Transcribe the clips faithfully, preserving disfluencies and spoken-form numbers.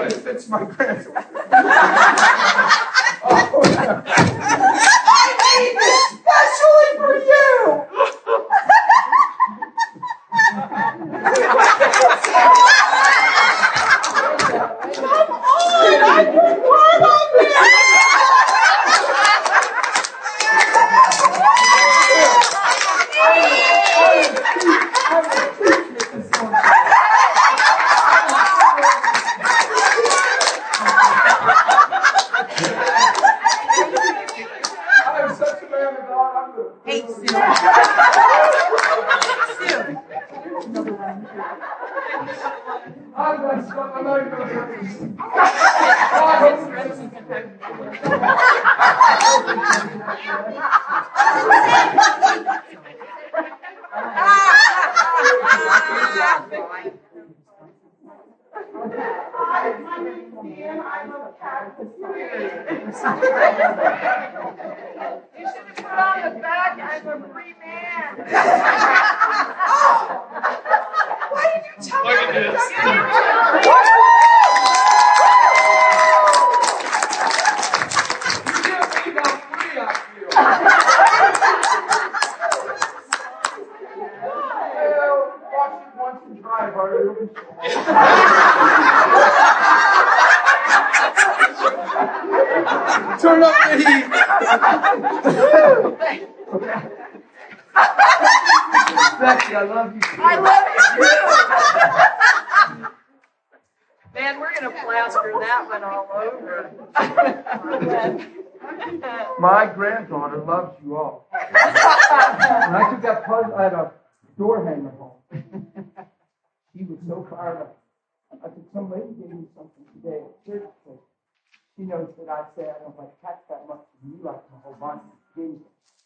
this fits my granddaughter. Oh, yeah. I made this especially for you. Come on, I can work on this. I'm such a man of God. I'm good. Hey, Sue. Sue. I'm not stuck. I'm not even going to do You should have put on the back, I'm a free man. Why did you tell me? Look at this. You can't believe how free I feel. Well, watch it once and drive, Art. Turn up the heat. Becky, I love you. I love you too. Man, we're going to plaster that one all over. My granddaughter loves you all. When I took that puzzle, I had a door hanger home. She was so fired up. I said, some lady gave me something today at church. She knows that I say I don't like cats that much, and you like them a whole bunch. She gave me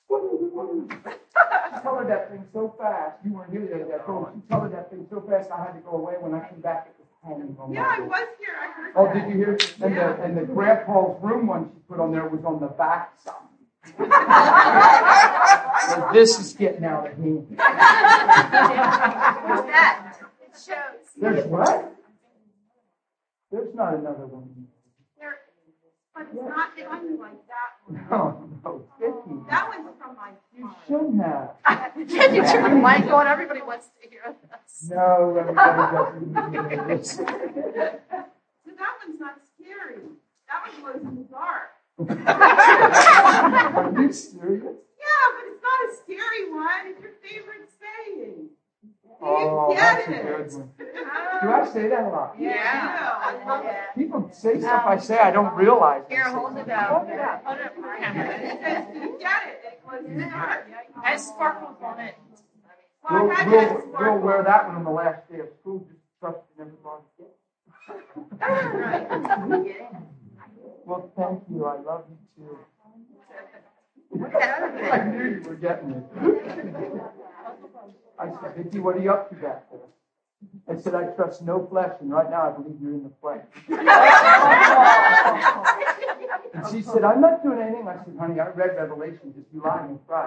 She colored that thing so fast. You weren't here the other day. I told her she colored that thing so fast I had to go away. When I came back, it was hanging on Yeah, my I door. was here. I heard Oh, that. did you hear? And Yeah. the and the grandpa's room one she put on there was on the back side. So this is getting out of hand. What's that? It shows. There's what? There's not another one. There is. But it's not funny like that one. No, no, Vicky. That one's from my You phone. shouldn't have. Can you turn the mic on? Everybody wants to hear this. No, everybody doesn't need to hear this. So that one's not scary. That one glows in the dark. Are you serious? Yeah, but it's not a scary one. It's your favorite saying. Do you Oh, get that's a it? good one. Do I say that a lot? Yeah. I love it. People say stuff I say I don't realize. Here, hold it up. Hold it up. Hold it up for the camera. It says, you get it. It glows in the dark. Has sparkles on it. Well, We'll, I had we'll, that we'll sparkle. wear that one on the last day of school. Just trust you never brought it yet. Right. Well, thank you. I love you too. What's that other I thing? knew you were getting it. I said, Vicky, what are you up to back there? I said, I trust no flesh, and right now I believe you're in the flesh. And she said, I'm not doing anything. I said, honey, I read Revelation. Just you lying and cry.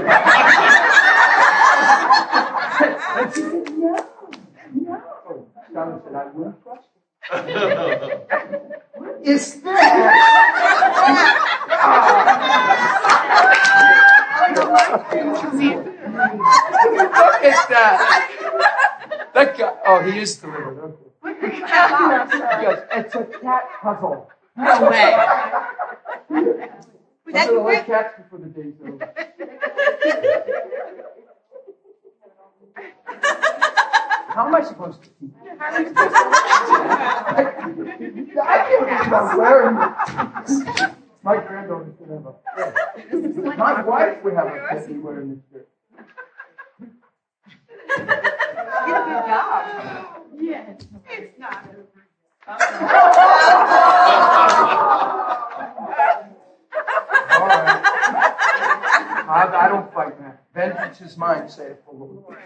And she said, no, no. Simon said, I will trust you. What is that? Look at that. That guy, oh, he is delivered. Okay. What do you have? He goes, it's a cat puzzle. No way. I'm going to like cats before the day's over. How am I supposed to keep it? I can't believe I'm wearing it. My granddaughter's going to have a fit. My wife would have a fit me wearing this shirt. You did a good job. Yes. It's not over. All right. I, I don't fight that. Vengeance is mine, saith the Lord.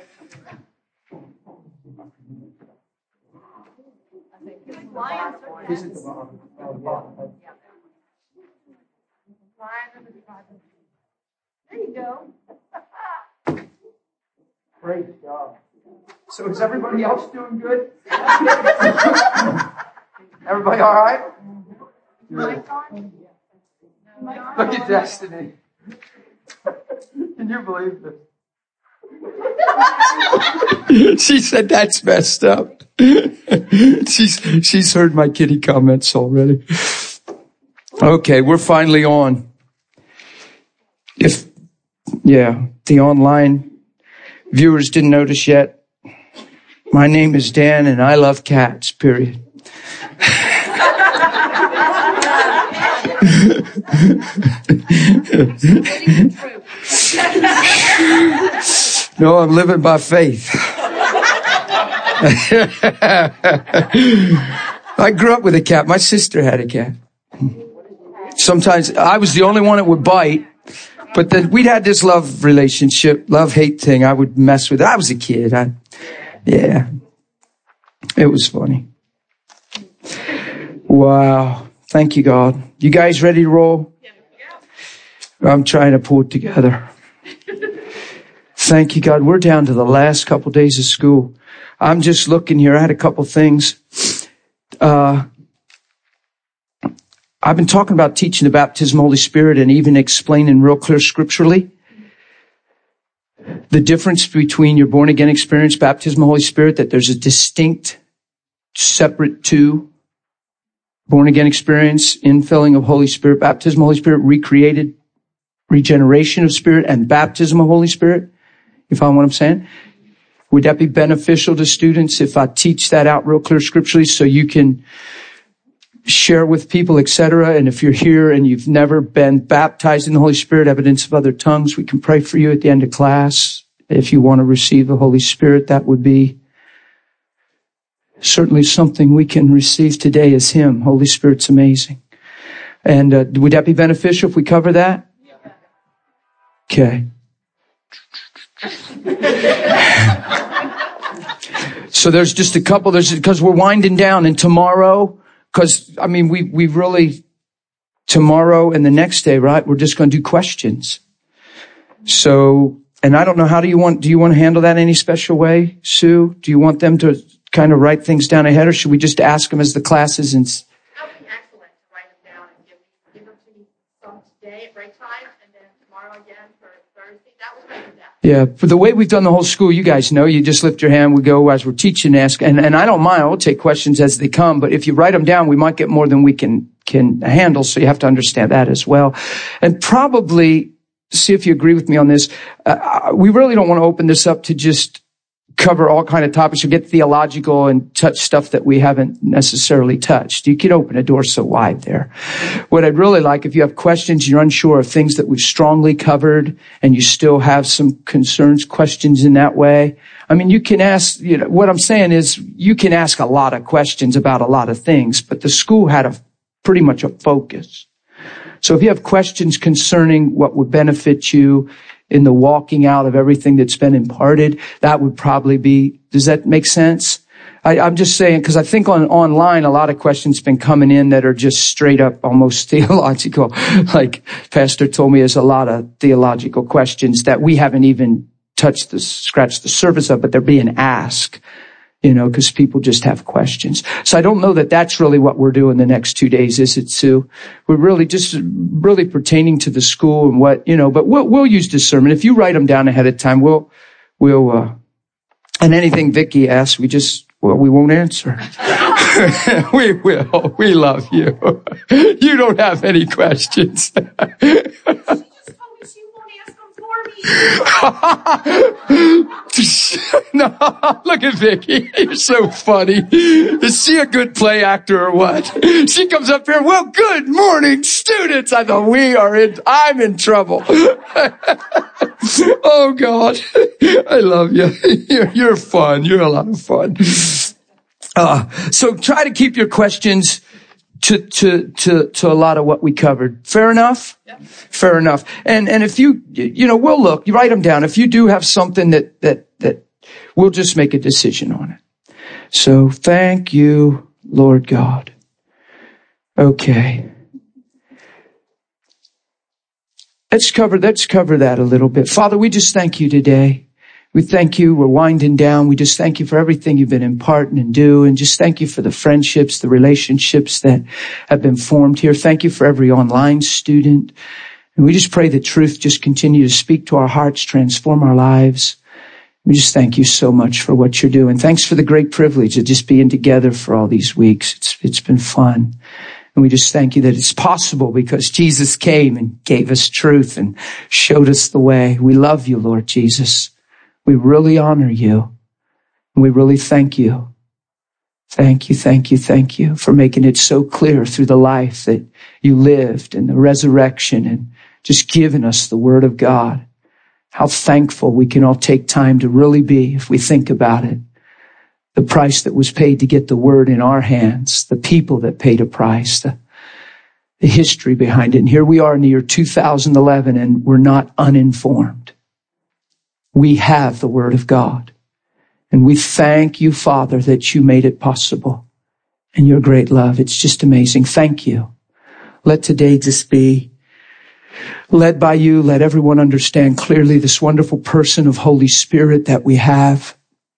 Is it the bottom? Oh, the bottom. There you go. Great job. So is everybody else doing good? Everybody Everybody all right? Good. Look at Destiny. Can you believe this? She said that's messed up. she's she's heard my kitty comments already. Okay, we're finally on. If yeah, the online viewers didn't notice yet, my name is Dan and I love cats, period. No, I'm living by faith. I grew up with a cat. My sister had a cat. Sometimes I was the only one that would bite, but then we'd had this love relationship, love-hate thing. I would mess with it. I was a kid. I, yeah. It was funny. Wow. Thank you, God. You guys ready to roll? I'm trying to pull it together. Thank you, God. We're down to the last couple days of school. I'm just looking here. I had a couple things. Uh, I've been talking about teaching the baptism of the Holy Spirit and even explaining real clear scripturally the difference between your born again experience, baptism of the Holy Spirit, that there's a distinct, separate two, born again experience, infilling of Holy Spirit, baptism of Holy Spirit, recreated, regeneration of Spirit, and baptism of Holy Spirit. You follow what I'm saying? Would that be beneficial to students if I teach that out real clear scripturally so you can share with people, et cetera? And if you're here and you've never been baptized in the Holy Spirit, evidence of other tongues, we can pray for you at the end of class. If you want to receive the Holy Spirit, that would be certainly something we can receive today as Him. Holy Spirit's amazing. And uh, would that be beneficial if we cover that? Okay. So there's just a couple, there's, because we're winding down, and tomorrow, because, I mean, we, we really, tomorrow and the next day, right, we're just going to do questions. So, and I don't know, how do you want, do you want to handle that any special way, Sue? Do you want them to kind of write things down ahead, or should we just ask them as the classes? And that would be excellent to write them down and give, give them to me some today at break time, and then tomorrow again for Thursday. That would be that. Yeah, for the way we've done the whole school, you guys know, you just lift your hand, we go as we're teaching, ask, and, and I don't mind, I'll take questions as they come, but if you write them down, we might get more than we can, can handle, so you have to understand that as well. And probably, see if you agree with me on this, uh, we really don't want to open this up to just cover all kind of topics or get theological and touch stuff that we haven't necessarily touched. You could open a door so wide there. What I'd really like, if you have questions, you're unsure of things that we've strongly covered, and you still have some concerns, questions in that way. I mean, you can ask, you know, what I'm saying is you can ask a lot of questions about a lot of things, but the school had a pretty much a focus. So if you have questions concerning what would benefit you in the walking out of everything that's been imparted, that would probably be, does that make sense? I, I'm just saying, because I think on online, a lot of questions been coming in that are just straight up almost theological. Like Pastor told me, there's a lot of theological questions that we haven't even touched the, scratched the surface of, but they're being asked. You know, because people just have questions. So I don't know that that's really what we're doing the next two days, is it, Sue? We're really just really pertaining to the school and what, you know, but we'll, we'll use discernment. If you write them down ahead of time, we'll, we'll, uh, and anything Vicky asks, we just, well, we won't answer. We will. We love you. You don't have any questions. No, look at Vicky. You're so funny. Is she a good play actor or what? She comes up here, well, good morning, students. I thought, we are in, I'm in trouble. Oh, God. I love you. You're, you're fun. You're a lot of fun. Uh, so try to keep your questions to, to, to, to a lot of what we covered. Fair enough? Yeah. Fair enough. And, and if you, you know, we'll look, you write them down. If you do have something that, that, that we'll just make a decision on it. So thank you, Lord God. Okay. Let's cover, let's cover that a little bit. Father, we just thank you today. We thank you. We're winding down. We just thank you for everything you've been imparting and do. And just thank you for the friendships, the relationships that have been formed here. Thank you for every online student. And we just pray that truth just continue to speak to our hearts, transform our lives. We just thank you so much for what you're doing. Thanks for the great privilege of just being together for all these weeks. It's, it's been fun. And we just thank you that it's possible because Jesus came and gave us truth and showed us the way. We love you, Lord Jesus. We really honor you. And we really thank you. Thank you, thank you, thank you for making it so clear through the life that you lived and the resurrection and just giving us the word of God. How thankful we can all take time to really be if we think about it. The price that was paid to get the word in our hands, the people that paid a price, the, the history behind it. And here we are in the year two thousand eleven and we're not uninformed. We have the word of God. And we thank you, Father, that you made it possible and your great love. It's just amazing. Thank you. Let today just be led by you. Let everyone understand clearly this wonderful person of Holy Spirit that we have.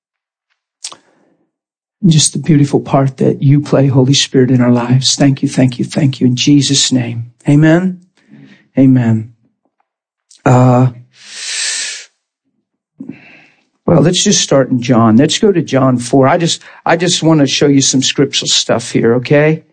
And just the beautiful part that you play, Holy Spirit, in our lives. Thank you, thank you, thank you. In Jesus' name. Amen. Amen. Uh, Well, let's just start in John. Let's go to John four. I just, I just want to show you some scriptural stuff here, okay?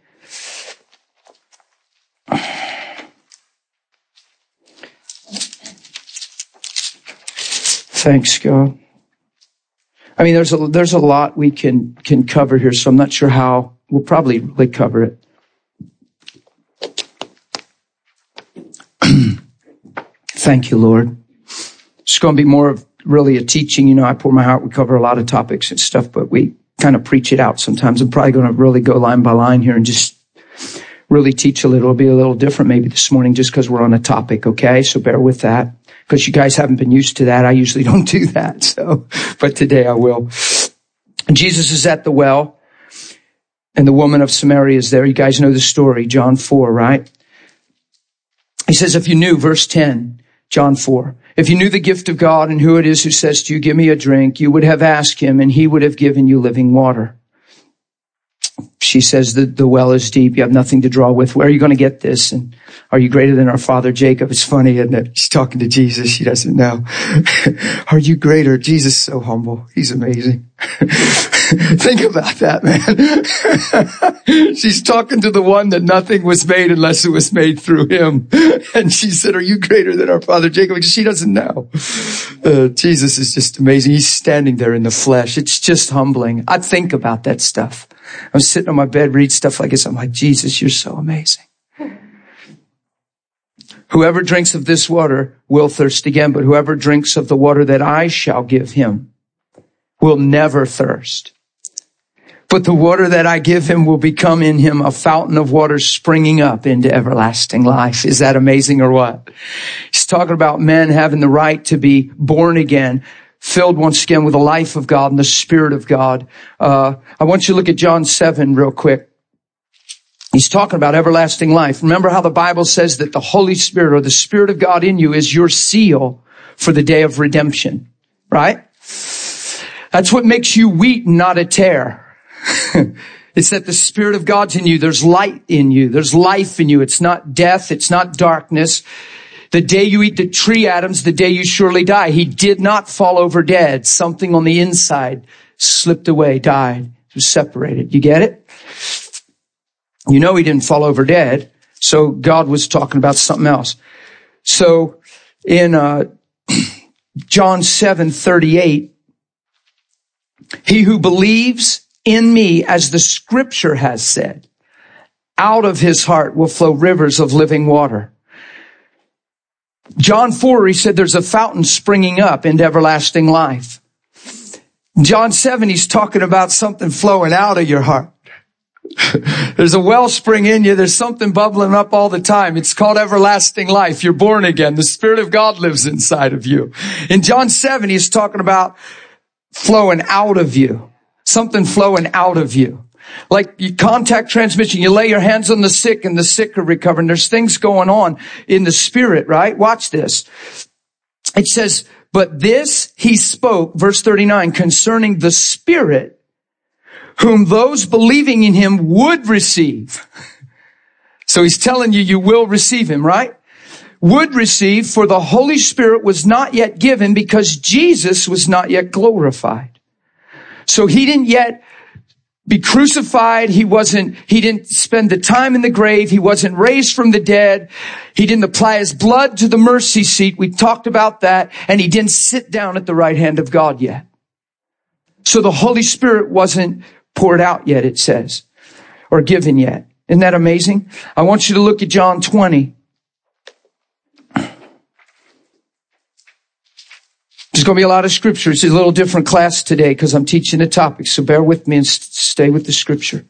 Thanks, God. I mean, there's a, there's a lot we can, can cover here, so I'm not sure how. We'll probably really cover it. Thank you, Lord. It's going to be more of really a teaching. You know, I pour my heart. We cover a lot of topics and stuff, but we kind of preach it out sometimes. I'm probably going to really go line by line here and just really teach a little. It'll be a little different maybe this morning just because we're on a topic, okay? So bear with that because you guys haven't been used to that. I usually don't do that, so, but today I will. Jesus is at the well and the woman of Samaria is there. You guys know the story, John four, right? He says, if you knew, verse ten, John four, if you knew the gift of God and who it is who says to you, give me a drink, you would have asked him and he would have given you living water. She says that the well is deep. You have nothing to draw with. Where are you going to get this? And are you greater than our father Jacob? It's funny, isn't it? She's talking to Jesus. She doesn't know. Are you greater? Jesus is so humble. He's amazing. Think about that, man. She's talking to the one that nothing was made unless it was made through him. And she said, are you greater than our father Jacob? Because she doesn't know. Uh, Jesus is just amazing. He's standing there in the flesh. It's just humbling. I think about that stuff. I'm sitting on my bed, read stuff like this. I'm like, Jesus, you're so amazing. Whoever drinks of this water will thirst again, but whoever drinks of the water that I shall give him will never thirst. But the water that I give him will become in him a fountain of water springing up into everlasting life. Is that amazing or what? He's talking about men having the right to be born again, filled once again with the life of God and the Spirit of God. Uh, I want you to look at John seven real quick. He's talking about everlasting life. Remember how the Bible says that the Holy Spirit or the Spirit of God in you is your seal for the day of redemption, right? That's what makes you wheat and not a tare. It's that the Spirit of God's in you. There's light in you. There's life in you. It's not death. It's not darkness. The day you eat the tree, Adam's the day you surely die. He did not fall over dead. Something on the inside slipped away, died, it was separated. You get it? You know he didn't fall over dead. So God was talking about something else. So in uh John seven thirty-eight, he who believes in me, as the scripture has said, out of his heart will flow rivers of living water. John four, he said there's a fountain springing up into everlasting life. John seven, he's talking about something flowing out of your heart. There's a wellspring in you. There's something bubbling up all the time. It's called everlasting life. You're born again. The Spirit of God lives inside of you. In John seven, he's talking about flowing out of you. Something flowing out of you. Like you contact transmission, you lay your hands on the sick and the sick are recovering. There's things going on in the spirit, right? Watch this. It says, But this he spoke, verse thirty-nine, concerning the Spirit, whom those believing in him would receive. So he's telling you, you will receive him, right? Would receive, for the Holy Spirit was not yet given because Jesus was not yet glorified. So he didn't yet be crucified. He wasn't, he didn't spend the time in the grave. He wasn't raised from the dead. He didn't apply his blood to the mercy seat. We talked about that. And he didn't sit down at the right hand of God yet. So the Holy Spirit wasn't poured out yet, it says, or given yet. Isn't that amazing? I want you to look at John twenty. There's going to be a lot of scripture. It's a little different class today because I'm teaching a topic. So bear with me and st- stay with the scripture.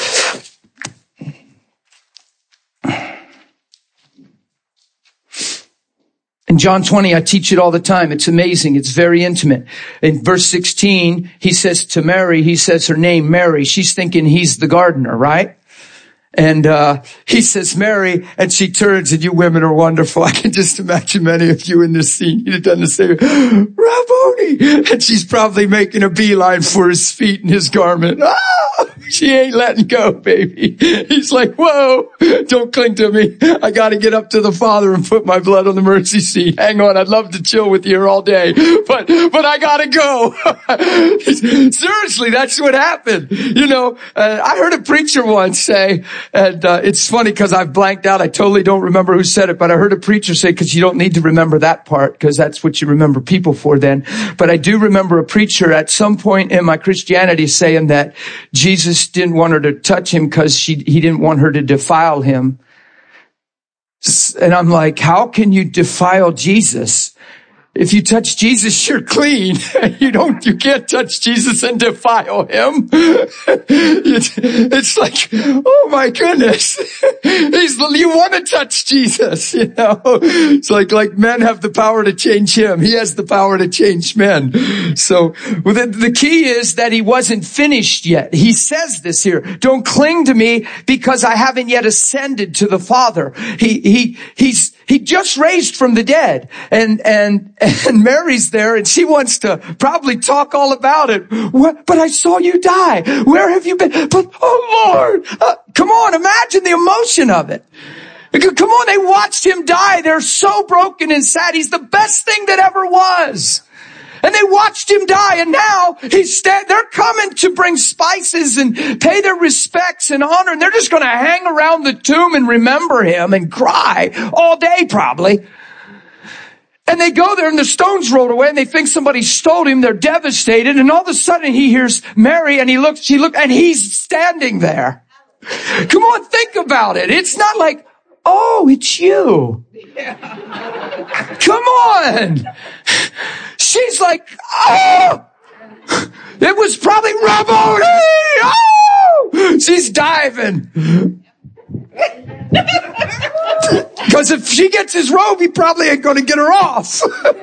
In John twenty, I teach it all the time. It's amazing. It's very intimate. In verse sixteen, he says to Mary, he says her name, Mary. She's thinking he's the gardener, right? And, uh, he says, Mary, and she turns, and you women are wonderful. I can just imagine many of you in this scene. You'd have done the same. Rabboni! And she's probably making a beeline for his feet and his garment. Ah! She ain't letting go, baby. He's like, whoa, don't cling to me. I gotta get up to the Father and put my blood on the mercy seat. Hang on, I'd love to chill with you here all day, but, but I gotta go. Seriously, that's what happened. You know, uh, I heard a preacher once say, and uh, it's funny because I've blanked out. I totally don't remember who said it, but I heard a preacher say, because you don't need to remember that part, because that's what you remember people for then. But I do remember a preacher at some point in my Christianity saying that Jesus didn't want her to touch him because she he didn't want her to defile him. And I'm like, how can you defile Jesus? If you touch Jesus, you're clean. You don't, you can't touch Jesus and defile him. It's like, oh my goodness. He's, you want to touch Jesus, you know? It's like, like men have the power to change him. He has the power to change men. So well, the, the key is that he wasn't finished yet. He says this here. Don't cling to me because I haven't yet ascended to the Father. He, he, he's, he just raised from the dead, and, and, and Mary's there, and she wants to probably talk all about it. What? But I saw you die. Where have you been? But, oh Lord, uh, come on, imagine the emotion of it. Come on, they watched him die. They're so broken and sad. He's the best thing that ever was. And they watched him die, and now he's sta- they're coming to bring spices and pay their respects and honor, and they're just going to hang around the tomb and remember him and cry all day probably. And they go there, and the stones rolled away, and they think somebody stole him. They're devastated, and all of a sudden he hears Mary, and he looks, she looked, and he's standing there. Come on, think about it. It's not like, oh, it's you. Come on. She's like, oh, it was probably Rabboni. Oh, she's diving. Because if she gets his robe, he probably ain't going to get her off.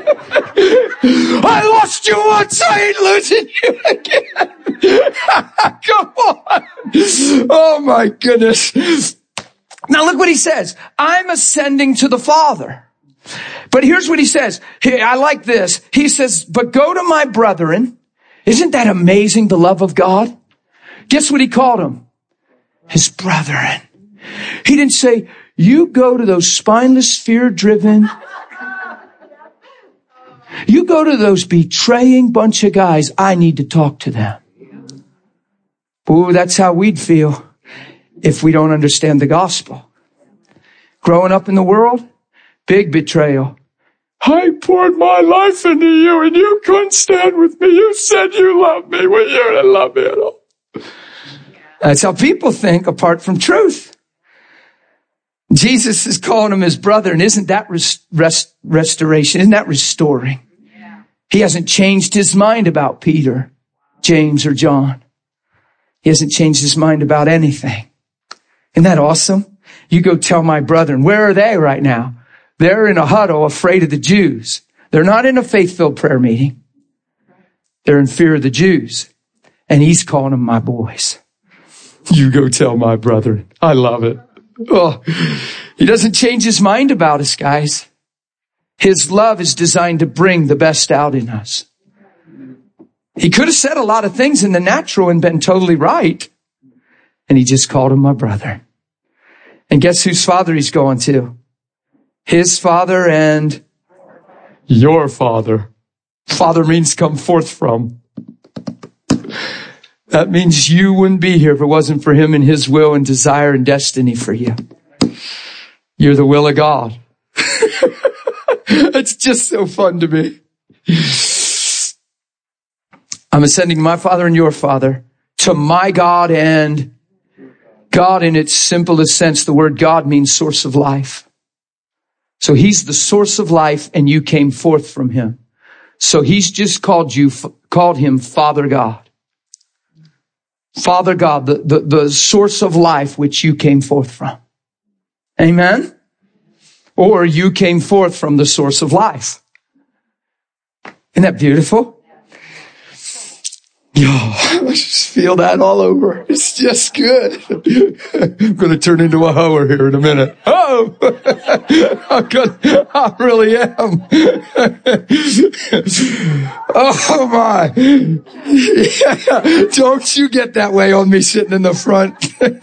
I lost you once, I ain't losing you again. Come on. Oh my goodness. Now look what he says. I'm ascending to the Father. But here's what he says. He, I like this. He says, but go to my brethren. Isn't that amazing, the love of God? Guess what he called them? His brethren. He didn't say, you go to those spineless, fear-driven. You go to those betraying bunch of guys. I need to talk to them. Ooh, that's how we'd feel if we don't understand the gospel. Growing up in the world, big betrayal. I poured my life into you and you couldn't stand with me. You said you loved me. Well, you didn't love me at all. That's how people think apart from truth. Jesus is calling him his brother, and isn't that rest, rest, restoration? Isn't that restoring? Yeah. He hasn't changed his mind about Peter, James, or John. He hasn't changed his mind about anything. Isn't that awesome? You go tell my brethren. Where are they right now? They're in a huddle afraid of the Jews. They're not in a faith-filled prayer meeting. They're in fear of the Jews. And he's calling them my boys. You go tell my brethren. I love it. Oh, he doesn't change his mind about us, guys. His love is designed to bring the best out in us. He could have said a lot of things in the natural and been totally right. And he just called him my brother. And guess whose father he's going to? His father and your father. Father means come forth from. That means you wouldn't be here if it wasn't for him and his will and desire and destiny for you. You're the will of God. It's just so fun to me. I'm ascending to my Father and your Father, to my God, and God in its simplest sense, the word God means source of life. So he's the source of life and you came forth from him. So he's just called you, called him Father God. Father God, the, the, the source of life which you came forth from. Amen? Or you came forth from the source of life. Isn't that beautiful? Yo, I just feel that all over. It's just good. I'm going to turn into a hoer here in a minute. Oh, I'm gonna, I really am. Oh my. Yeah, don't you get that way on me sitting in the front.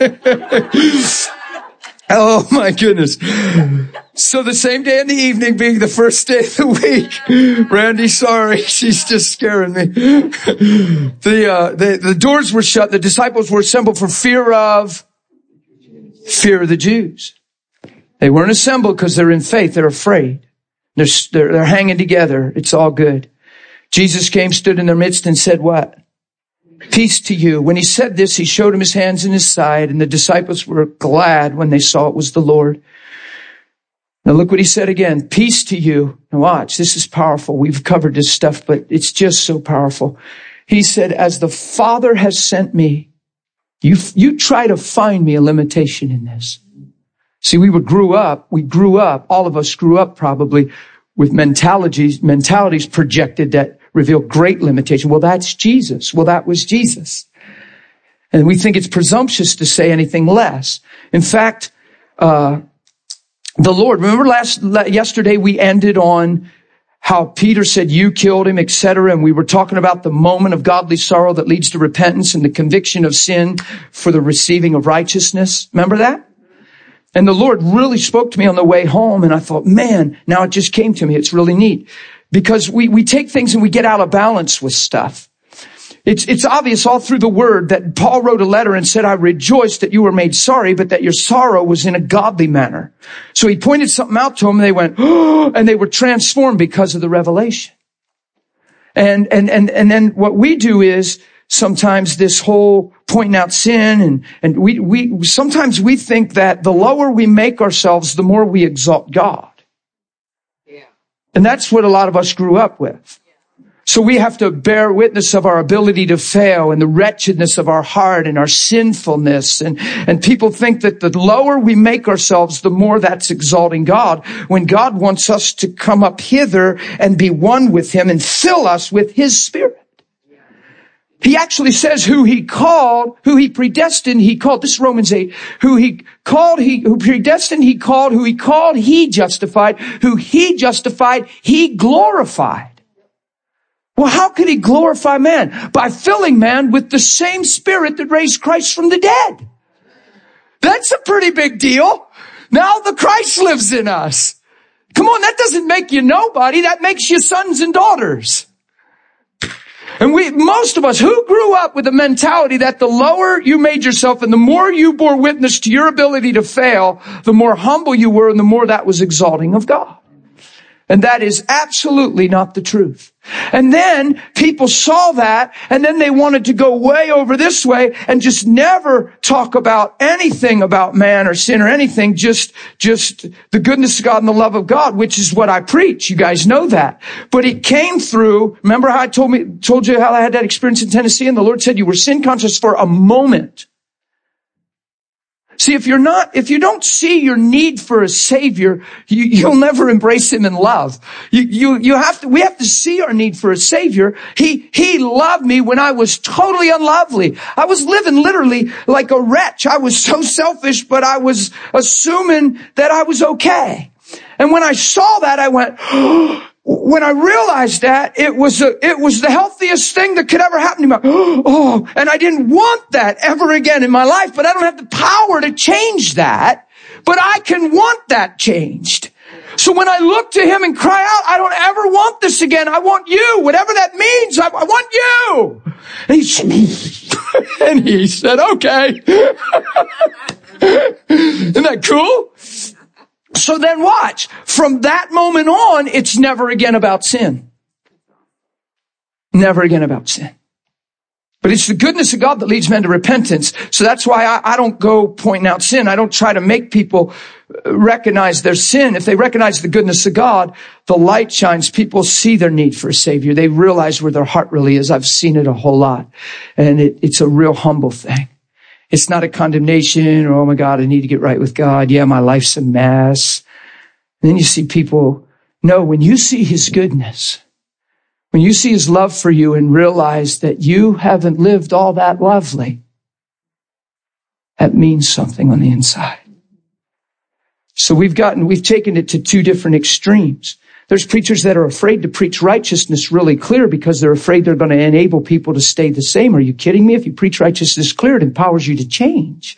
Oh my goodness. So the same day in the evening being the first day of the week, Randy, sorry, she's just scaring me. The, uh, the, the doors were shut. The disciples were assembled for fear of, fear of the Jews. They weren't assembled because they're in faith. They're afraid. They're, they're, they're hanging together. It's all good. Jesus came, stood in their midst and said what? Peace to you. When he said this, he showed him his hands and his side, and the disciples were glad when they saw it was the Lord. Now look what he said again. Peace to you. Now watch, this is powerful. We've covered this stuff, but it's just so powerful. He said, as the Father has sent me, you, you try to find me a limitation in this. See, we would grew up, we grew up, all of us grew up probably with mentalities, mentalities projected that reveal great limitation. Well, that's Jesus. Well, that was Jesus. And we think it's presumptuous to say anything less. In fact, uh, the Lord, remember last, yesterday we ended on how Peter said, you killed him, et cetera. And we were talking about the moment of godly sorrow that leads to repentance and the conviction of sin for the receiving of righteousness. Remember that? And the Lord really spoke to me on the way home. And I thought, man, now it just came to me. It's really neat. Because we, we take things and we get out of balance with stuff. It's, it's obvious all through the word that Paul wrote a letter and said, I rejoiced that you were made sorry, but that your sorrow was in a godly manner. So he pointed something out to them and they went, oh, and they were transformed because of the revelation. And, and, and, and then what we do is sometimes this whole pointing out sin and, and we, we, sometimes we think that the lower we make ourselves, the more we exalt God. And that's what a lot of us grew up with. So we have to bear witness of our ability to fail and the wretchedness of our heart and our sinfulness. And, and people think that the lower we make ourselves, the more that's exalting God, when God wants us to come up hither and be one with him and fill us with his Spirit. He actually says who he called, who he predestined, he called. This is Romans eight. Who he called, he, who predestined, he called. Who he called, he justified. Who he justified, he glorified. Well, how could he glorify man? By filling man with the same Spirit that raised Christ from the dead. That's a pretty big deal. Now the Christ lives in us. Come on, that doesn't make you nobody. That makes you sons and daughters. And we, most of us, who grew up with a mentality that the lower you made yourself and the more you bore witness to your ability to fail, the more humble you were and the more that was exalting of God. And that is absolutely not the truth. And then people saw that and then they wanted to go way over this way and just never talk about anything about man or sin or anything, just, just the goodness of God and the love of God, which is what I preach. You guys know that. But it came through, remember how I told me, told you how I had that experience in Tennessee and the Lord said you were sin conscious for a moment. See, if you're not, if you don't see your need for a Savior, you, you'll never embrace Him in love. You, you, you have to, we have to see our need for a Savior. He, He loved me when I was totally unlovely. I was living literally like a wretch. I was so selfish, but I was assuming that I was okay. And when I saw that, I went, oh, when I realized that, it was a, it was the healthiest thing that could ever happen to me. Oh, and I didn't want that ever again in my life, but I don't have the power to change that, but I can want that changed. So when I look to him and cry out, I don't ever want this again. I want you. Whatever that means, I, I want you. And he, and he said, okay. Isn't that cool? So then watch. From that moment on, it's never again about sin. Never again about sin. But it's the goodness of God that leads men to repentance. So that's why I, I don't go pointing out sin. I don't try to make people recognize their sin. If they recognize the goodness of God, the light shines. People see their need for a Savior. They realize where their heart really is. I've seen it a whole lot. And it, it's a real humble thing. It's not a condemnation or, oh my God, I need to get right with God. Yeah, my life's a mess. And then you see people, no, when you see his goodness, when you see his love for you and realize that you haven't lived all that lovely, that means something on the inside. So we've gotten, we've taken it to two different extremes. There's preachers that are afraid to preach righteousness really clear because they're afraid they're going to enable people to stay the same. Are you kidding me? If you preach righteousness clear, it empowers you to change.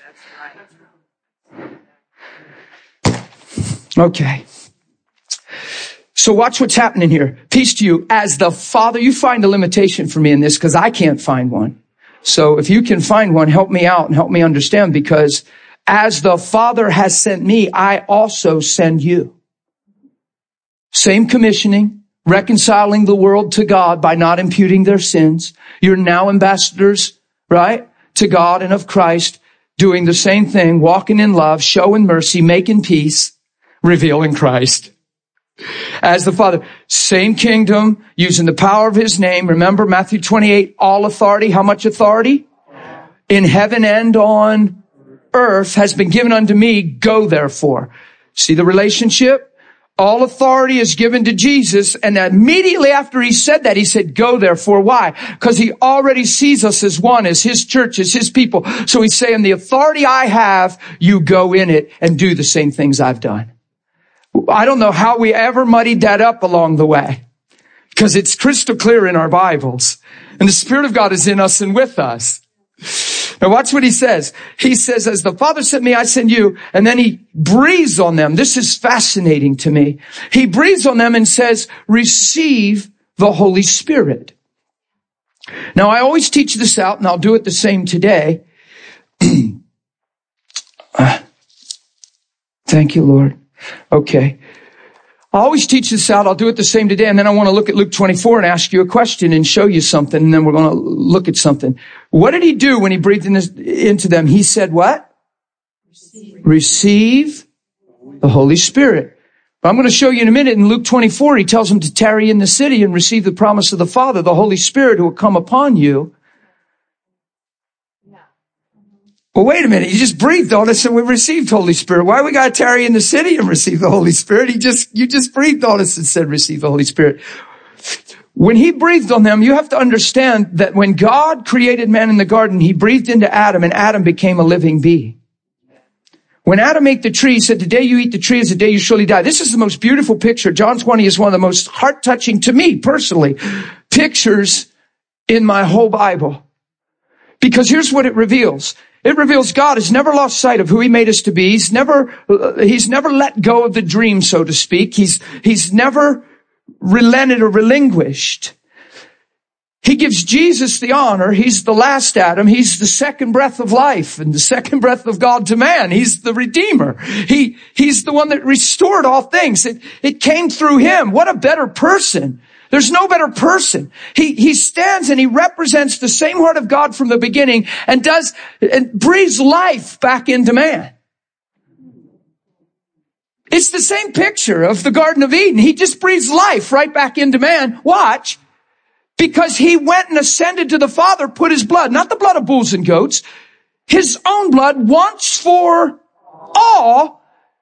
Okay. So watch what's happening here. Peace to you. As the Father, you find a limitation for me in this because I can't find one. So if you can find one, help me out and help me understand, because as the Father has sent me, I also send you. Same commissioning, reconciling the world to God by not imputing their sins. You're now ambassadors, right, to God and of Christ, doing the same thing, walking in love, showing mercy, making peace, revealing Christ. As the Father, same kingdom, using the power of his name. Remember Matthew twenty-eight, all authority. How much authority? In heaven and on earth has been given unto me. Go therefore. See the relationship? All authority is given to Jesus. And immediately after he said that, he said, go therefore. Why? Because he already sees us as one, as his church, as his people. So he's saying, the authority I have, you go in it and do the same things I've done. I don't know how we ever muddied that up along the way, because it's crystal clear in our Bibles. And the Spirit of God is in us and with us. Now watch what he says. He says, as the Father sent me, I send you. And then he breathes on them. This is fascinating to me. He breathes on them and says, receive the Holy Spirit. Now I always teach this out, and I'll do it the same today. uh, thank you, Lord. Okay. I always teach this out. I'll do it the same today. And then I want to look at Luke twenty-four and ask you a question and show you something. And then we're going to look at something. What did he do when he breathed in this, into them? He said what? Receive. Receive the Holy Spirit. But I'm going to show you in a minute. In Luke twenty-four, he tells them to tarry in the city and receive the promise of the Father, the Holy Spirit who will come upon you. Well, wait a minute. He just breathed on us and we received Holy Spirit. Why we got to tarry in the city and receive the Holy Spirit? He just, you just breathed on us and said, receive the Holy Spirit. When he breathed on them, you have to understand that when God created man in the garden, he breathed into Adam and Adam became a living being. When Adam ate the tree, he said, the day you eat the tree is the day you surely die. This is the most beautiful picture. John twenty is one of the most heart-touching to me personally pictures in my whole Bible. Because here's what it reveals. It reveals God has never lost sight of who he made us to be. He's never, uh, he's never let go of the dream, so to speak. He's, he's never relented or relinquished. He gives Jesus the honor. He's the last Adam. He's the second breath of life and the second breath of God to man. He's the Redeemer. He, he's the one that restored all things. It, it came through him. What a better person. There's no better person. He, he stands and he represents the same heart of God from the beginning and does, and breathes life back into man. It's the same picture of the Garden of Eden. He just breathes life right back into man. Watch. Because he went and ascended to the Father, put his blood, not the blood of bulls and goats, his own blood once for all.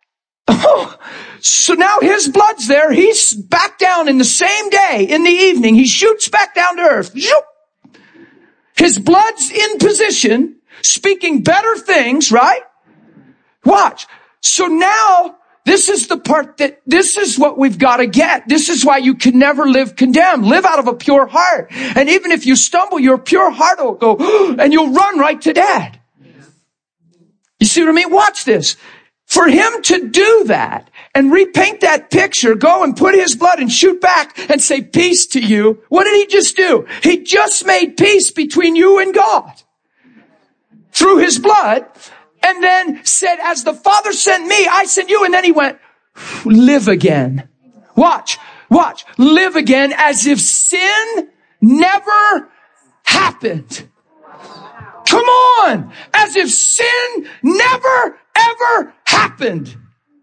So now his blood's there. He's back down in the same day, in the evening. He shoots back down to earth. His blood's in position, speaking better things, right? Watch. So now This is the part that, this is what we've got to get. This is why you can never live condemned. Live out of a pure heart. And even if you stumble, your pure heart will go, and you'll run right to Dad. You see what I mean? Watch this. For him to do that and repaint that picture, go and put his blood and shoot back and say peace to you. What did he just do? He just made peace between you and God through his blood, and then said, as the Father sent me, I sent you. And then he went, live again. Watch, watch, live again as if sin never happened. Come on, as if sin never, ever happened.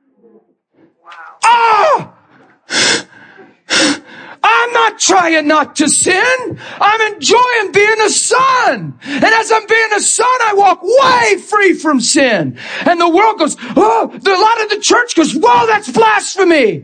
Ah! I'm not trying not to sin. I'm enjoying being a son. And as I'm being a son, I walk way free from sin. And the world goes, oh, the, a lot of the church goes, whoa, that's blasphemy.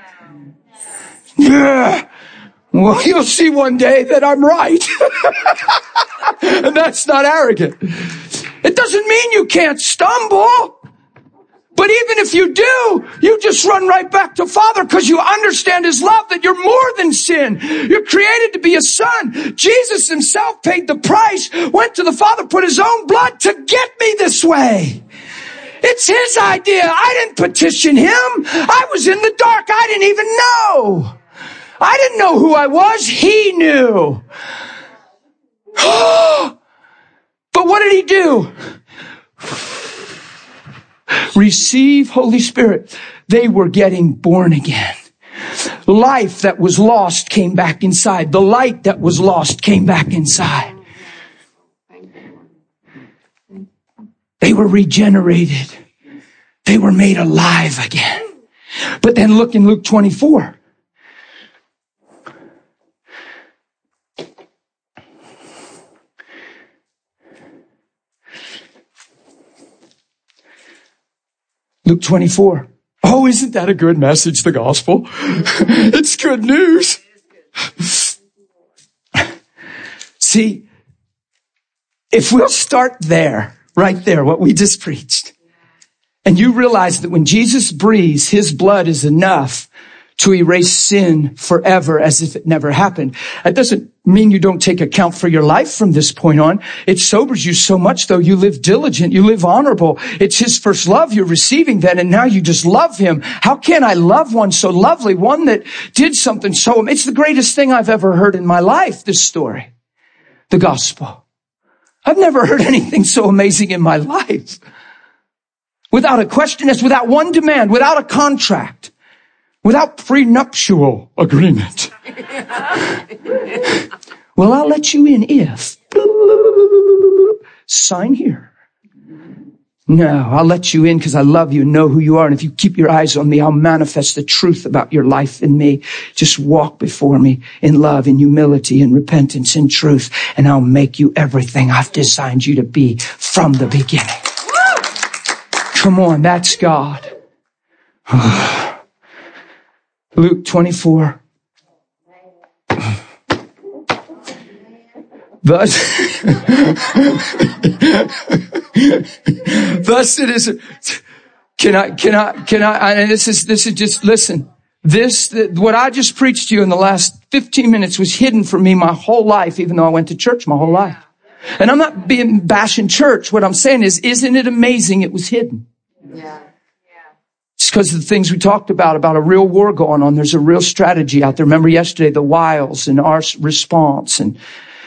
Yeah. Well, you'll see one day that I'm right. And that's not arrogant. It doesn't mean you can't stumble. But even if you do, you just run right back to Father because you understand his love, that you're more than sin. You're created to be a son. Jesus himself paid the price, went to the Father, put his own blood to get me this way. It's his idea. I didn't petition him. I was in the dark. I didn't even know. I didn't know who I was. He knew. But what did he do? Receive Holy Spirit. They were getting born again. Life that was lost came back inside. The light that was lost came back inside. They were regenerated. They were made alive again. But then look in Luke twenty-four. Luke twenty-four. Oh, isn't that a good message, the gospel? It's good news. See, if we'll start there, right there, what we just preached, and you realize that when Jesus breathes, his blood is enough to erase sin forever as if it never happened. That doesn't mean you don't take account for your life from this point on. It sobers you so much, though. You live diligent. You live honorable. It's his first love. You're receiving that, and now you just love him. How can I love one so lovely? One that did something so... It's the greatest thing I've ever heard in my life, this story. The gospel. I've never heard anything so amazing in my life. Without a question, it's without one demand, without a contract. Without prenuptial agreement. Well, I'll let you in if. Sign here. No, I'll let you in because I love you and know who you are. And if you keep your eyes on me, I'll manifest the truth about your life in me. Just walk before me in love, in humility, in repentance, in truth. And I'll make you everything I've designed you to be from the beginning. Come on, that's God. Luke twenty-four. Thus, thus it is. Can I, can I, can I, and this is, this is just, listen, this, what I just preached to you in the last fifteen minutes was hidden from me my whole life, even though I went to church my whole life. And I'm not being bashing church. What I'm saying is, isn't it amazing it was hidden? Yeah. It's because of the things we talked about, about a real war going on. There's a real strategy out there. Remember yesterday, the wiles and our response. And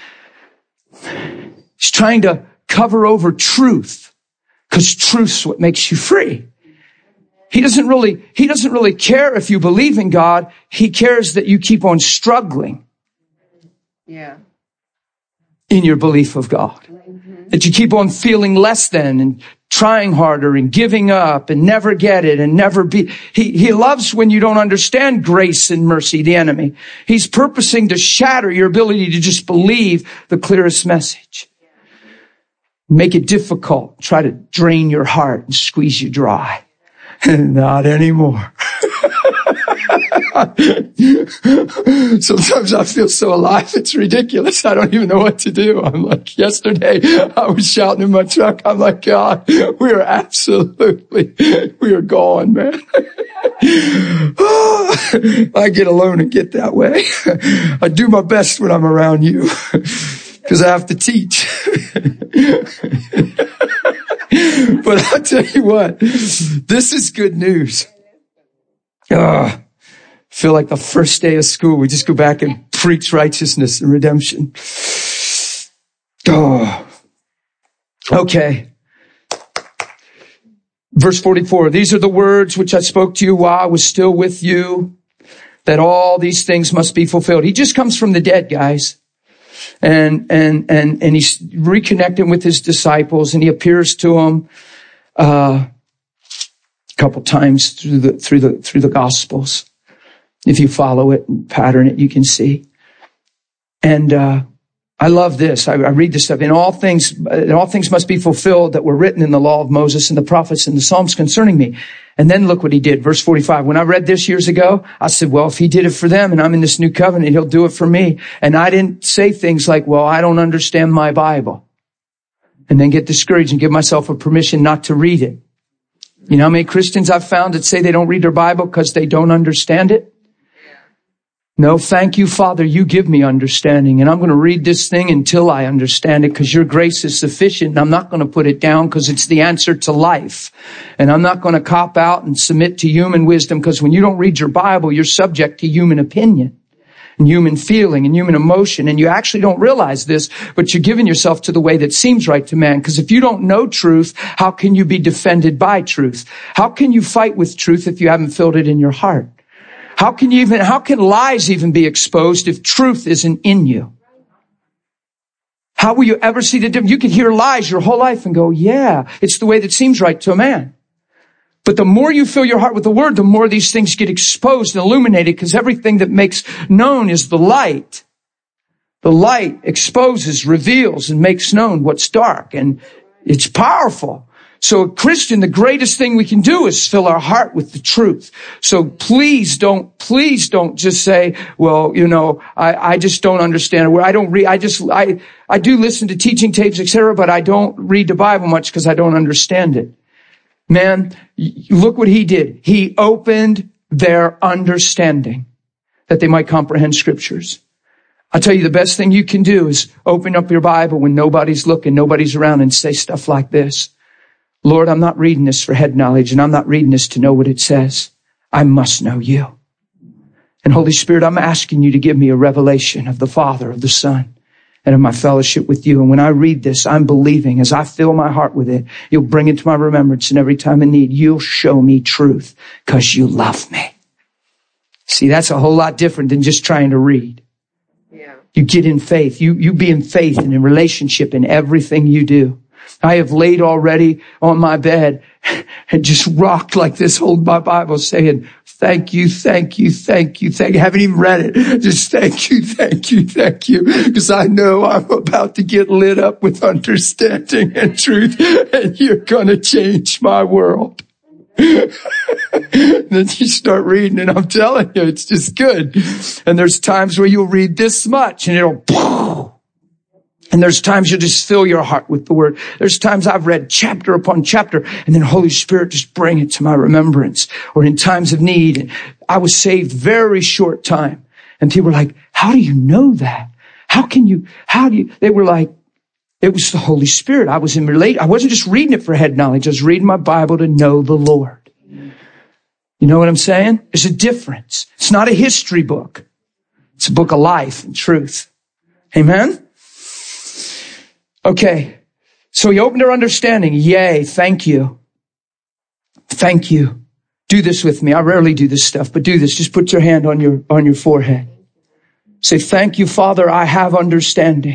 he's trying to cover over truth because truth's what makes you free. He doesn't really, he doesn't really care if you believe in God. He cares that you keep on struggling. Yeah. In your belief of God. Mm-hmm. That you keep on feeling less than and trying harder and giving up and never get it and never be. He, he loves when you don't understand grace and mercy, the enemy. He's purposing to shatter your ability to just believe the clearest message. Make it difficult. Try to drain your heart and squeeze you dry. Not anymore. Sometimes I feel so alive, it's ridiculous. I don't even know what to do. I'm like, yesterday I was shouting in my truck. I'm like, God, we are absolutely, we are gone, man. I get alone and get that way. I do my best when I'm around you because I have to teach. But I'll tell you what, this is good news. Oh, feel like the first day of school. We just go back and preach righteousness and redemption. Oh, okay. Verse forty-four, these are the words which I spoke to you while I was still with you, that all these things must be fulfilled. He just comes from the dead, guys. And, and, and, and he's reconnecting with his disciples, and he appears to them, uh, a couple times through the, through the, through the Gospels. If you follow it and pattern it, you can see. And, uh, I love this. I, I read this stuff. In all things, in all things must be fulfilled that were written in the law of Moses and the prophets and the Psalms concerning me. And then look what he did. Verse forty-five. When I read this years ago, I said, well, if he did it for them and I'm in this new covenant, he'll do it for me. And I didn't say things like, well, I don't understand my Bible. And then get discouraged and give myself a permission not to read it. You know how many Christians I've found that say they don't read their Bible because they don't understand it? No, thank you, Father, you give me understanding, and I'm going to read this thing until I understand it because your grace is sufficient, and I'm not going to put it down because it's the answer to life. And I'm not going to cop out and submit to human wisdom because when you don't read your Bible, you're subject to human opinion and human feeling and human emotion, and you actually don't realize this, but you're giving yourself to the way that seems right to man, because if you don't know truth, how can you be defended by truth? How can you fight with truth if you haven't filled it in your heart? How can you even, how can lies even be exposed if truth isn't in you? How will you ever see the difference? You can hear lies your whole life and go, yeah, it's the way that seems right to a man. But the more you fill your heart with the word, the more these things get exposed and illuminated, because everything that makes known is the light. The light exposes, reveals, and makes known what's dark, and it's powerful. So a Christian, the greatest thing we can do is fill our heart with the truth. So please don't, please don't just say, well, you know, I, I just don't understand it. I don't read, I just, I, I do listen to teaching tapes, et cetera, but I don't read the Bible much because I don't understand it. Man, look what he did. He opened their understanding that they might comprehend scriptures. I'll tell you, the best thing you can do is open up your Bible when nobody's looking, nobody's around, and say stuff like this. Lord, I'm not reading this for head knowledge, and I'm not reading this to know what it says. I must know you. And Holy Spirit, I'm asking you to give me a revelation of the Father, of the Son, and of my fellowship with you. And when I read this, I'm believing as I fill my heart with it, you'll bring it to my remembrance, and every time I need, you'll show me truth because you love me. See, that's a whole lot different than just trying to read. Yeah. You get in faith. You, you be in faith and in relationship in everything you do. I have laid already on my bed and just rocked like this, holding my Bible saying, thank you, thank you, thank you, thank you. I haven't even read it. Just thank you, thank you, thank you. Because I know I'm about to get lit up with understanding and truth, and you're going to change my world. Then you start reading, and I'm telling you, it's just good. And there's times where you'll read this much and it'll, and there's times you'll just fill your heart with the word. There's times I've read chapter upon chapter, and then Holy Spirit just bring it to my remembrance, or in times of need. And I was saved very short time. And people were like, how do you know that? How can you, how do you, they were like, it was the Holy Spirit. I was in relate. I wasn't just reading it for head knowledge. I was reading my Bible to know the Lord. You know what I'm saying? There's a difference. It's not a history book. It's a book of life and truth. Amen? Okay. So he opened her understanding. Yay. Thank you. Thank you. Do this with me. I rarely do this stuff, but do this. Just put your hand on your, on your forehead. Say, thank you, Father. I have understanding.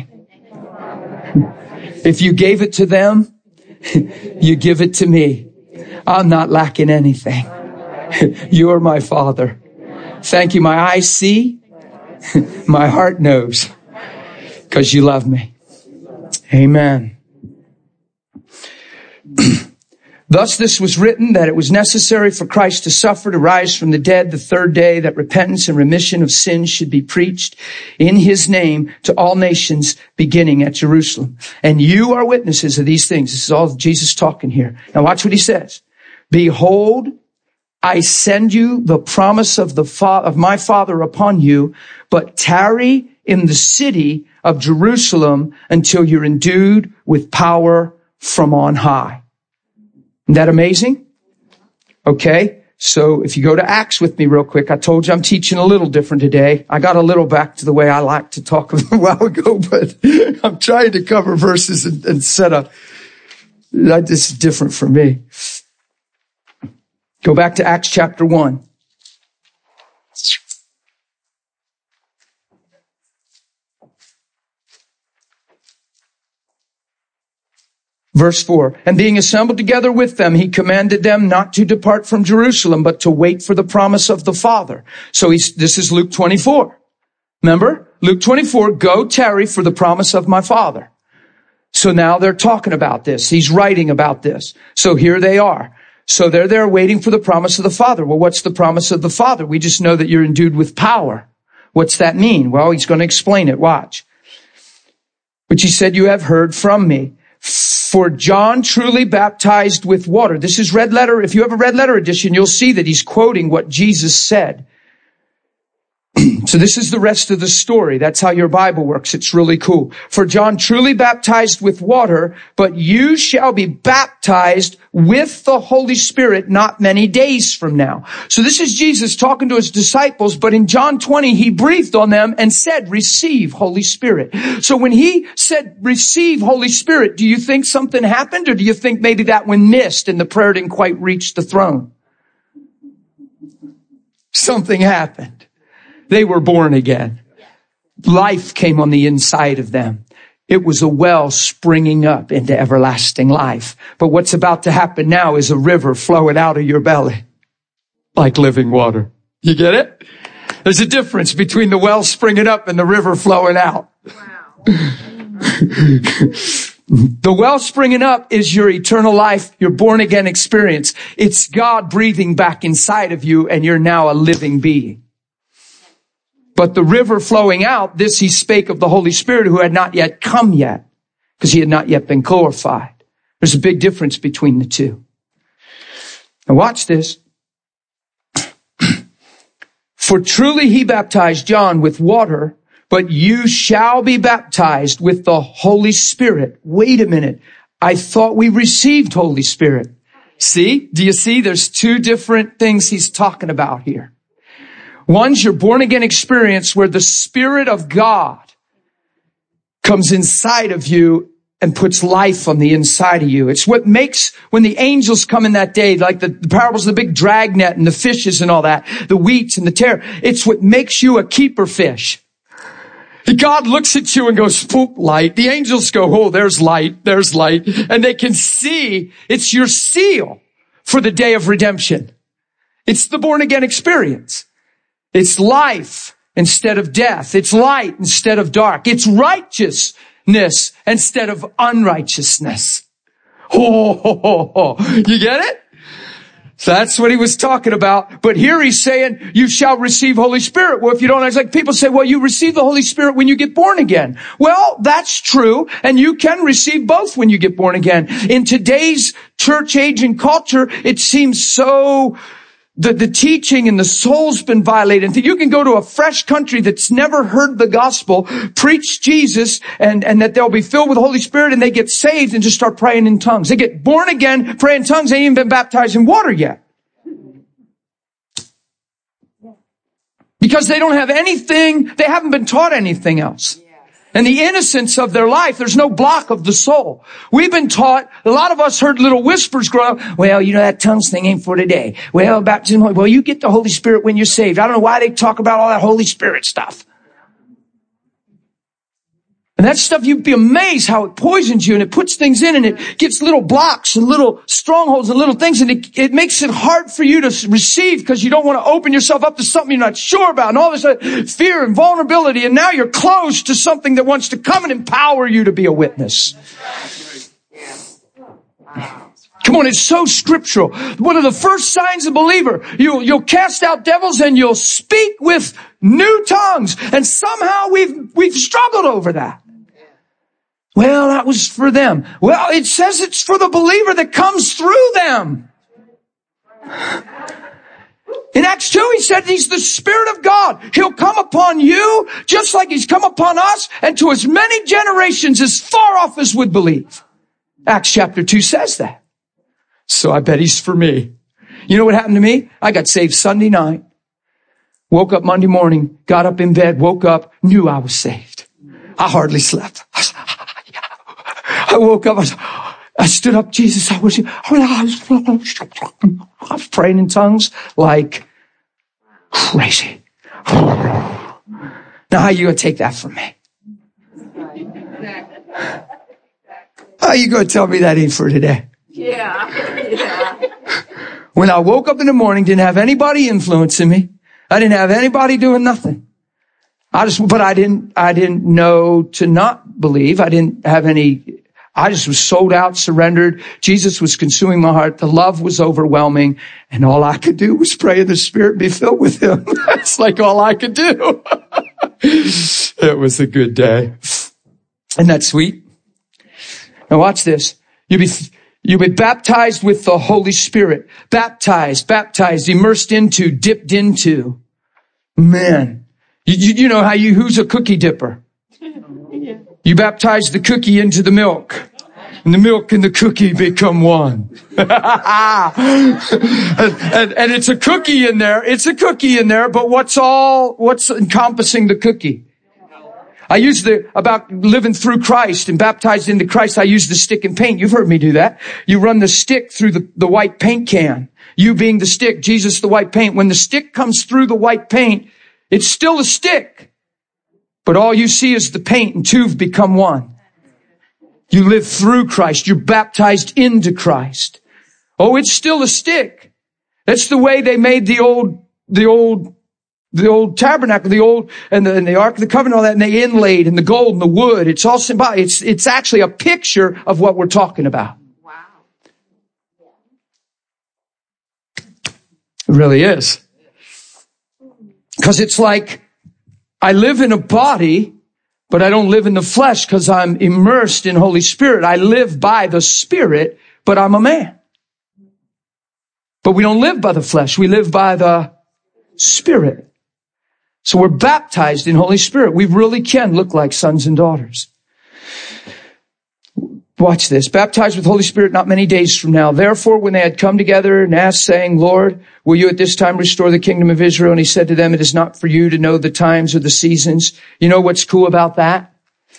If you gave it to them, you give it to me. I'm not lacking anything. You're my Father. Thank you. My eyes see. My heart knows. Because you love me. Amen. Thus this was written, that it was necessary for Christ to suffer, to rise from the dead the third day, that repentance and remission of sins should be preached in his name to all nations, beginning at Jerusalem. And you are witnesses of these things. This is all Jesus talking here. Now watch what he says. Behold, I send you the promise of the fa- of my Father upon you, but tarry in the city of Jerusalem until you're endued with power from on high. Isn't that amazing? Okay. So if you go to Acts with me real quick, I told you I'm teaching a little different today. I got a little back to the way I like to talk a while ago, but I'm trying to cover verses and, and set up. This is different for me. Go back to Acts chapter one. Verse four, and being assembled together with them, he commanded them not to depart from Jerusalem, but to wait for the promise of the Father. So he's, this is Luke twenty-four. Remember? Luke twenty-four, go tarry for the promise of my Father. So now they're talking about this. He's writing about this. So here they are. So they're there waiting for the promise of the Father. Well, what's the promise of the Father? We just know that you're endued with power. What's that mean? Well, he's going to explain it. Watch. Which he said, you have heard from me. For John truly baptized with water. This is red letter. If you have a red letter edition, you'll see that he's quoting what Jesus said. So this is the rest of the story. That's how your Bible works. It's really cool. For John truly baptized with water, but you shall be baptized with the Holy Spirit not many days from now. So this is Jesus talking to his disciples, but in John twenty, he breathed on them and said, receive Holy Spirit. So when he said, receive Holy Spirit, do you think something happened, or do you think maybe that one missed and the prayer didn't quite reach the throne? Something happened. They were born again. Life came on the inside of them. It was a well springing up into everlasting life. But what's about to happen now is a river flowing out of your belly like living water. You get it? There's a difference between the well springing up and the river flowing out. Wow. The well springing up is your eternal life, your born again experience. It's God breathing back inside of you, and you're now a living being. But the river flowing out, this he spake of the Holy Spirit, who had not yet come yet, because he had not yet been glorified. There's a big difference between the two. Now watch this. For truly he baptized John with water, but you shall be baptized with the Holy Spirit. Wait a minute. I thought we received Holy Spirit. See? Do you see? There's two different things he's talking about here. One's your born again experience where the Spirit of God comes inside of you and puts life on the inside of you. It's what makes, when the angels come in that day, like the, the parables of the big dragnet and the fishes and all that, the wheats and the tare, it's what makes you a keeper fish. God looks at you and goes, spook light. The angels go, oh, there's light, there's light. And they can see it's your seal for the day of redemption. It's the born again experience. It's life instead of death. It's light instead of dark. It's righteousness instead of unrighteousness. Oh, ho, ho, ho. You get it? So that's what he was talking about. But here he's saying, you shall receive Holy Spirit. Well, if you don't, it's like people say, well, you receive the Holy Spirit when you get born again. Well, that's true. And you can receive both when you get born again. In today's church age and culture, it seems so The, the teaching and the soul's been violated. You can go to a fresh country that's never heard the gospel, preach Jesus, and, and that they'll be filled with the Holy Spirit, and they get saved and just start praying in tongues. They get born again, pray in tongues. They ain't even been baptized in water yet. Because they don't have anything, they haven't been taught anything else. And the innocence of their life, there's no block of the soul. We've been taught, a lot of us heard little whispers growing up, well, you know, that tongues thing ain't for today. Well, baptism, well, you get the Holy Spirit when you're saved. I don't know why they talk about all that Holy Spirit stuff. And that stuff, you'd be amazed how it poisons you, and it puts things in, and it gets little blocks and little strongholds and little things, and it, it makes it hard for you to receive because you don't want to open yourself up to something you're not sure about, and all this uh, fear and vulnerability, and now you're closed to something that wants to come and empower you to be a witness. Come on, it's so scriptural. One of the first signs of a believer, you, you'll cast out devils and you'll speak with new tongues. And somehow we've, we've struggled over that. Well, that was for them. Well, it says it's for the believer that comes through them. In Acts two, he said he's the Spirit of God. He'll come upon you just like he's come upon us and to as many generations as far off as would believe. Acts chapter two says that. So I bet he's for me. You know what happened to me? I got saved Sunday night. Woke up Monday morning, got up in bed, woke up, knew I was saved. I hardly slept. I woke up, I, was, I stood up, Jesus, I was, I was praying in tongues like crazy. Now how are you going to take that from me? How are you going to tell me that ain't for today? Yeah. Yeah. When I woke up in the morning, didn't have anybody influencing me. I didn't have anybody doing nothing. I just, but I didn't, I didn't know to not believe. I didn't have any, I just was sold out, surrendered. Jesus was consuming my heart. The love was overwhelming. And all I could do was pray in the Spirit and be filled with Him. That's like all I could do. It was a good day. Isn't that sweet? Now watch this. You'll be, you'll be baptized with the Holy Spirit. Baptized, baptized, immersed into, dipped into. Man. You, you, you know how you, who's a cookie dipper? You baptize the cookie into the milk. And the milk and the cookie become one. and, and, and it's a cookie in there. It's a cookie in there, but what's all, what's encompassing the cookie? I use the, about living through Christ and baptized into Christ, I use the stick and paint. You've heard me do that. You run the stick through the, the white paint can. You being the stick, Jesus the white paint. When the stick comes through the white paint, it's still a stick. But all you see is the paint and two have become one. You live through Christ. You're baptized into Christ. Oh, it's still a stick. That's the way they made the old, the old, the old tabernacle, the old, and the, and the Ark of the Covenant, all that, and they inlaid in the gold and the wood. It's all symbolic. It's, it's actually a picture of what we're talking about. Wow. It really is. Because it's like, I live in a body, but I don't live in the flesh because I'm immersed in Holy Spirit. I live by the Spirit, but I'm a man. But we don't live by the flesh. We live by the Spirit. So we're baptized in Holy Spirit. We really can look like sons and daughters. Watch this. Baptized with Holy Spirit not many days from now. Therefore, when they had come together and asked, saying, Lord, will you at this time restore the kingdom of Israel? And he said to them, it is not for you to know the times or the seasons. You know what's cool about that?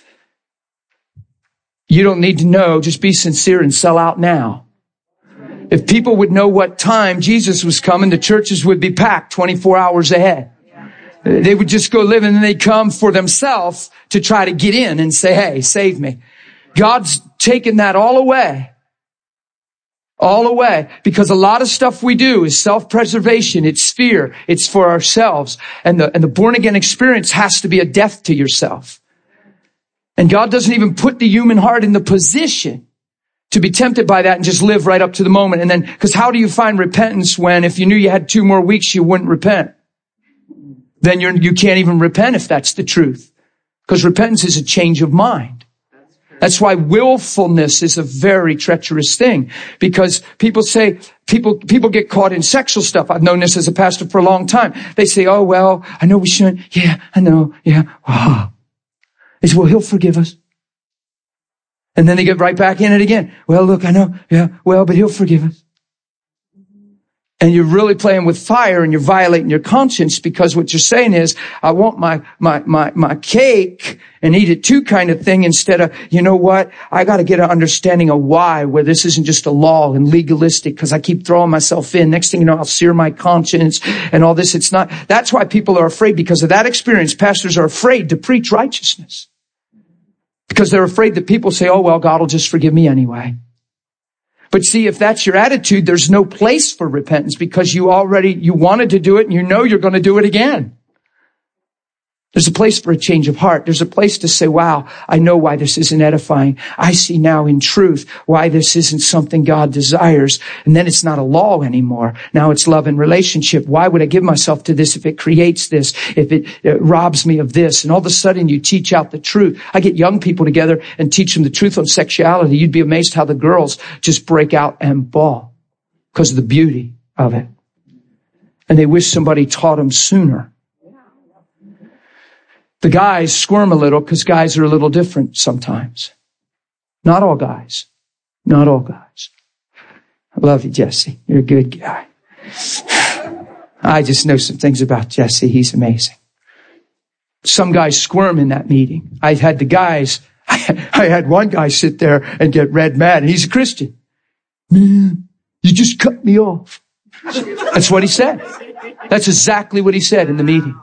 You don't need to know. Just be sincere and sell out now. If people would know what time Jesus was coming, the churches would be packed twenty-four hours ahead. They would just go live and then they'd come for themselves to try to get in and say, hey, save me. God's taken that all away. All away. Because a lot of stuff we do is self-preservation. It's fear. It's for ourselves. And the, and the born-again experience has to be a death to yourself. And God doesn't even put the human heart in the position to be tempted by that and just live right up to the moment. And then, because how do you find repentance when if you knew you had two more weeks, you wouldn't repent? Then you're, you can't even repent if that's the truth. Because repentance is a change of mind. That's why willfulness is a very treacherous thing. Because people say, people, people get caught in sexual stuff. I've known this as a pastor for a long time. They say, oh, well, I know we shouldn't. Yeah, I know. Yeah. Oh. They say, well, he'll forgive us. And then they get right back in it again. Well, look, I know. Yeah, well, but he'll forgive us. And you're really playing with fire and you're violating your conscience because what you're saying is, I want my, my, my, my cake and eat it too kind of thing instead of, you know what? I got to get an understanding of why, where this isn't just a law and legalistic because I keep throwing myself in. Next thing you know, I'll sear my conscience and all this. It's not, that's why people are afraid because of that experience. Pastors are afraid to preach righteousness because they're afraid that people say, oh, well, God will just forgive me anyway. But see, if that's your attitude, there's no place for repentance because you already, you wanted to do it and you know you're going to do it again. There's a place for a change of heart. There's a place to say, wow, I know why this isn't edifying. I see now in truth why this isn't something God desires. And then it's not a law anymore. Now it's love and relationship. Why would I give myself to this if it creates this, if it, it robs me of this? And all of a sudden you teach out the truth. I get young people together and teach them the truth on sexuality. You'd be amazed how the girls just break out and bawl because of the beauty of it. And they wish somebody taught them sooner. The guys squirm a little because guys are a little different sometimes. Not all guys. Not all guys. I love you, Jesse. You're a good guy. I just know some things about Jesse. He's amazing. Some guys squirm in that meeting. I had the guys, I had one guy sit there and get red mad, and he's a Christian. Man, you just cut me off. That's what he said. That's exactly what he said in the meeting.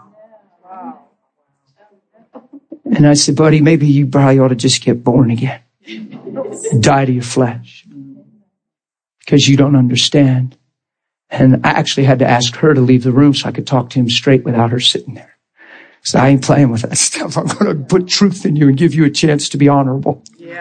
And I said, buddy, maybe you probably ought to just get born again. Die to your flesh. Because you don't understand. And I actually had to ask her to leave the room so I could talk to him straight without her sitting there. So I ain't playing with that stuff. I'm going to put truth in you and give you a chance to be honorable. Yeah.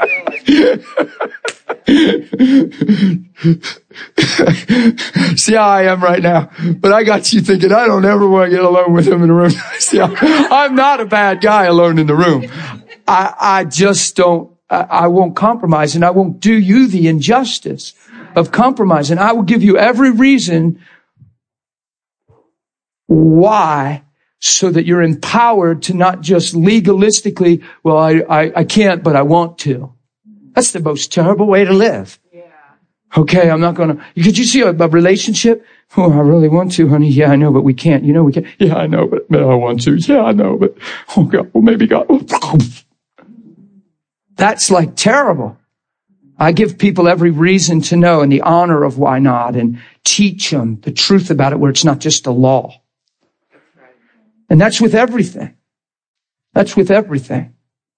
See how I am right now. But I got you thinking, I don't ever want to get alone with him in the room. See how, I'm not a bad guy alone in the room. I, I just don't, I, I won't compromise, and I won't do you the injustice of compromise. And I will give you every reason why, so that you're empowered to not just legalistically, well, I, I, I can't, but I want to. That's the most terrible way to live. Yeah. Okay, I'm not going to. Could you see a, a relationship? Oh, I really want to, honey. Yeah, I know, but we can't. You know, we can't. Yeah, I know, but I want to. Yeah, I know, but oh God, well, maybe God. That's like terrible. I give people every reason to know and the honor of why not, and teach them the truth about it where it's not just a law. And that's with everything. That's with everything.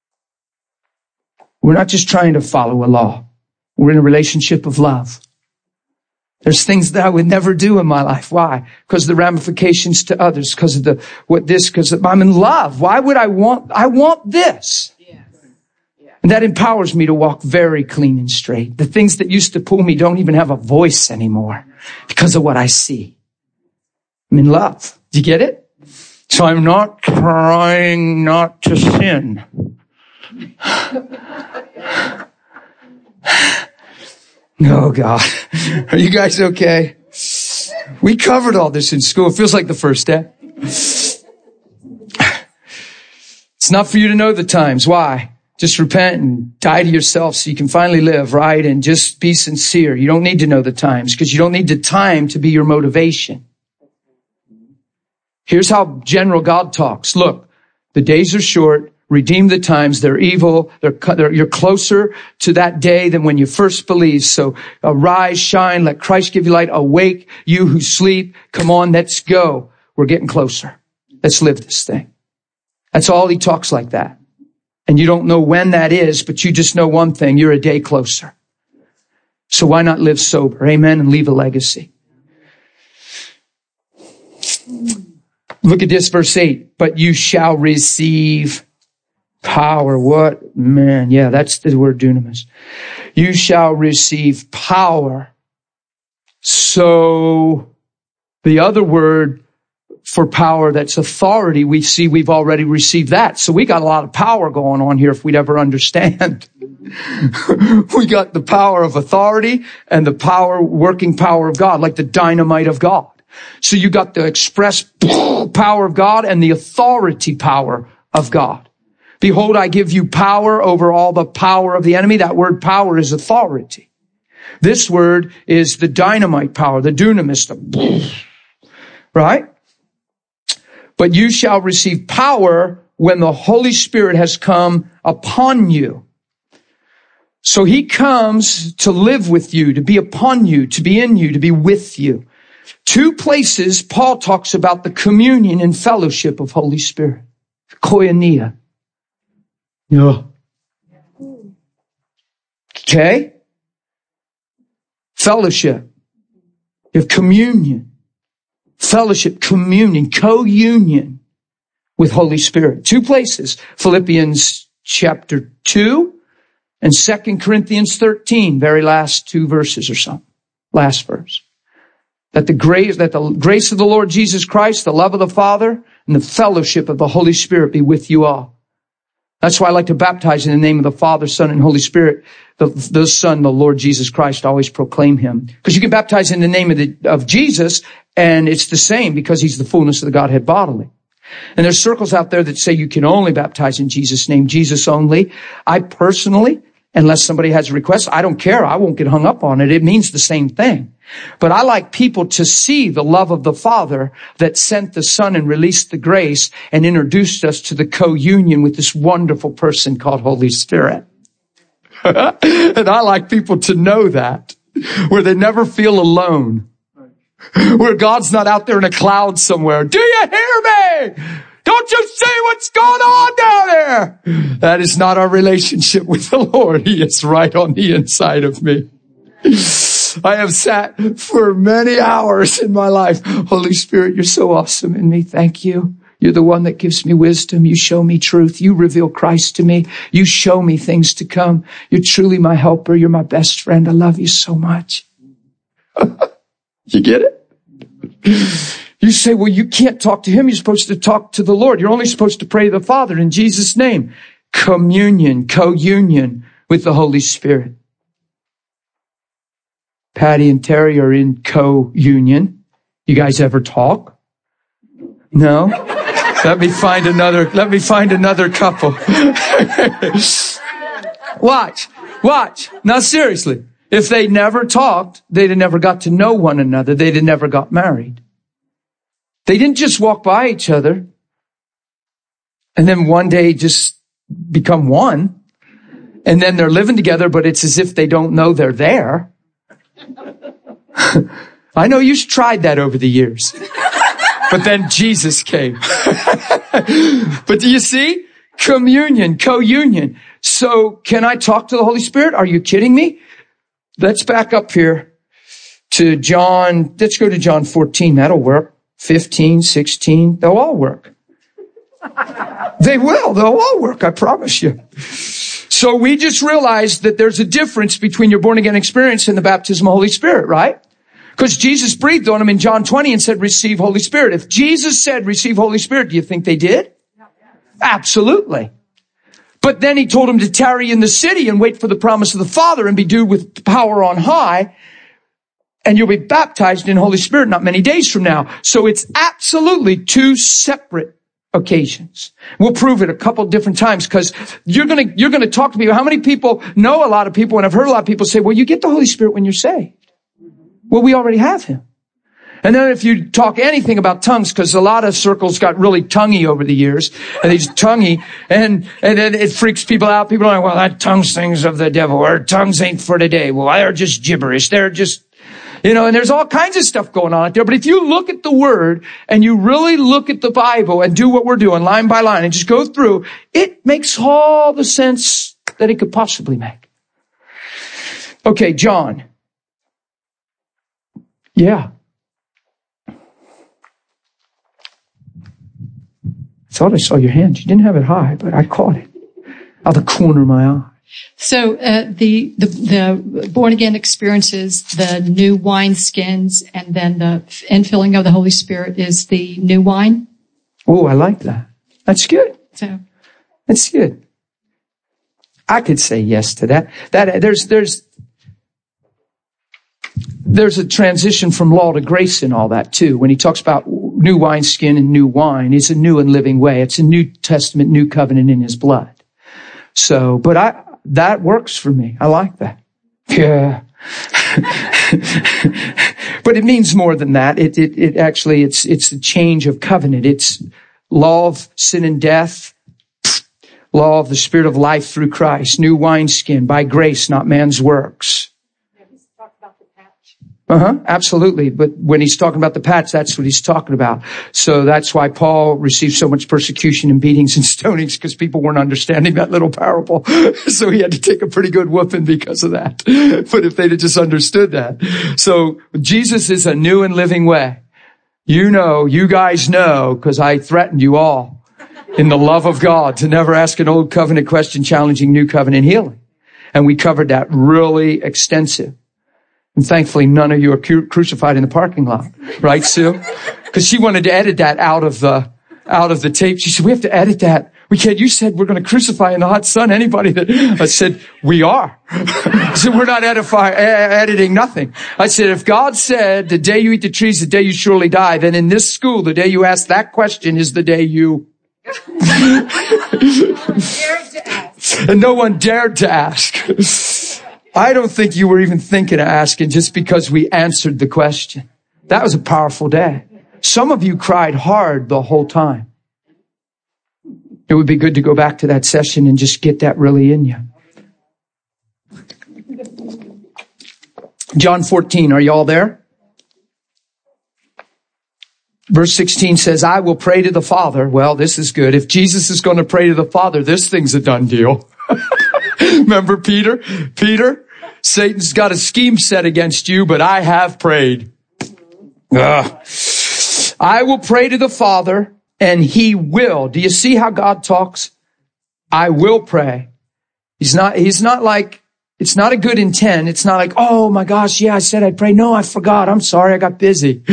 We're not just trying to follow a law. We're in a relationship of love. There's things that I would never do in my life. Why? Because of the ramifications to others, because of the, what this, because I'm in love. Why would I want, I want this. Yes. Yeah. And that empowers me to walk very clean and straight. The things that used to pull me don't even have a voice anymore because of what I see. I'm in love. Do you get it? So I'm not trying not to sin. Oh God. Are you guys okay? We covered all this in school. It feels like the first day. It's not for you to know the times. Why? Just repent and die to yourself so you can finally live, right? And just be sincere. You don't need to know the times because you don't need the time to be your motivation. Here's how general God talks. Look, the days are short. Redeem the times. They're evil. They're, they're, you're closer to that day than when you first believed. So arise, shine, let Christ give you light. Awake, you who sleep. Come on, let's go. We're getting closer. Let's live this thing. That's all he talks like that. And you don't know when that is, but you just know one thing. You're a day closer. So why not live sober? Amen. And leave a legacy. Look at this, verse eight. But you shall receive power. What? Man, yeah, that's the word dunamis. You shall receive power. So the other word for power, that's authority, we see we've already received that. So we got a lot of power going on here if we'd ever understand. We got the power of authority and the power, working power of God, like the dynamite of God. So you got the express power of God and the authority power of God. Behold, I give you power over all the power of the enemy. That word power is authority. This word is the dynamite power, the dunamis, the right? But you shall receive power when the Holy Spirit has come upon you. So he comes to live with you, to be upon you, to be in you, to be with you. Two places Paul talks about the communion and fellowship of Holy Spirit. Koinonia. Yeah. Okay? Fellowship. You have communion. Fellowship, communion, co-union with Holy Spirit. Two places, Philippians chapter two and Second Corinthians thirteen, very last two verses or something. Last verse. That the grace, that the grace of the Lord Jesus Christ, the love of the Father, and the fellowship of the Holy Spirit be with you all. That's why I like to baptize in the name of the Father, Son, and Holy Spirit. The, the Son, the Lord Jesus Christ, always proclaim him. Because you can baptize in the name of, the, of Jesus, and it's the same because he's the fullness of the Godhead bodily. And there's circles out there that say you can only baptize in Jesus' name, Jesus only. I personally, unless somebody has a request, I don't care. I won't get hung up on it. It means the same thing. But I like people to see the love of the Father that sent the Son and released the grace and introduced us to the co-union with this wonderful person called Holy Spirit. And I like people to know that, where they never feel alone, where God's not out there in a cloud somewhere. Do you hear me? Don't you see what's going on down there? That is not our relationship with the Lord. He is right on the inside of me. I have sat for many hours in my life. Holy Spirit, you're so awesome in me. Thank you. You're the one that gives me wisdom. You show me truth. You reveal Christ to me. You show me things to come. You're truly my helper. You're my best friend. I love you so much. You get it? You say, well, you can't talk to him. You're supposed to talk to the Lord. You're only supposed to pray to the Father in Jesus' name. Communion, co-union with the Holy Spirit. Patty and Terry are in co-union. You guys ever talk? No? Let me find another, let me find another couple. Watch, watch. Now seriously, if they never talked, they'd have never got to know one another. They'd have never got married. They didn't just walk by each other and then one day just become one. And then they're living together, but it's as if they don't know they're there. I know you've tried that over the years. But then Jesus came. But do you see? Communion, co-union. So can I talk to the Holy Spirit? Are you kidding me? Let's back up here to John. Let's go to John fourteen. That'll work. fifteen, sixteen. They'll all work. They will. They'll all work. I promise you. So we just realized that there's a difference between your born again experience and the baptism of the Holy Spirit, right? Because Jesus breathed on them in John twenty and said, receive Holy Spirit. If Jesus said, receive Holy Spirit, do you think they did? Absolutely. But then he told them to tarry in the city and wait for the promise of the Father and be endued with power on high. And you'll be baptized in Holy Spirit not many days from now. So it's absolutely two separate occasions. We'll prove it a couple different times because you're going to, you're going to talk to people. How many people know a lot of people? And I've heard a lot of people say, well, you get the Holy Spirit when you're saved. Well, we already have him. And then if you talk anything about tongues, because a lot of circles got really tonguey over the years, and these tonguey, and, and then it freaks people out. People are like, well, that tongues thing's of the devil, or tongues ain't for today. Well, they're just gibberish. They're just, you know, and there's all kinds of stuff going on out there. But if you look at the Word, and you really look at the Bible, and do what we're doing, line by line, and just go through, it makes all the sense that it could possibly make. Okay, John. Yeah. I thought I saw your hand. You didn't have it high, but I caught it out of the corner of my eye. So uh, the, the the born again experiences, the new wine skins, and then the infilling of the Holy Spirit is the new wine. Oh, I like that. That's good. So that's good. I could say yes to that. That there's there's there's a transition from law to grace in all that too. When he talks about new wineskin and new wine, it's a new and living way. It's a New Testament, new covenant in his blood. So, but I, that works for me. I like that. Yeah. But it means more than that. It, it, it actually, it's, it's a change of covenant. It's law of sin and death, law of the Spirit of life through Christ, new wineskin by grace, not man's works. Uh-huh, absolutely. But when he's talking about the patch, that's what he's talking about. So that's why Paul received so much persecution and beatings and stonings, because people weren't understanding that little parable. So he had to take a pretty good whooping because of that. But if they'd have just understood that. So Jesus is a new and living way. You know, you guys know, because I threatened you all. in the love of God to never ask an old covenant question challenging new covenant healing. And we covered that really extensive. And thankfully, none of you are cru- crucified in the parking lot. Right, Sue? Because she wanted to edit that out of the, out of the tape. She said, we have to edit that. We can't. You said we're going to crucify in the hot sun anybody that, I said, we are. So we're not edify, editing nothing. I said, if God said the day you eat the trees, the day you surely die, then in this school, the day you ask that question is the day you. And no one dared to ask. I don't think you were even thinking of asking just because we answered the question. That was a powerful day. Some of you cried hard the whole time. It would be good to go back to that session and just get that really in you. John fourteen, are you all there? Verse sixteen says, I will pray to the Father. Well, this is good. If Jesus is going to pray to the Father, this thing's a done deal. Remember Peter? Peter, Satan's got a scheme set against you, but I have prayed. Ugh. I will pray to the Father, and he will. Do you see how God talks? I will pray. He's not, he's not like, it's not a good intent. It's not like, oh my gosh, yeah, I said I'd pray. No, I forgot. I'm sorry. I got busy.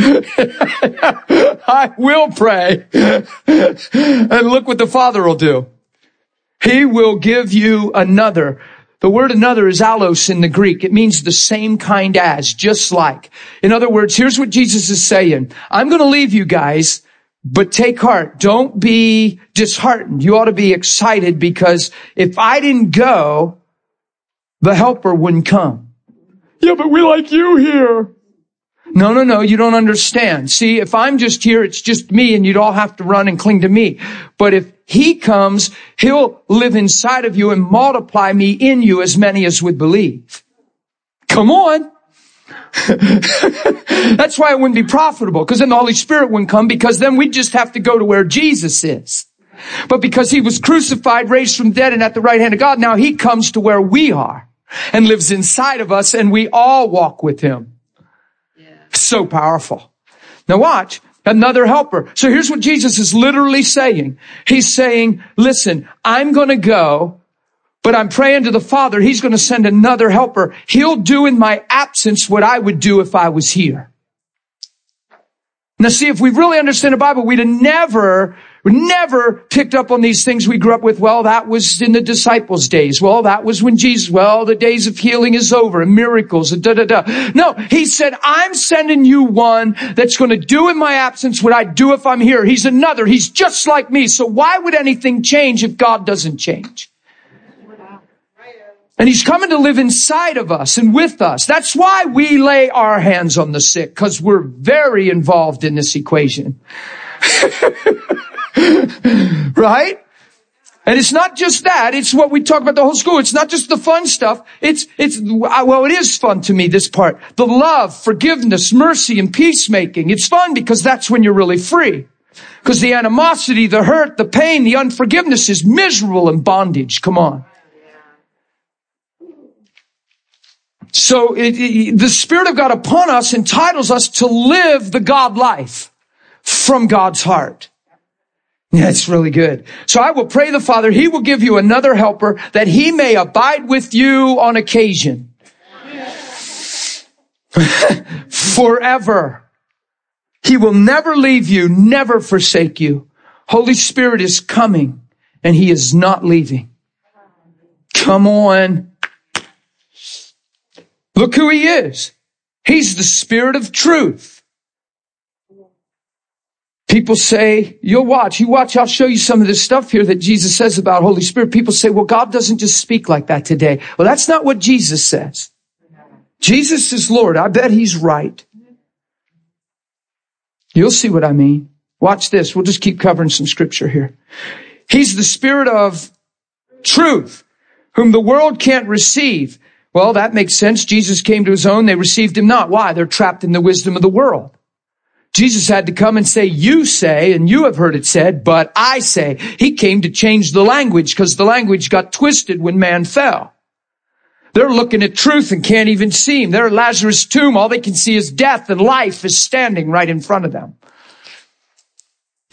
I will pray. And look what the Father will do. He will give you another. The word another is allos in the Greek. It means the same kind as, just like. In other words, here's what Jesus is saying. I'm going to leave you guys, but take heart. Don't be disheartened. You ought to be excited because if I didn't go, the helper wouldn't come. Yeah, but we like you here. No, no, no, you don't understand. See, if I'm just here, it's just me and you'd all have to run and cling to me. But if he comes, he'll live inside of you and multiply me in you as many as would believe. Come on. That's why it wouldn't be profitable, because then the Holy Spirit wouldn't come, because then we'd just have to go to where Jesus is. But because he was crucified, raised from the dead, and at the right hand of God, now he comes to where we are and lives inside of us, and we all walk with him. Yeah. So powerful. Now watch. Another helper. So here's what Jesus is literally saying. He's saying, listen, I'm going to go, but I'm praying to the Father. He's going to send another helper. He'll do in my absence what I would do if I was here. Now see, if we really understand the Bible, we'd have never, never picked up on these things we grew up with. Well, that was in the disciples' days. Well, that was when Jesus, well, the days of healing is over and miracles and da, da, da. No, he said, I'm sending you one that's going to do in my absence what I'd do if I'm here. He's another. He's just like me. So why would anything change if God doesn't change? And he's coming to live inside of us and with us. That's why we lay our hands on the sick, because we're very involved in this equation. Right? And it's not just that. It's what we talk about the whole school. It's not just the fun stuff. It's, it's, well, it is fun to me, this part. The love, forgiveness, mercy, and peacemaking. It's fun because that's when you're really free. Because the animosity, the hurt, the pain, the unforgiveness is miserable and bondage. Come on. So it, it, the Spirit of God upon us entitles us to live the God life from God's heart. Yeah, it's really good. So I will pray the Father. He will give you another helper that he may abide with you on occasion. Forever. He will never leave you, never forsake you. Holy Spirit is coming and he is not leaving. Come on. Look who he is. He's the Spirit of truth. People say, you'll watch, you watch, I'll show you some of this stuff here that Jesus says about Holy Spirit. People say, well, God doesn't just speak like that today. Well, that's not what Jesus says. Jesus is Lord. I bet he's right. You'll see what I mean. Watch this. We'll just keep covering some scripture here. He's the Spirit of truth, whom the world can't receive. Well, that makes sense. Jesus came to his own. They received him not. Why? They're trapped in the wisdom of the world. Jesus had to come and say, you say, and you have heard it said, but I say. He came to change the language because the language got twisted when man fell. They're looking at truth and can't even see him. They're at Lazarus' tomb. All they can see is death, and life is standing right in front of them.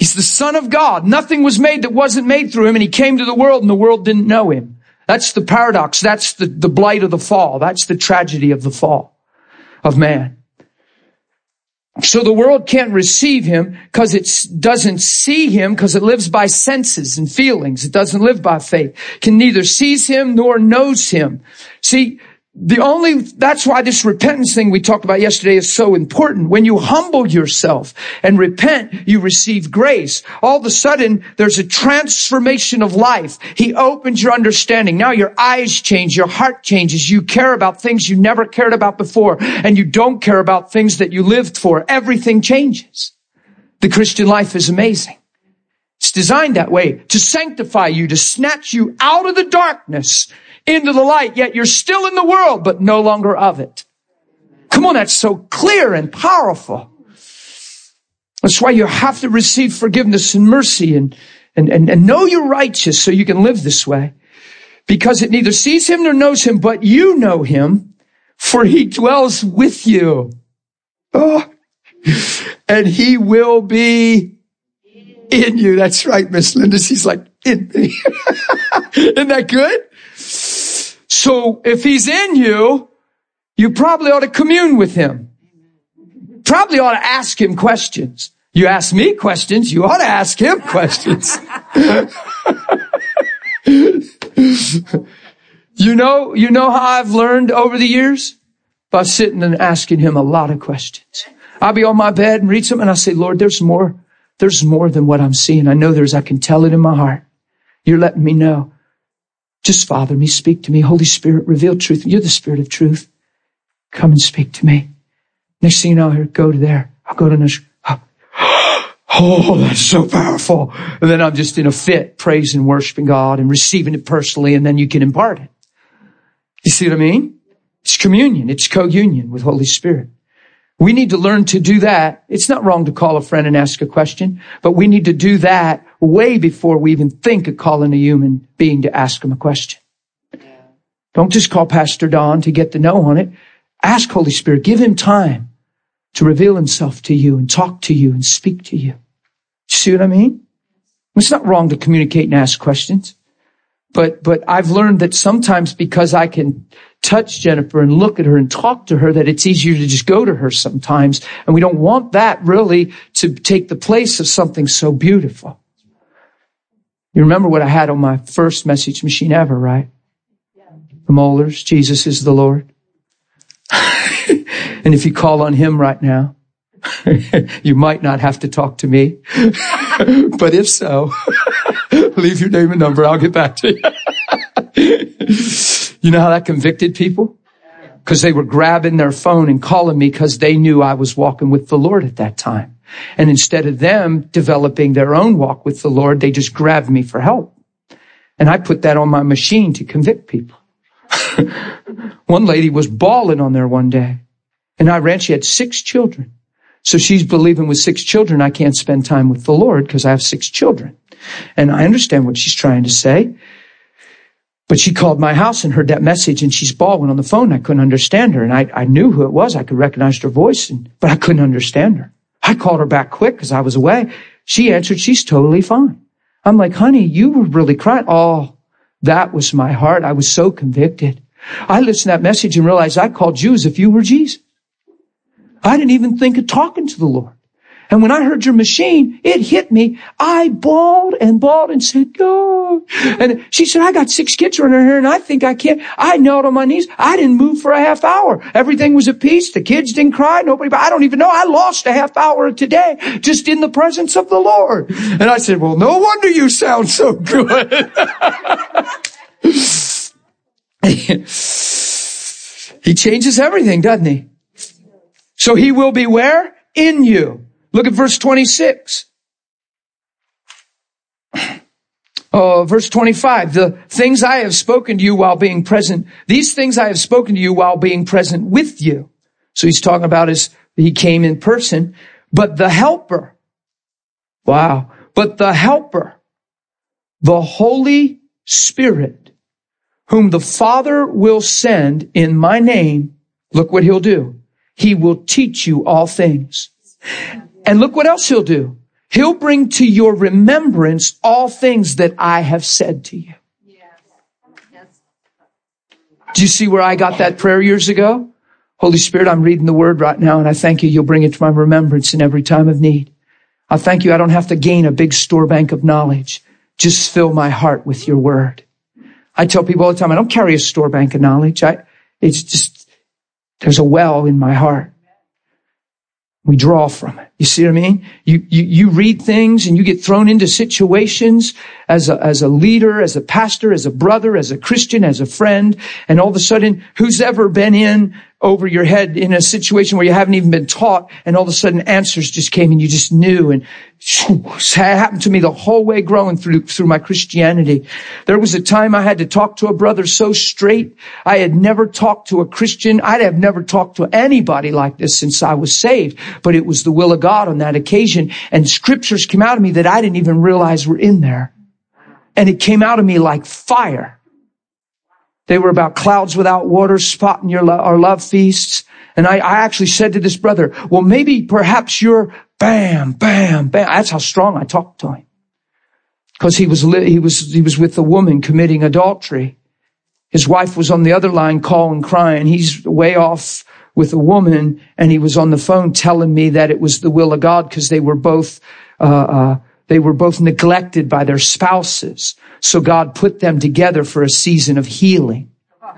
He's the Son of God. Nothing was made that wasn't made through him, and he came to the world and the world didn't know him. That's the paradox. That's the, the blight of the fall. That's the tragedy of the fall of man. So the world can't receive him because it doesn't see him, because it lives by senses and feelings. It doesn't live by faith. It can neither sees him nor knows him. See, the only, that's why this repentance thing we talked about yesterday is so important. When you humble yourself and repent, you receive grace. All of a sudden, there's a transformation of life. He opens your understanding. Now your eyes change, your heart changes. You care about things you never cared about before, and you don't care about things that you lived for. Everything changes. The Christian life is amazing. It's designed that way, to sanctify you, to snatch you out of the darkness into the light, yet you're still in the world, but no longer of it. Come on, that's so clear and powerful. That's why you have to receive forgiveness and mercy and, and, and, and know you're righteous so you can live this way. Because it neither sees him nor knows him, but you know him, for he dwells with you. Oh, and he will be in you. That's right, Miss Linda. She's like, in me. Isn't that good? So if he's in you, you probably ought to commune with him. Probably ought to ask him questions. You ask me questions, you ought to ask him questions. You know, you know how I've learned over the years? By sitting and asking him a lot of questions. I'll be on my bed and read something and I say, Lord, there's more, there's more than what I'm seeing. I know there's, I can tell it in my heart. You're letting me know. Just father me, speak to me. Holy Spirit, reveal truth. You're the Spirit of truth. Come and speak to me. Next thing you know, I'll go to there. I'll go to this. Oh, that's so powerful. And then I'm just in a fit, praising, worshiping God and receiving it personally, and then you can impart it. You see what I mean? It's communion. It's co-union with Holy Spirit. We need to learn to do that. It's not wrong to call a friend and ask a question, but we need to do that way before we even think of calling a human being to ask him a question. Don't just call Pastor Don to get the no on it. Ask Holy Spirit. Give him time to reveal himself to you and talk to you and speak to you. You see what I mean? It's not wrong to communicate and ask questions. But, but I've learned that sometimes because I can touch Jennifer and look at her and talk to her, that it's easier to just go to her sometimes. And we don't want that really to take the place of something so beautiful. You remember what I had on my first message machine ever, right? The molars, Jesus is the Lord. And if you call on him right now, you might not have to talk to me. But if so, leave your name and number. I'll get back to you. You know how that convicted people? Because they were grabbing their phone and calling me because they knew I was walking with the Lord at that time. And instead of them developing their own walk with the Lord, they just grabbed me for help. And I put that on my machine to convict people. One lady was bawling on there one day. And I ran, she had six children. So she's believing with six children, I can't spend time with the Lord because I have six children. And I understand what she's trying to say. But she called my house and heard that message, and she's bawling on the phone. I couldn't understand her. And I, I knew who it was. I could recognize her voice, and, but I couldn't understand her. I called her back quick because I was away. She answered, she's totally fine. I'm like, honey, you were really crying. Oh, that was my heart. I was so convicted. I listened to that message and realized I called you as if you were Jesus. I didn't even think of talking to the Lord. And when I heard your machine, it hit me. I bawled and bawled and said, God. And she said, I got six kids running here and I think I can't. I knelt on my knees. I didn't move for a half hour. Everything was at peace. The kids didn't cry. Nobody, I don't even know. I lost a half hour today just in the presence of the Lord. And I said, well, no wonder you sound so good. He changes everything, doesn't he? So he will be where? In you. Look at verse twenty-six. Oh, verse twenty-five. The things I have spoken to you while being present, these things I have spoken to you while being present with you. So he's talking about his, he came in person, but the helper. Wow. But the helper, the Holy Spirit, whom the Father will send in my name, look what he'll do. He will teach you all things. And look what else he'll do. He'll bring to your remembrance all things that I have said to you. Do you see where I got that prayer years ago? Holy Spirit, I'm reading the word right now, and I thank you. You'll bring it to my remembrance in every time of need. I thank you. I don't have to gain a big store bank of knowledge. Just fill my heart with your word. I tell people all the time, I don't carry a store bank of knowledge. I, it's just, there's a well in my heart. We draw from it. You see what I mean? You, you, you read things and you get thrown into situations as a, as a leader, as a pastor, as a brother, as a Christian, as a friend. And all of a sudden, who's ever been in over your head in a situation where you haven't even been taught, and all of a sudden answers just came and you just knew. And it happened to me the whole way growing through, through my Christianity. There was a time I had to talk to a brother so straight. I had never talked to a Christian. I'd have never talked to anybody like this since I was saved. But it was the will of God on that occasion. And scriptures came out of me that I didn't even realize were in there. And it came out of me like fire. They were about clouds without water, spotting your lo- our love feasts. And I, I actually said to this brother, well, maybe perhaps you're bam, bam, bam. That's how strong I talked to him. Because he was, li- he was, he was with a woman committing adultery. His wife was on the other line calling, crying. He's way off with a woman, and he was on the phone telling me that it was the will of God because they were both, uh, uh, they were both neglected by their spouses. So God put them together for a season of healing.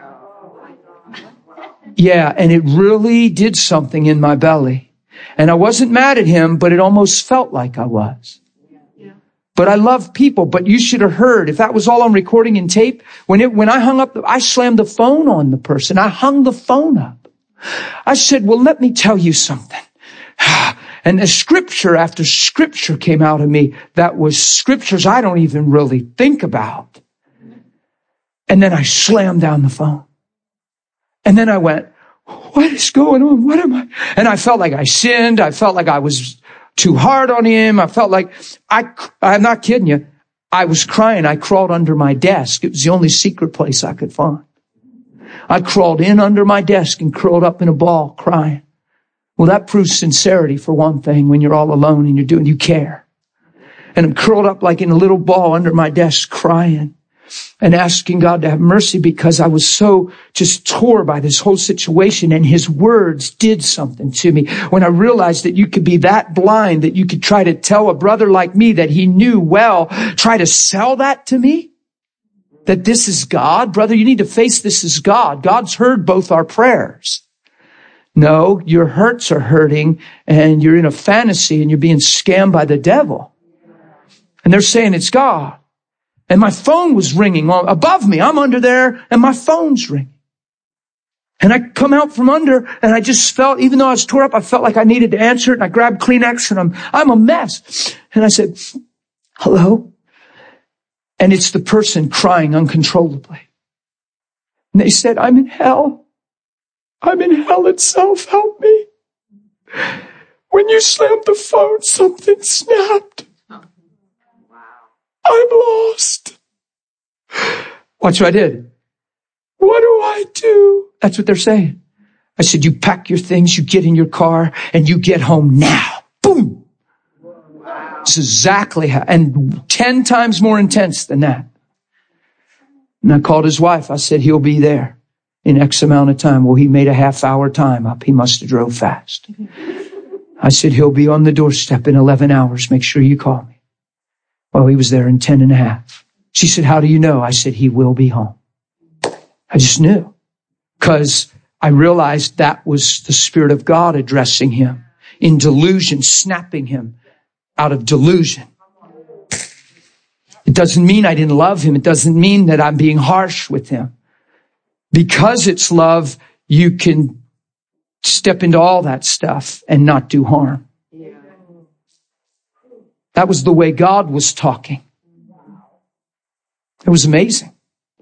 Yeah, and it really did something in my belly. And I wasn't mad at him, but it almost felt like I was. But I love people, but you should have heard, if that was all on recording and tape, when it, when I hung up, the, I slammed the phone on the person. I hung the phone up. I said, well, let me tell you something. And the scripture after scripture came out of me that was scriptures I don't even really think about. And then I slammed down the phone. And then I went, what is going on? What am I? And I felt like I sinned. I felt like I was too hard on him. I felt like I, I'm not kidding you. I was crying. I crawled under my desk. It was the only secret place I could find. I crawled in under my desk and curled up in a ball crying. Well, that proves sincerity for one thing when you're all alone and you're doing, you care. And I'm curled up like in a little ball under my desk crying and asking God to have mercy because I was so just tore by this whole situation, and his words did something to me. When I realized that you could be that blind, that you could try to tell a brother like me that he knew well, try to sell that to me, that this is God. Brother, you need to face this as God. God's heard both our prayers. No, your hurts are hurting and you're in a fantasy and you're being scammed by the devil. And they're saying it's God. And my phone was ringing above me. I'm under there and my phone's ringing. And I come out from under and I just felt, even though I was tore up, I felt like I needed to answer it. And I grabbed Kleenex and I'm, I'm a mess. And I said, hello? And it's the person crying uncontrollably. And they said, I'm in hell. I'm in hell itself. Help me. When you slammed the phone, something snapped. I'm lost. Watch what I did. What do I do? That's what they're saying. I said, you pack your things, you get in your car, and you get home now. Boom. It's exactly how, and ten times more intense than that. And I called his wife. I said, he'll be there in X amount of time. Well, he made a half hour time up. He must have drove fast. I said, he'll be on the doorstep in eleven hours. Make sure you call me. Well, he was there in ten and a half. She said, how do you know? I said, he will be home. I just knew because I realized that was the Spirit of God addressing him in delusion, snapping him out of delusion. It doesn't mean I didn't love him. It doesn't mean that I'm being harsh with him. Because it's love, you can step into all that stuff and not do harm. That was the way God was talking. It was amazing.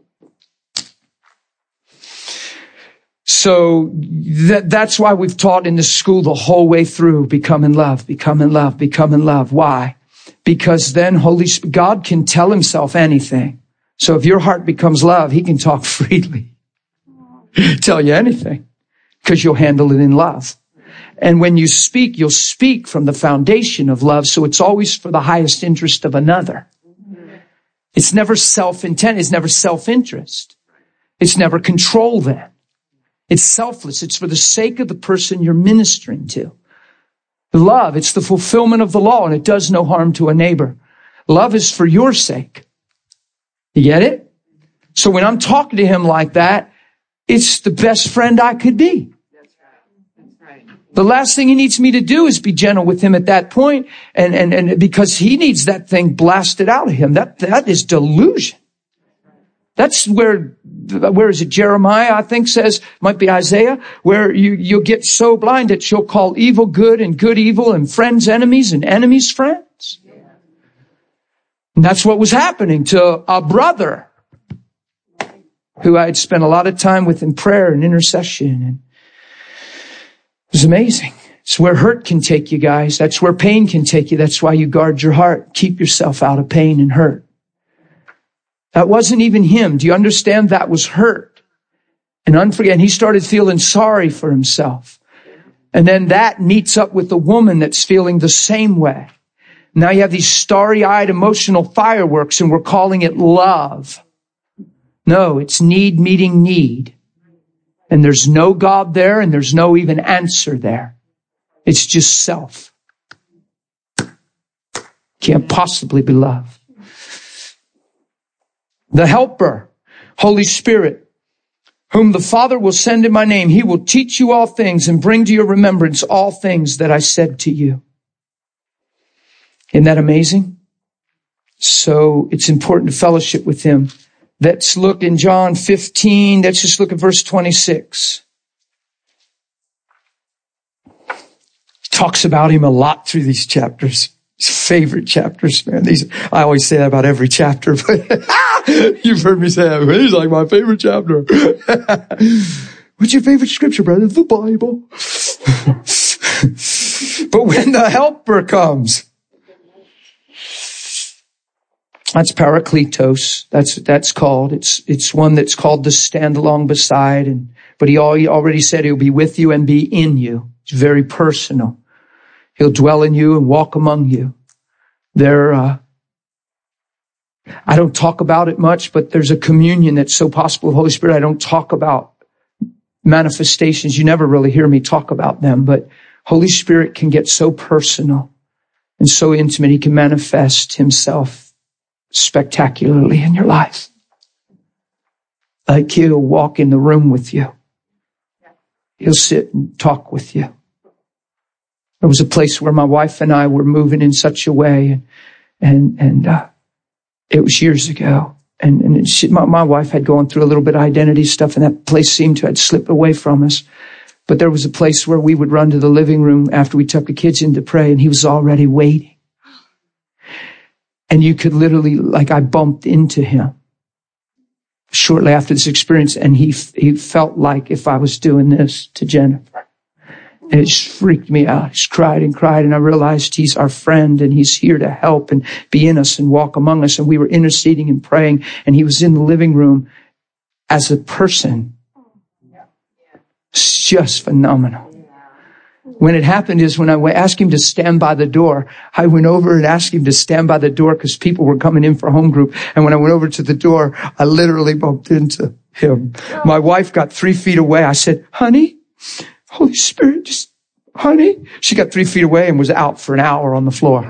So that, that's why we've taught in this school the whole way through, become in love, become in love, become in love. Why? Because then Holy Spirit, God can tell himself anything. So if your heart becomes love, he can talk freely. Tell you anything because you'll handle it in love. And when you speak, you'll speak from the foundation of love. So it's always for the highest interest of another. It's never self-intent. It's never self-interest. It's never control then. It's selfless. It's for the sake of the person you're ministering to. Love, it's the fulfillment of the law, and it does no harm to a neighbor. Love is for your sake. You get it? So when I'm talking to him like that, it's the best friend I could be. The last thing he needs me to do is be gentle with him at that point, and, and, and because he needs that thing blasted out of him. That, that is delusion. That's where, where is it? Jeremiah, I think, says, might be Isaiah, where you, you'll get so blind that you'll call evil good and good evil and friends enemies and enemies friends. And that's what was happening to a brother who I had spent a lot of time with in prayer and intercession, and it was amazing. It's where hurt can take you, guys. That's where pain can take you. That's why you guard your heart. Keep yourself out of pain and hurt. That wasn't even him. Do you understand? That was hurt. And unforgiven. He started feeling sorry for himself. And then that meets up with the woman that's feeling the same way. Now you have these starry-eyed emotional fireworks, and we're calling it love. No, it's need meeting need. And there's no God there, and there's no even answer there. It's just self. Can't possibly be love. The Helper, Holy Spirit, whom the Father will send in my name, he will teach you all things and bring to your remembrance all things that I said to you. Isn't that amazing? So it's important to fellowship with him. Let's look in John fifteen. Let's just look at verse twenty-six. He talks about him a lot through these chapters. His favorite chapters, man. These, I always say that about every chapter, but you've heard me say that. He's like my favorite chapter. What's your favorite scripture, brother? The Bible. But when the Helper comes, that's Parakletos. That's, that's called. It's, it's one that's called to stand along beside. And, but he already said he'll be with you and be in you. It's very personal. He'll dwell in you and walk among you. There, uh, I don't talk about it much, but there's a communion that's so possible with the Holy Spirit. I don't talk about manifestations. You never really hear me talk about them, but Holy Spirit can get so personal and so intimate. He can manifest himself spectacularly in your life. Like he'll walk in the room with you. He'll sit and talk with you. There was a place where my wife and I were moving in such a way, and and, and uh, it was years ago. And, and she, my, my wife had gone through a little bit of identity stuff, and that place seemed to have slipped away from us. But there was a place where we would run to the living room after we took the kids in to pray, and he was already waiting. And you could literally, like I bumped into him shortly after this experience, and he he felt like if I was doing this to Jennifer. And it just freaked me out. He just cried and cried, and I realized he's our friend, and he's here to help and be in us and walk among us. And we were interceding and praying, and he was in the living room as a person. It's just phenomenal. When it happened is when I asked him to stand by the door, I went over and asked him to stand by the door because people were coming in for home group. And when I went over to the door, I literally bumped into him. My wife got three feet away. I said, honey, Holy Spirit, just, honey. She got three feet away and was out for an hour on the floor.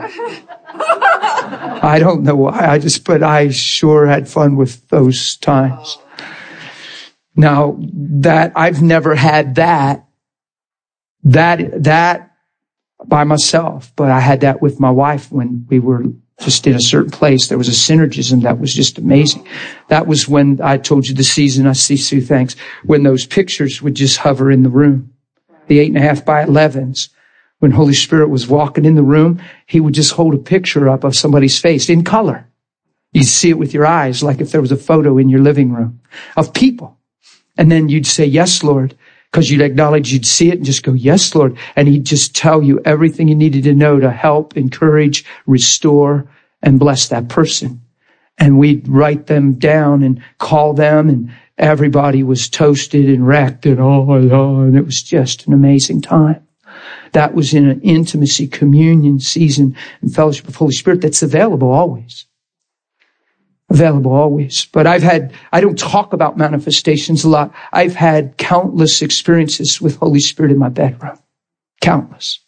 I don't know why. I just, but I sure had fun with those times. Now that I've never had that, that, that by myself, but I had that with my wife when we were just in a certain place. There was a synergism that was just amazing. That was when I told you the season, I see Sue, thanks, when those pictures would just hover in the room. The eight and a half by elevens. When Holy Spirit was walking in the room, he would just hold a picture up of somebody's face in color. You'd see it with your eyes, like if there was a photo in your living room of people. And then you'd say, yes, Lord, because you'd acknowledge you'd see it and just go, yes, Lord. And he'd just tell you everything you needed to know to help, encourage, restore, and bless that person. And we'd write them down and call them, and everybody was toasted and wrecked and oh, and it was just an amazing time. That was in an intimacy, communion season and fellowship with Holy Spirit that's available always. Available always. But I've had, I don't talk about manifestations a lot. I've had countless experiences with Holy Spirit in my bedroom. Countless.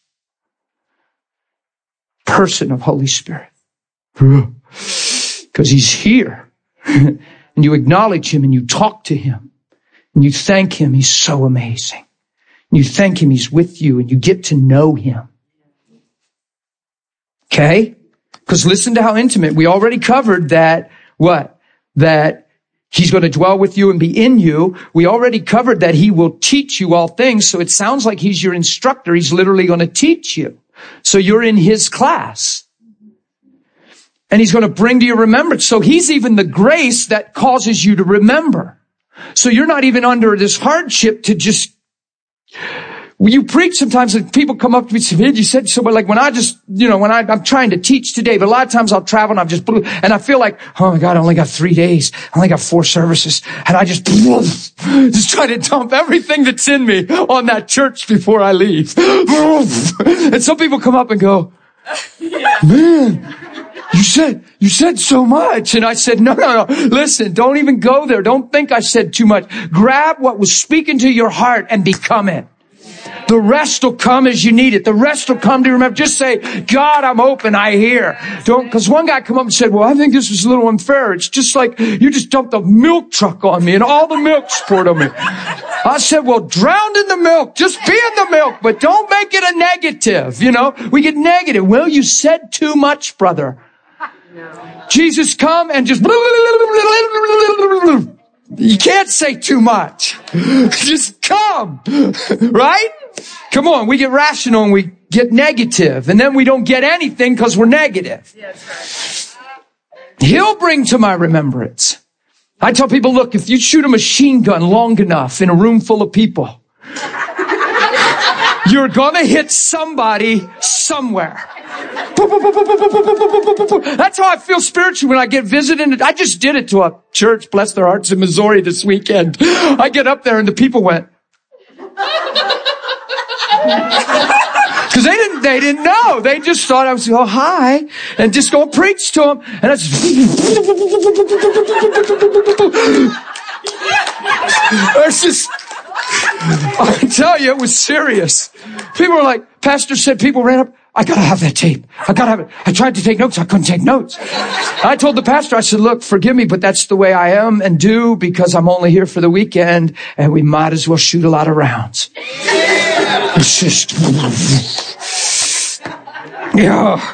Person of Holy Spirit. Because he's here. And you acknowledge him and you talk to him. And you thank him. He's so amazing. And you thank him. He's with you and you get to know him. Okay? Because listen to how intimate. We already covered that, what? That he's going to dwell with you and be in you. We already covered that he will teach you all things. So it sounds like he's your instructor. He's literally going to teach you. So you're in his class. And he's going to bring to your remembrance. So he's even the grace that causes you to remember. So you're not even under this hardship to just, when you preach sometimes and people come up to me and say, you said so, but like when I just, you know, when I, I'm trying to teach today, but a lot of times I'll travel and I'm just, and I feel like, oh my God, I only got three days. I only got four services. And I just, just try to dump everything that's in me on that church before I leave. And some people come up and go, man, you said, you said so much. And I said, no, no, no. Listen, don't even go there. Don't think I said too much. Grab what was speaking to your heart and become it. The rest will come as you need it. The rest will come to you. Remember, just say, God, I'm open. I hear. Don't, because one guy come up and said, well, I think this was a little unfair. It's just like you just dumped a milk truck on me and all the milk's poured on me. I said, well, drown in the milk. Just be in the milk, but don't make it a negative. You know, we get negative. Well, you said too much, brother. No. Jesus come and just, you can't say too much. Just come, right? Come on, we get rational and we get negative, and then we don't get anything because we're negative. Yes, right. He'll bring to my remembrance. I tell people, look, if you shoot a machine gun long enough in a room full of people, you're gonna hit somebody somewhere. That's how I feel spiritually when I get visited. I just did it to a church, bless their hearts, in Missouri this weekend. I get up there and the people went. Because they didn't, they didn't know. They just thought I was, oh, hi, and just go preach to them. And I just, it's just, I can tell you, it was serious. People were like, pastor said, people ran up, I gotta have that tape. I gotta have it. I tried to take notes. I couldn't take notes. I told the pastor, I said, look, forgive me, but that's the way I am and do because I'm only here for the weekend and we might as well shoot a lot of rounds. It's just, yeah.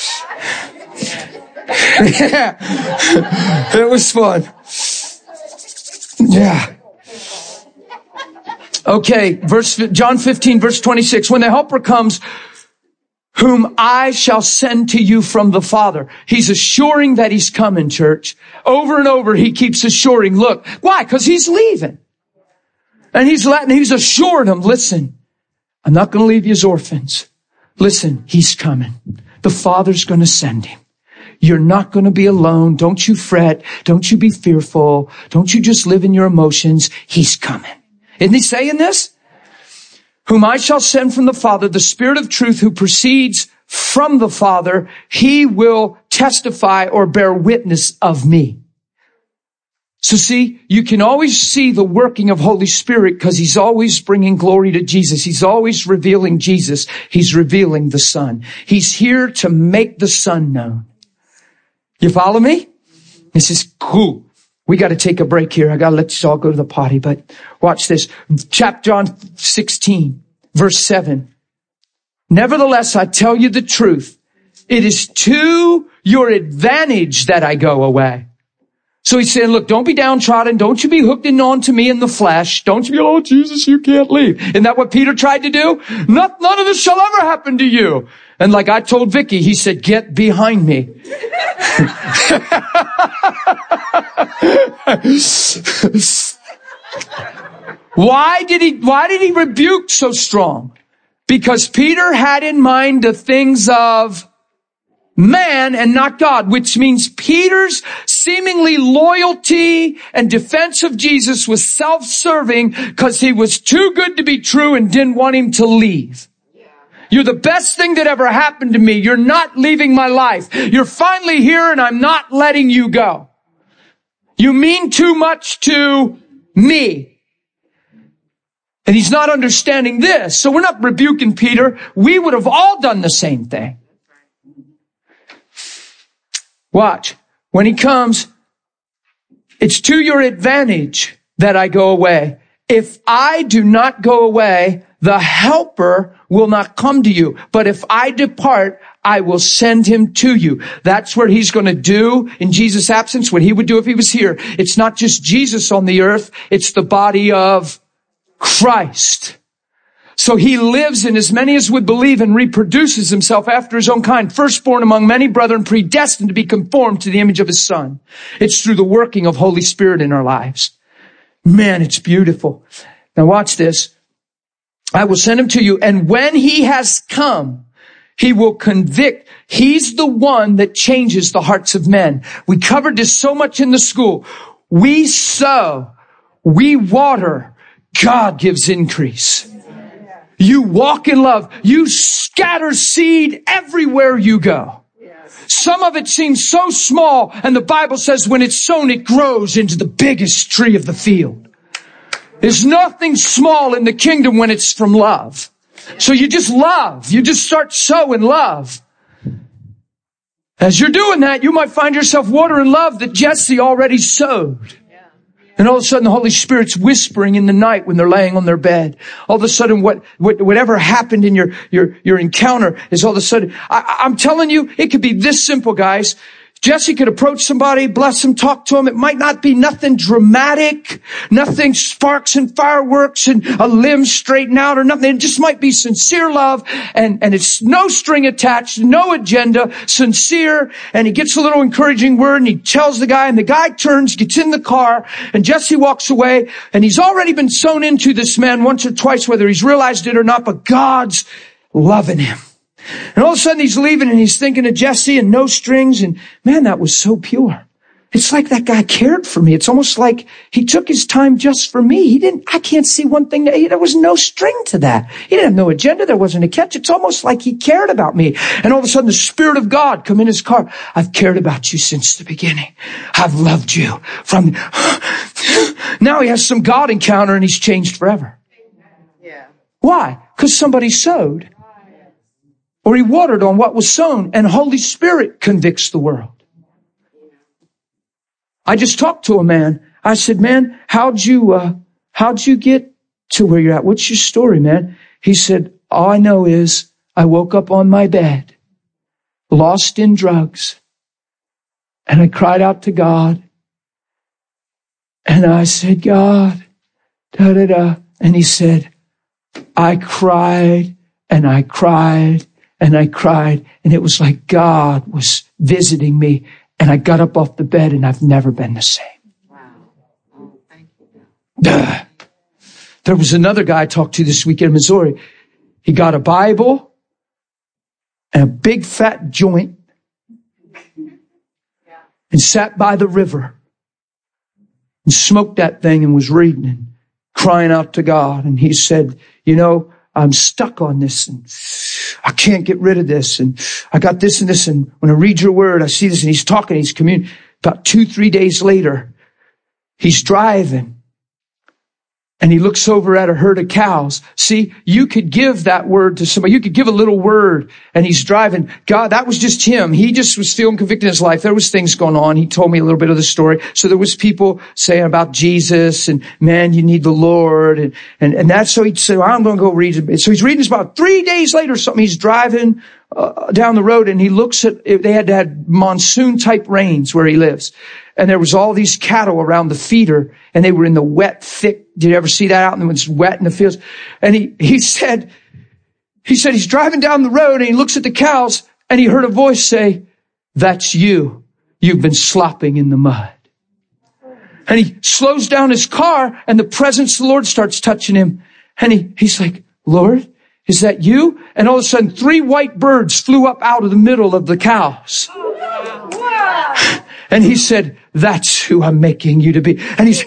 Yeah. It was fun. Yeah. Okay, verse, John fifteen, verse twenty-six. When the Helper comes, whom I shall send to you from the Father. He's assuring that he's coming, church. Over and over, he keeps assuring, look. Why? Because he's leaving. And he's letting, he's assured them, listen, I'm not going to leave you as orphans. Listen, he's coming. The Father's going to send him. You're not going to be alone. Don't you fret. Don't you be fearful. Don't you just live in your emotions. He's coming. Isn't he saying this? Whom I shall send from the Father, the Spirit of truth who proceeds from the Father, he will testify or bear witness of me. So see, you can always see the working of Holy Spirit because he's always bringing glory to Jesus. He's always revealing Jesus. He's revealing the Son. He's here to make the Son known. You follow me? This is cool. We got to take a break here. I got to let you all go to the potty, but watch this. Chapter John sixteen, verse seven. Nevertheless, I tell you the truth. It is to your advantage that I go away. So he's saying, look, don't be downtrodden. Don't you be hooked in onto me in the flesh. Don't you be, oh, Jesus, you can't leave. Isn't that what Peter tried to do? Not, none of this shall ever happen to you. And like I told Vicky, he said, get behind me. Why did he, why did he rebuke so strong? Because Peter had in mind the things of man and not God, which means Peter's seemingly loyalty and defense of Jesus was self-serving because he was too good to be true and didn't want him to leave. You're the best thing that ever happened to me. You're not leaving my life. You're finally here and I'm not letting you go. You mean too much to me. And he's not understanding this. So we're not rebuking Peter. We would have all done the same thing. Watch. When he comes, it's to your advantage that I go away. If I do not go away, the helper will not come to you. But if I depart, I will send him to you. That's what he's going to do in Jesus' absence, what he would do if he was here. It's not just Jesus on the earth. It's the body of Christ. So he lives in as many as would believe and reproduces himself after his own kind. Firstborn among many brethren, predestined to be conformed to the image of his son. It's through the working of Holy Spirit in our lives. Man, it's beautiful. Now watch this. I will send him to you. And when he has come, he will convict. He's the one that changes the hearts of men. We covered this so much in the school. We sow, we water, God gives increase. You walk in love. You scatter seed everywhere you go. Some of it seems so small, and the Bible says when it's sown, it grows into the biggest tree of the field. There's nothing small in the kingdom when it's from love. So you just love. You just start sowing love. As you're doing that, you might find yourself watering love that Jesse already sowed. And all of a sudden the Holy Spirit's whispering in the night when they're laying on their bed. All of a sudden what, what whatever happened in your, your, your encounter is all of a sudden, I, I'm telling you, it could be this simple, guys. Jesse could approach somebody, bless them, talk to them. It might not be nothing dramatic, nothing sparks and fireworks and a limb straightened out or nothing. It just might be sincere love and, and it's no string attached, no agenda, sincere. And he gets a little encouraging word and he tells the guy and the guy turns, gets in the car and Jesse walks away and he's already been sown into this man once or twice, whether he's realized it or not, but God's loving him. And all of a sudden he's leaving and he's thinking of Jesse and no strings. And man, that was so pure. It's like that guy cared for me. It's almost like he took his time just for me. He didn't, I can't see one thing. That, there was no string to that. He didn't have no agenda. There wasn't a catch. It's almost like he cared about me. And all of a sudden the Spirit of God come in his car. I've cared about you since the beginning. I've loved you from, now he has some God encounter and he's changed forever. Yeah. Why? Because somebody sowed. Or he watered on what was sown, and Holy Spirit convicts the world. I just talked to a man. I said, man, how'd you, uh, how'd you get to where you're at? What's your story, man? He said, all I know is I woke up on my bed, lost in drugs, and I cried out to God. And I said, God, da da da. And he said, I cried and I cried. And I cried, and it was like God was visiting me. And I got up off the bed, and I've never been the same. Wow. Oh, thank you. Duh. There was another guy I talked to this weekend in Missouri. He got a Bible and a big fat joint and sat by the river and smoked that thing and was reading and crying out to God. And he said, you know, I'm stuck on this and I can't get rid of this. And I got this and this. And when I read your word, I see this. And he's talking, he's communing. About two, three days later, he's driving and he looks over at a herd of cows. See, you could give that word to somebody. You could give a little word and he's driving. God, that was just him. He just was feeling convicted in his life. There was things going on. He told me a little bit of the story. So there was people saying about Jesus and man, you need the Lord. And, and, and that's so he said, well, I'm going to go read it. So he's reading this about three days later or something. He's driving uh, down the road and he looks at, they had to have monsoon type rains where he lives. And there was all these cattle around the feeder and they were in the wet, thick. Did you ever see that out? And it was wet in the fields. And he, he said, he said he's driving down the road and he looks at the cows and he heard a voice say, that's you. You've been slopping in the mud. And he slows down his car and the presence of the Lord starts touching him. And he, he's like, Lord, is that you? And all of a sudden three white birds flew up out of the middle of the cows. And he said, that's who I'm making you to be. And he's,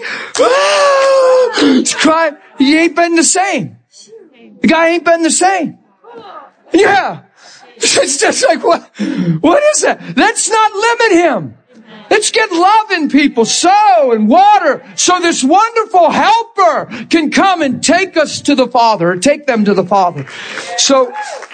ah! He's crying. He ain't been the same. The guy ain't been the same. Yeah. It's just like, what, what is that? Let's not limit him. Let's get love in people, sow and water, so this wonderful helper can come and take us to the Father, or take them to the Father. So,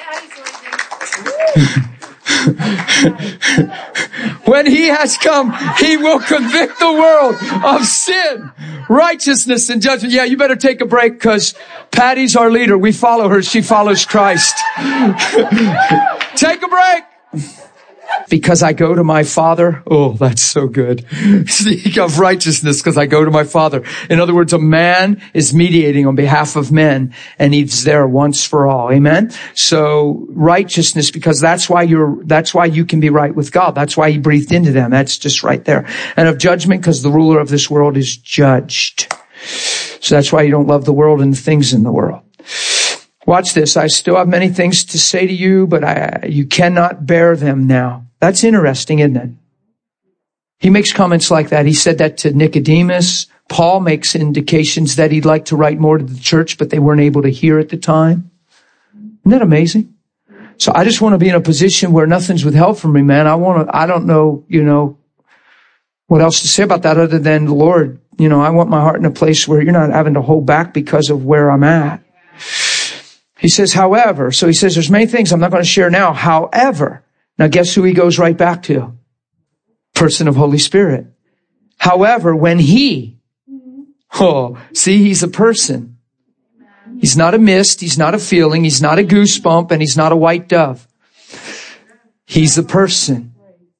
when he has come, he will convict the world of sin, righteousness, and judgment. Yeah, you better take a break, because Patty's our leader. We follow her. She follows Christ. Take a break. Because I go to my Father. Oh, that's so good. Speak of righteousness, because I go to my Father. In other words, a man is mediating on behalf of men, and he's there once for all. Amen. So righteousness, because that's why you're, that's why you can be right with God. That's why he breathed into them. That's just right there. And of judgment, because the ruler of this world is judged. So that's why you don't love the world and the things in the world. Watch this. I still have many things to say to you, but I, you cannot bear them now. That's interesting, isn't it? He makes comments like that. He said that to Nicodemus. Paul makes indications that he'd like to write more to the church, but they weren't able to hear at the time. Isn't that amazing? So I just want to be in a position where nothing's withheld from me, man. I want to, I don't know, you know, what else to say about that other than, Lord, you know, I want my heart in a place where you're not having to hold back because of where I'm at. He says, however, so he says, there's many things I'm not going to share now. However, now guess who he goes right back to? Person of Holy Spirit. However, when he, oh, see, he's a person. He's not a mist. He's not a feeling. He's not a goosebump, and he's not a white dove. He's a person.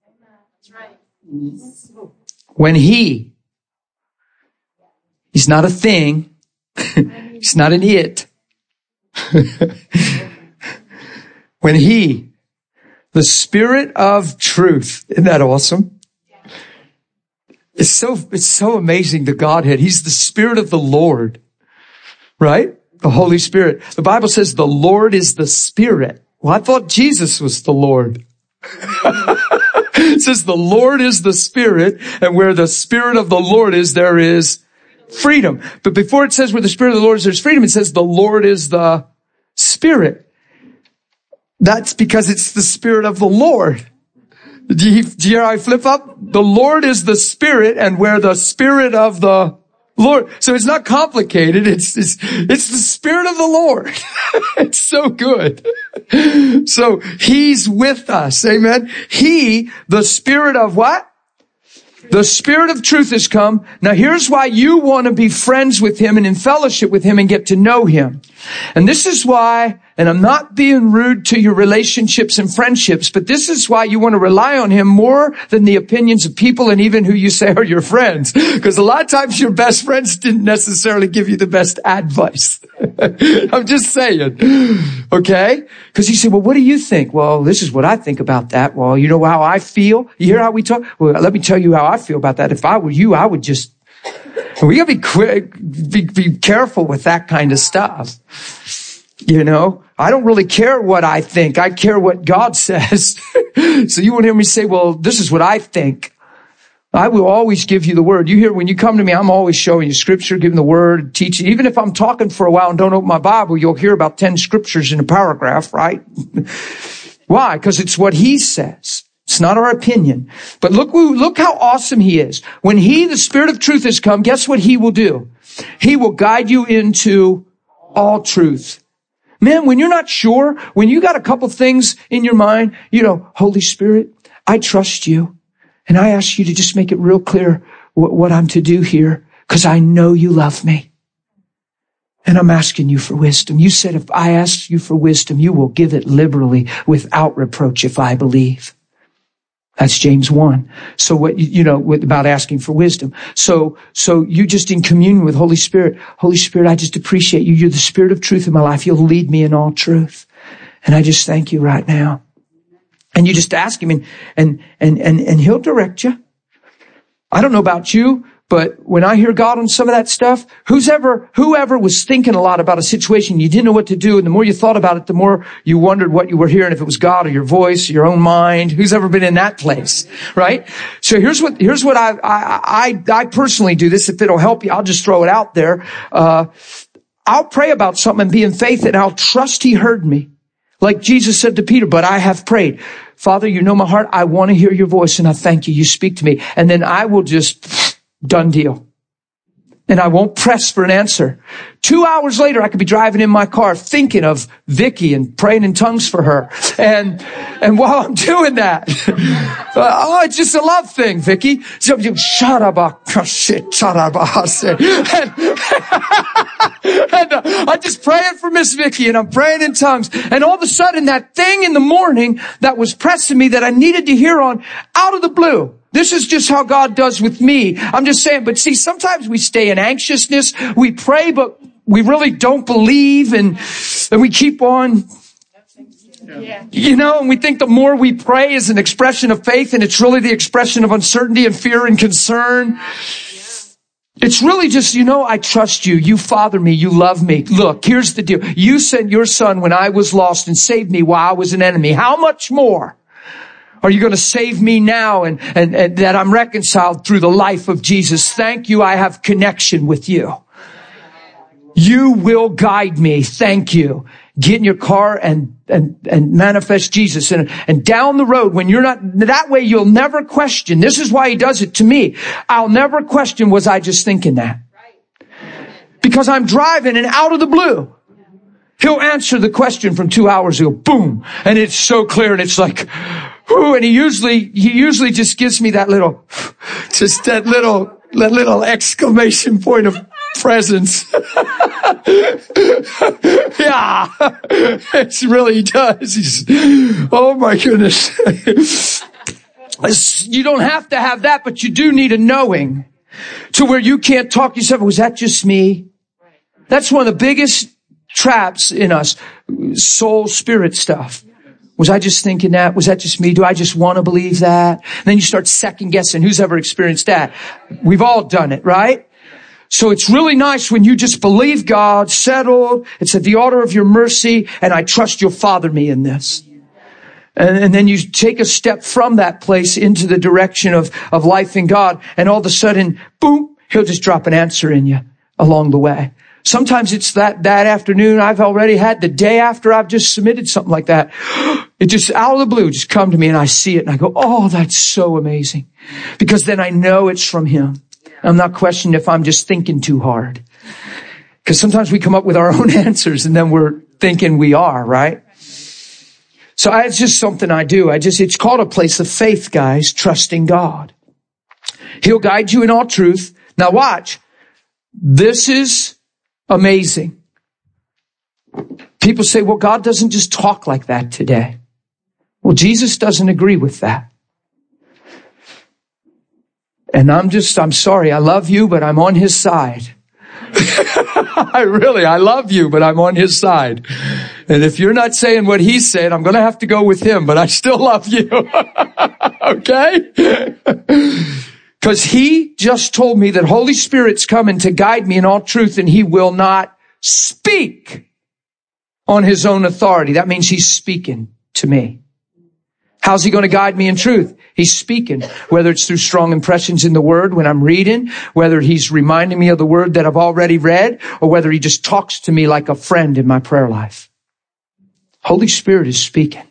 When he, he's not a thing. He's not an it. When he, the Spirit of truth, isn't that awesome? It's so, it's so amazing, the Godhead. He's the Spirit of the Lord, right? The Holy Spirit. The Bible says the Lord is the Spirit. Well, I thought Jesus was the Lord. It says the Lord is the Spirit, and where the Spirit of the Lord is, there is freedom. But before it says where the Spirit of the Lord is, there's freedom, it says the Lord is the Spirit. That's because it's the Spirit of the Lord. Do you, do you hear how I flip up? The Lord is the Spirit, and where the Spirit of the Lord. So it's not complicated. It's, it's, it's the Spirit of the Lord. It's so good. So he's with us. Amen. He, the Spirit of what? The Spirit of truth has come. Now here's why you want to be friends with him and in fellowship with him and get to know him. And this is why, and I'm not being rude to your relationships and friendships, but this is why you want to rely on him more than the opinions of people and even who you say are your friends. Because a lot of times your best friends didn't necessarily give you the best advice. I'm just saying. Okay? Because you say, well, what do you think? Well, this is what I think about that. Well, you know how I feel? You hear how we talk? Well, let me tell you how I feel about that. If I were you, I would just, we gotta be quick, be, be careful with that kind of stuff. You know, I don't really care what I think. I care what God says. So you won't hear me say, well, this is what I think. I will always give you the word. You hear, when you come to me, I'm always showing you scripture, giving the word, teaching. Even if I'm talking for a while and don't open my Bible, you'll hear about ten scriptures in a paragraph, right? Why? Because it's what he says. It's not our opinion. But look, look how awesome he is. When he, the Spirit of truth, has come, guess what he will do? He will guide you into all truth. Man, when you're not sure, when you got a couple things in your mind, you know, Holy Spirit, I trust you. And I ask you to just make it real clear what, what I'm to do here, because I know you love me. And I'm asking you for wisdom. You said if I ask you for wisdom, you will give it liberally without reproach if I believe. That's James one. So what, you know, about asking for wisdom. So, so you just in communion with Holy Spirit. Holy Spirit, I just appreciate you. You're the Spirit of truth in my life. You'll lead me in all truth. And I just thank you right now. And you just ask him, and, and, and, and, and he'll direct you. I don't know about you, but when I hear God on some of that stuff, who's ever, whoever was thinking a lot about a situation, you didn't know what to do, and the more you thought about it, the more you wondered what you were hearing, if it was God or your voice, or your own mind. Who's ever been in that place, right? So here's what, here's what I, I, I, I personally do this. If it'll help you, I'll just throw it out there. Uh, I'll pray about something and be in faith, and I'll trust he heard me. Like Jesus said to Peter, but I have prayed. Father, you know my heart. I want to hear your voice and I thank you. You speak to me. And then I will just, done deal. And I won't press for an answer. Two hours later, I could be driving in my car thinking of Vicky and praying in tongues for her. And, and while I'm doing that, uh, oh, it's just a love thing, Vicky. So you shut up, shit, shut up, and, and uh, I'm just praying for Miss Vicky and I'm praying in tongues. And all of a sudden, that thing in the morning that was pressing me that I needed to hear on, out of the blue. This is just how God does with me. I'm just saying, but see, sometimes we stay in anxiousness. We pray, but we really don't believe, and, and we keep on, Yeah. you know, and we think the more we pray is an expression of faith, and it's really the expression of uncertainty and fear and concern. It's really just, you know, I trust you. You father me. You love me. Look, here's the deal. You sent your son when I was lost and saved me while I was an enemy. How much more are you going to save me now and, and, and that I'm reconciled through the life of Jesus? Thank you. I have connection with you. You will guide me. Thank you. Get in your car and, and, and manifest Jesus. And, and down the road, when you're not, that way you'll never question. This is why he does it to me. I'll never question, was I just thinking that? Because I'm driving and out of the blue, he'll answer the question from two hours ago. Boom. And it's so clear and it's like, whoo, and he usually, he usually just gives me that little, just that little, that little exclamation point of presence. Yeah, it really does. He's, oh my goodness. You don't have to have that, but you do need a knowing to where you can't talk to yourself. Was that just me? That's one of the biggest traps in us. Soul, spirit stuff. Was I just thinking that? Was that just me? Do I just want to believe that? And then you start second guessing. Who's ever experienced that? We've all done it, right? So it's really nice when you just believe God, settled. It's at the altar of your mercy, and I trust you'll father me in this. And, and then you take a step from that place into the direction of, of life in God, and all of a sudden, boom, he'll just drop an answer in you along the way. Sometimes it's that, that afternoon I've already had, the day after I've just submitted something like that. It just out of the blue just come to me and I see it and I go, oh, that's so amazing. Because then I know it's from him. I'm not questioning if I'm just thinking too hard. Because sometimes we come up with our own answers and then we're thinking we are, right? So I, it's just something I do. I just, it's called a place of faith, guys, trusting God. He'll guide you in all truth. Now watch. This is amazing. People say, well, God doesn't just talk like that today. Well, Jesus doesn't agree with that. And I'm just, I'm sorry. I love you, but I'm on his side. I really, I love you, but I'm on his side. And if you're not saying what he said, I'm going to have to go with him, but I still love you. Okay? Because he just told me that Holy Spirit's coming to guide me in all truth, and he will not speak on his own authority. That means he's speaking to me. How's he going to guide me in truth? He's speaking, whether it's through strong impressions in the word when I'm reading, whether he's reminding me of the word that I've already read, or whether he just talks to me like a friend in my prayer life. Holy Spirit is speaking.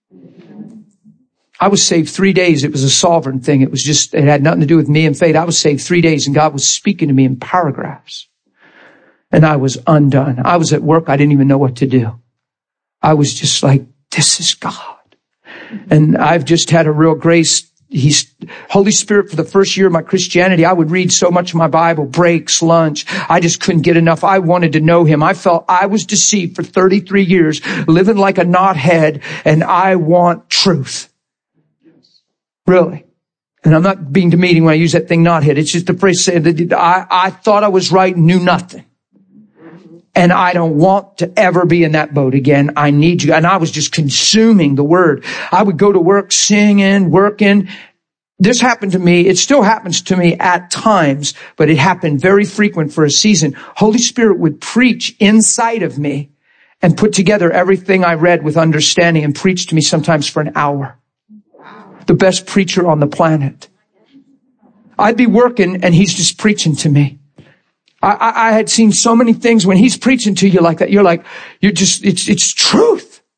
I was saved three days. It was a sovereign thing. It was just, it had nothing to do with me and faith. I was saved three days and God was speaking to me in paragraphs. And I was undone. I was at work. I didn't even know what to do. I was just like, this is God. And I've just had a real grace. He's Holy Spirit for the first year of my Christianity. I would read so much of my Bible, breaks, lunch. I just couldn't get enough. I wanted to know him. I felt I was deceived for thirty-three years, living like a knothead, and I want truth. Really. And I'm not being demeaning when I use that thing, knothead. It's just the phrase saying that I, I thought I was right and knew nothing. And I don't want to ever be in that boat again. I need you. And I was just consuming the word. I would go to work singing, working. This happened to me. It still happens to me at times, but it happened very frequent for a season. Holy Spirit would preach inside of me and put together everything I read with understanding and preach to me sometimes for an hour. The best preacher on the planet. I'd be working and he's just preaching to me. I, I had seen so many things when he's preaching to you like that. You're like, you're just, it's, it's truth.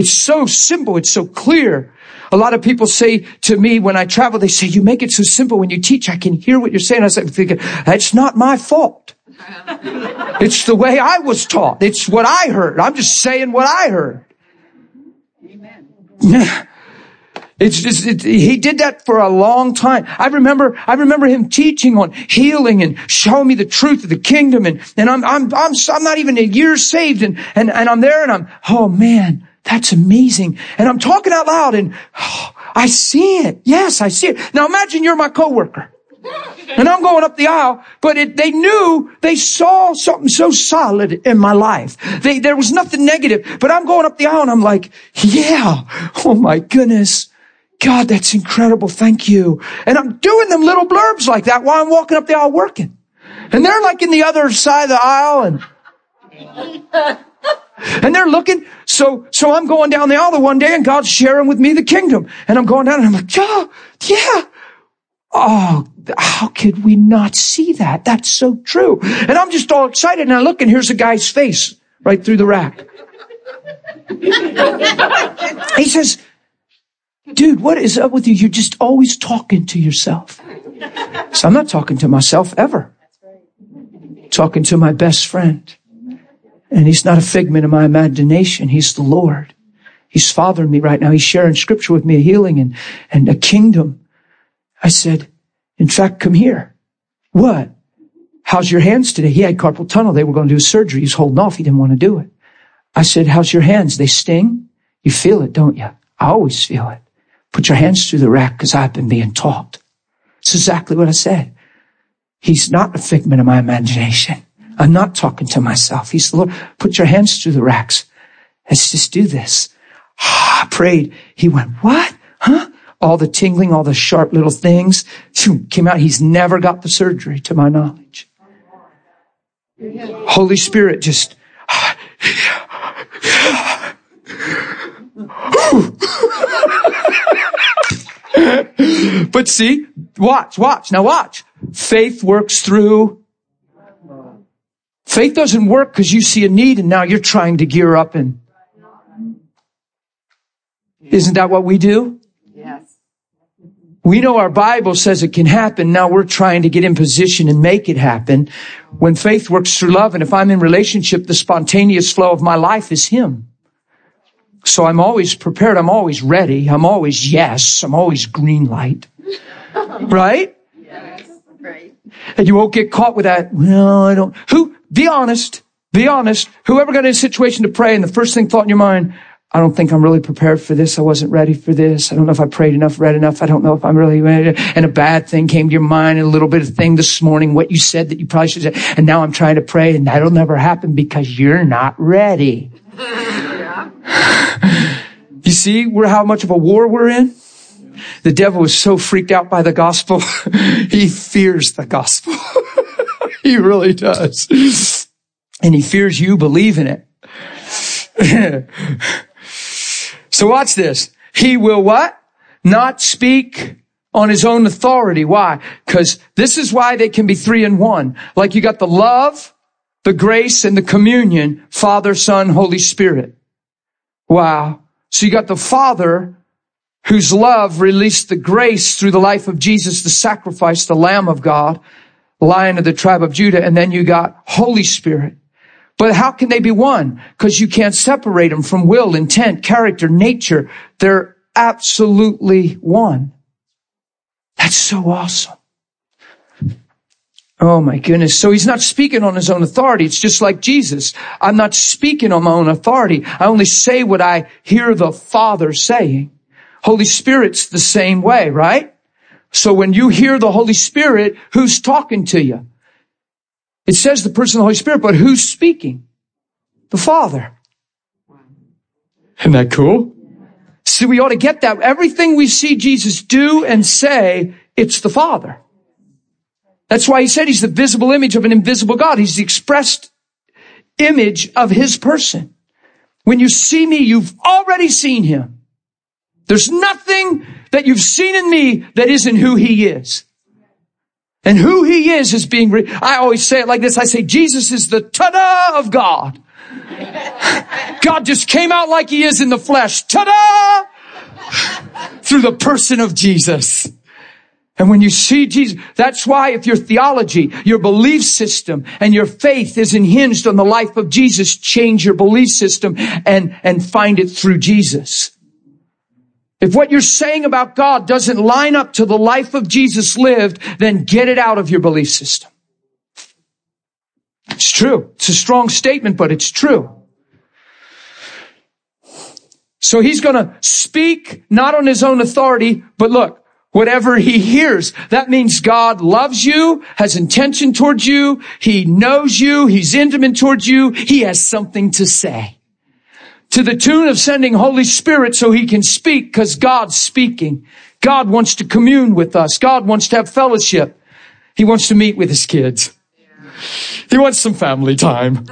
It's so simple. It's so clear. A lot of people say to me when I travel, they say, you make it so simple when you teach. I can hear what you're saying. I was thinking, that's not my fault. It's the way I was taught. It's what I heard. I'm just saying what I heard. Amen. Yeah. It's just, it, he did that for a long time. I remember, I remember him teaching on healing and showing me the truth of the kingdom. And, and I'm, I'm, I'm, I'm not even a year saved. And, and, and I'm there and I'm, oh man, that's amazing. And I'm talking out loud and oh, I see it. Yes, I see it. Now imagine you're my coworker. And I'm going up the aisle, but it, they knew, they saw something so solid in my life. They, there was nothing negative, but I'm going up the aisle and I'm like, yeah, oh my goodness. God, that's incredible. Thank you. And I'm doing them little blurbs like that while I'm walking up the aisle working. And they're like in the other side of the aisle and, and they're looking. So, so I'm going down the aisle the one day and God's sharing with me the kingdom. And I'm going down and I'm like, yeah, yeah. Oh, how could we not see that? That's so true. And I'm just all excited and I look and here's a guy's face right through the rack. He says, dude, what is up with you? You're just always talking to yourself. So I'm not talking to myself ever. Talking to my best friend. And he's not a figment of my imagination. He's the Lord. He's fathering me right now. He's sharing scripture with me, a healing and, and a kingdom. I said, in fact, come here. What? How's your hands today? He had carpal tunnel. They were going to do surgery. He's holding off. He didn't want to do it. I said, how's your hands? They sting? You feel it, don't you? I always feel it. Put your hands through the rack because I've been being taught. It's exactly what I said. He's not a figment of my imagination. I'm not talking to myself. He's the Lord. Put your hands through the racks. Let's just do this. I prayed. He went, what? Huh? All the tingling, all the sharp little things came out. He's never got the surgery to my knowledge. Holy Spirit just... But see, watch, watch. Now watch. Faith works through. Faith doesn't work because you see a need and now you're trying to gear up and. Isn't that what we do? Yes. We know our Bible says it can happen. Now we're trying to get in position and make it happen. When faith works through love, and if I'm in relationship, the spontaneous flow of my life is Him. So I'm always prepared. I'm always ready. I'm always yes. I'm always green light. Right? Yes. Right. And you won't get caught with that. Well, I don't. Who? Be honest. Be honest. Whoever got in a situation to pray and the first thing thought in your mind, I don't think I'm really prepared for this. I wasn't ready for this. I don't know if I prayed enough, read enough. I don't know if I'm really ready. And a bad thing came to your mind, and a little bit of thing this morning, what you said that you probably should say. And now I'm trying to pray, and that'll never happen because you're not ready. Yeah. You see we're how much of a war we're in? The devil is so freaked out by the gospel. He fears the gospel. He really does. And he fears you believe in it. So watch this. He will what? Not speak on his own authority. Why? Because this is why they can be three in one. Like you got the love, the grace, and the communion, Father, Son, Holy Spirit. Wow. So you got the Father whose love released the grace through the life of Jesus, the sacrifice, the Lamb of God, Lion of the tribe of Judah. And then you got Holy Spirit. But how can they be one? Because you can't separate them from will, intent, character, nature. They're absolutely one. That's so awesome. Oh my goodness. So he's not speaking on his own authority. It's just like Jesus. I'm not speaking on my own authority. I only say what I hear the Father saying. Holy Spirit's the same way, right? So when you hear the Holy Spirit, who's talking to you? It says the person of the Holy Spirit, but who's speaking? The Father. Isn't that cool? See, we ought to get that. Everything we see Jesus do and say, it's the Father. That's why he said he's the visible image of an invisible God. He's the expressed image of his person. When you see me, you've already seen him. There's nothing that you've seen in me that isn't who he is. And who he is is being, re- I always say it like this. I say, Jesus is the ta-da of God. God just came out like he is in the flesh. Ta-da! Through the person of Jesus. And when you see Jesus, that's why if your theology, your belief system, and your faith is hinged on the life of Jesus, change your belief system and, and find it through Jesus. If what you're saying about God doesn't line up to the life of Jesus lived, then get it out of your belief system. It's true. It's a strong statement, but it's true. So he's going to speak not on his own authority, but look, whatever he hears, that means God loves you, has intention towards you, he knows you, he's intimate towards you, he has something to say. To the tune of sending Holy Spirit so he can speak, because God's speaking. God wants to commune with us. God wants to have fellowship. He wants to meet with his kids. He wants some family time.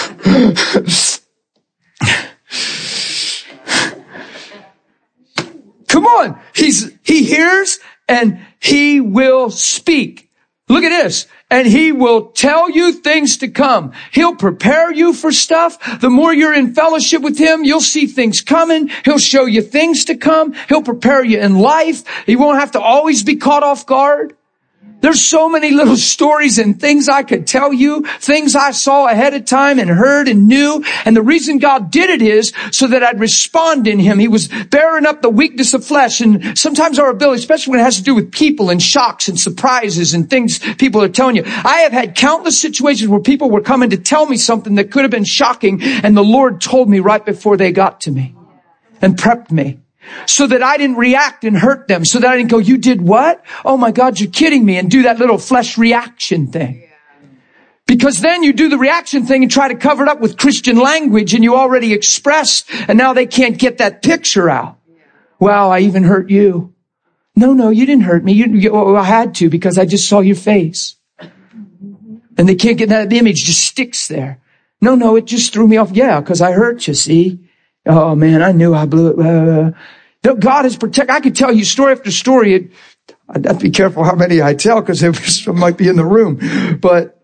Come on. He's, he hears and he will speak. Look at this. And he will tell you things to come. He'll prepare you for stuff. The more you're in fellowship with him, you'll see things coming. He'll show you things to come. He'll prepare you in life. You won't have to always be caught off guard. There's so many little stories and things I could tell you, things I saw ahead of time and heard and knew. And the reason God did it is so that I'd respond in him. He was bearing up the weakness of flesh. And sometimes our ability, especially when it has to do with people and shocks and surprises and things people are telling you. I have had countless situations where people were coming to tell me something that could have been shocking. And the Lord told me right before they got to me and prepped me. So that I didn't react and hurt them. So that I didn't go, you did what? Oh my God, you're kidding me. And do that little flesh reaction thing. Because then you do the reaction thing and try to cover it up with Christian language and you already expressed and now they can't get that picture out. Wow, I even hurt you. No, no, you didn't hurt me. You, you well, I had to because I just saw your face. And they can't get that. The image just sticks there. No, no, it just threw me off. Yeah, because I hurt you, see? Oh man, I knew I blew it. Uh, God is protect. I could tell you story after story. It, I'd have to be careful how many I tell because it might be in the room. But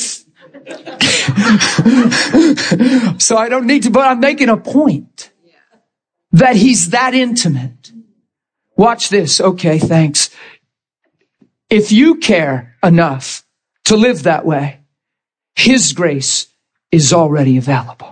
so I don't need to. But I'm making a point that he's that intimate. Watch this. Okay, thanks. If you care enough to live that way, his grace is already available.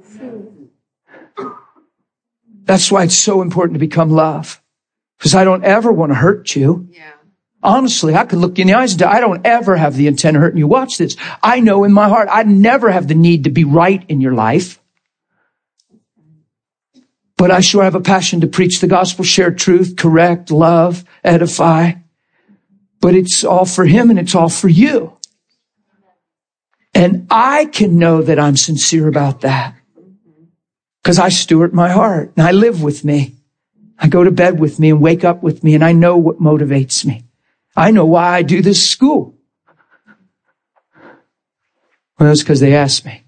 That's why it's so important to become love. Because I don't ever want to hurt you. Yeah. Honestly, I could look you in the eyes and say, I don't ever have the intent of hurting you. Watch this. I know in my heart, I never have the need to be right in your life. But I sure have a passion to preach the gospel, share truth, correct, love, edify. But it's all for him and it's all for you. And I can know that I'm sincere about that. Because I steward my heart and I live with me. I go to bed with me and wake up with me and I know what motivates me. I know why I do this school. Well, it's because they asked me.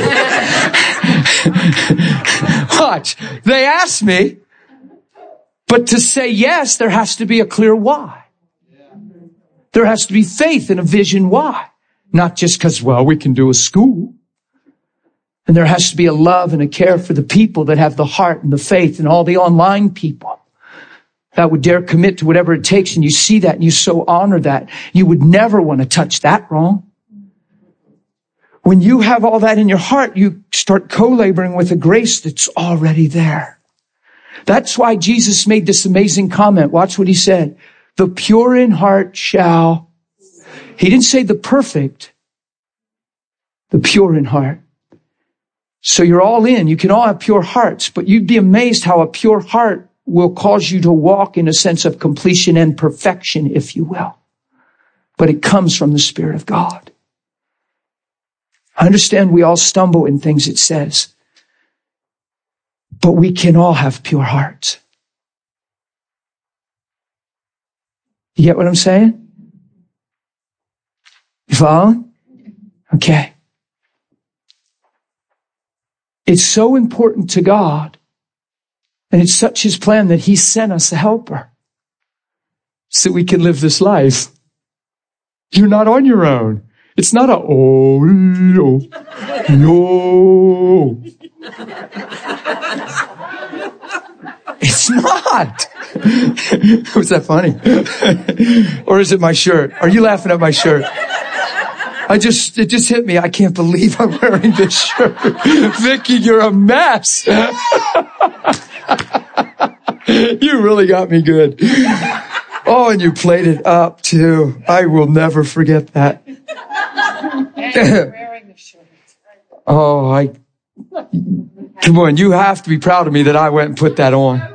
Watch. They asked me, but to say yes, there has to be a clear why. There has to be faith and a vision why. Not just because, well, we can do a school. And there has to be a love and a care for the people that have the heart and the faith and all the online people that would dare commit to whatever it takes. And you see that and you so honor that. You would never want to touch that wrong. When you have all that in your heart, you start co-laboring with a grace that's already there. That's why Jesus made this amazing comment. Watch what he said. The pure in heart shall. He didn't say the perfect. The pure in heart. So you're all in. You can all have pure hearts, but you'd be amazed how a pure heart will cause you to walk in a sense of completion and perfection, if you will. But it comes from the Spirit of God. I understand we all stumble in things it says, but we can all have pure hearts. You get what I'm saying? You following? Okay. It's so important to God, and it's such his plan that he sent us a helper so we can live this life. You're not on your own. It's not a oh, no, no. It's not. Was that funny? Or is it my shirt? Are you laughing at my shirt? I just, it just hit me. I can't believe I'm wearing this shirt. Vicky, you're a mess. You really got me good. Oh, and you played it up too. I will never forget that. And you're wearing the shirt. Oh, I, come on, you have to be proud of me that I went and put that on.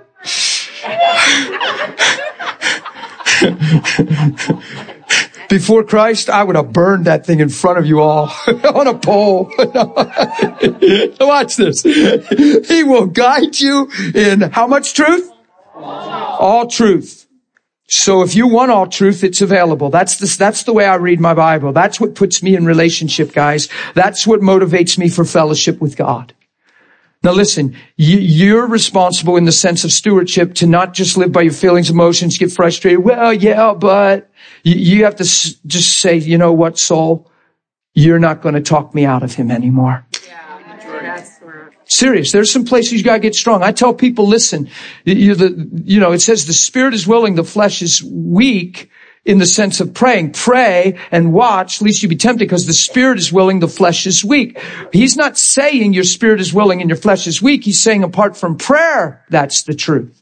Before Christ, I would have burned that thing in front of you all on a pole. Watch this. He will guide you in how much truth? All truth. So if you want all truth, it's available. That's the, that's the way I read my Bible. That's what puts me in relationship, guys. That's what motivates me for fellowship with God. Now listen, you, you're responsible in the sense of stewardship to not just live by your feelings, emotions, get frustrated. Well, yeah, but you, you have to s- just say, you know what, soul? You're not going to talk me out of him anymore. Serious. There's some places you got to get strong. I tell people, listen, you, the, you know, it says the spirit is willing, the flesh is weak in the sense of praying. Pray and watch, lest you be tempted, because the spirit is willing, the flesh is weak. He's not saying your spirit is willing and your flesh is weak. He's saying apart from prayer, that's the truth.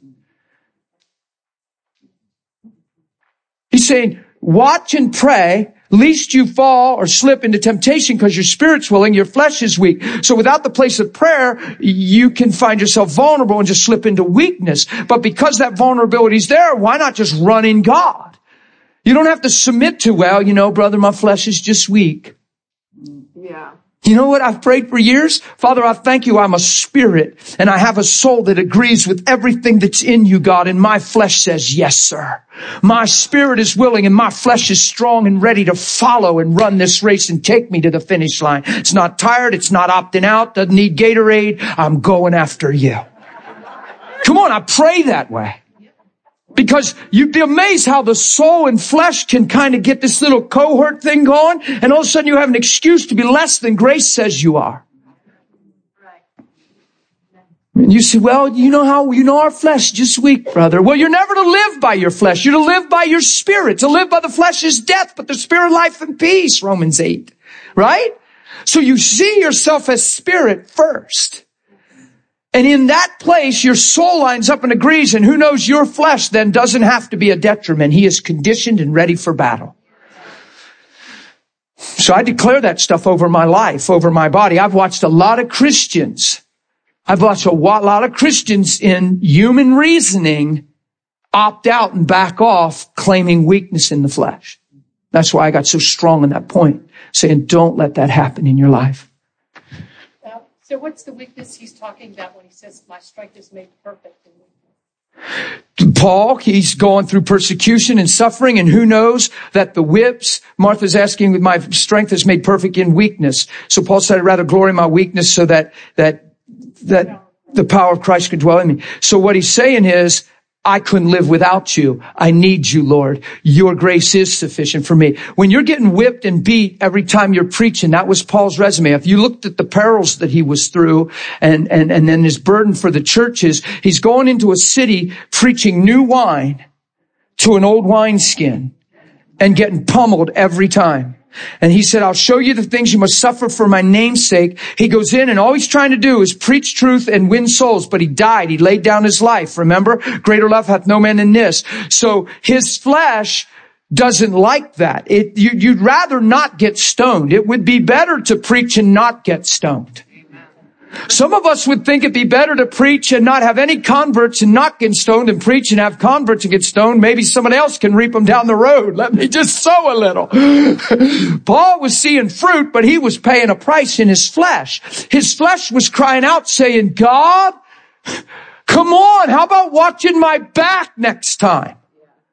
He's saying, watch and pray, lest you fall or slip into temptation, because your spirit's willing, your flesh is weak. So without the place of prayer, you can find yourself vulnerable and just slip into weakness. But because that vulnerability is there, why not just run in God? You don't have to submit to, well, you know, brother, my flesh is just weak. Yeah. You know what I've prayed for years? Father, I thank you. I'm a spirit and I have a soul that agrees with everything that's in you, God. And my flesh says, yes, sir. My spirit is willing and my flesh is strong and ready to follow and run this race and take me to the finish line. It's not tired. It's not opting out. Doesn't need Gatorade. I'm going after you. Come on. I pray that way. Because you'd be amazed how the soul and flesh can kind of get this little cohort thing going, and all of a sudden you have an excuse to be less than grace says you are. And you say, well, you know how, you know our flesh is just weak, brother. Well, you're never to live by your flesh. You're to live by your spirit. To live by the flesh is death, but the spirit, life and peace, Romans eight. Right? So you see yourself as spirit first. And in that place, your soul lines up and agrees, and who knows, your flesh then doesn't have to be a detriment. He is conditioned and ready for battle. So I declare that stuff over my life, over my body. I've watched a lot of Christians. I've watched a lot of Christians in human reasoning opt out and back off, claiming weakness in the flesh. That's why I got so strong on that point, saying don't let that happen in your life. So what's the weakness he's talking about when he says, my strength is made perfect in weakness? Paul, he's going through persecution and suffering, and who knows that the whips, Martha's asking, my strength is made perfect in weakness. So Paul said, I'd rather glory in my weakness so that, that, that the power of Christ could dwell in me. So what he's saying is, I couldn't live without you. I need you, Lord. Your grace is sufficient for me. When you're getting whipped and beat every time you're preaching, that was Paul's resume. If you looked at the perils that he was through and, and, and then his burden for the churches, he's going into a city preaching new wine to an old wineskin and getting pummeled every time. And he said, I'll show you the things you must suffer for my name's sake. He goes in and all he's trying to do is preach truth and win souls. But he died. He laid down his life. Remember, greater love hath no man than this. So his flesh doesn't like that. It, you, you'd rather not get stoned. It would be better to preach and not get stoned. Some of us would think it'd be better to preach and not have any converts and not get stoned than preach and have converts and get stoned. Maybe someone else can reap them down the road. Let me just sow a little. Paul was seeing fruit, but he was paying a price in his flesh. His flesh was crying out saying, God, come on, how about watching my back next time?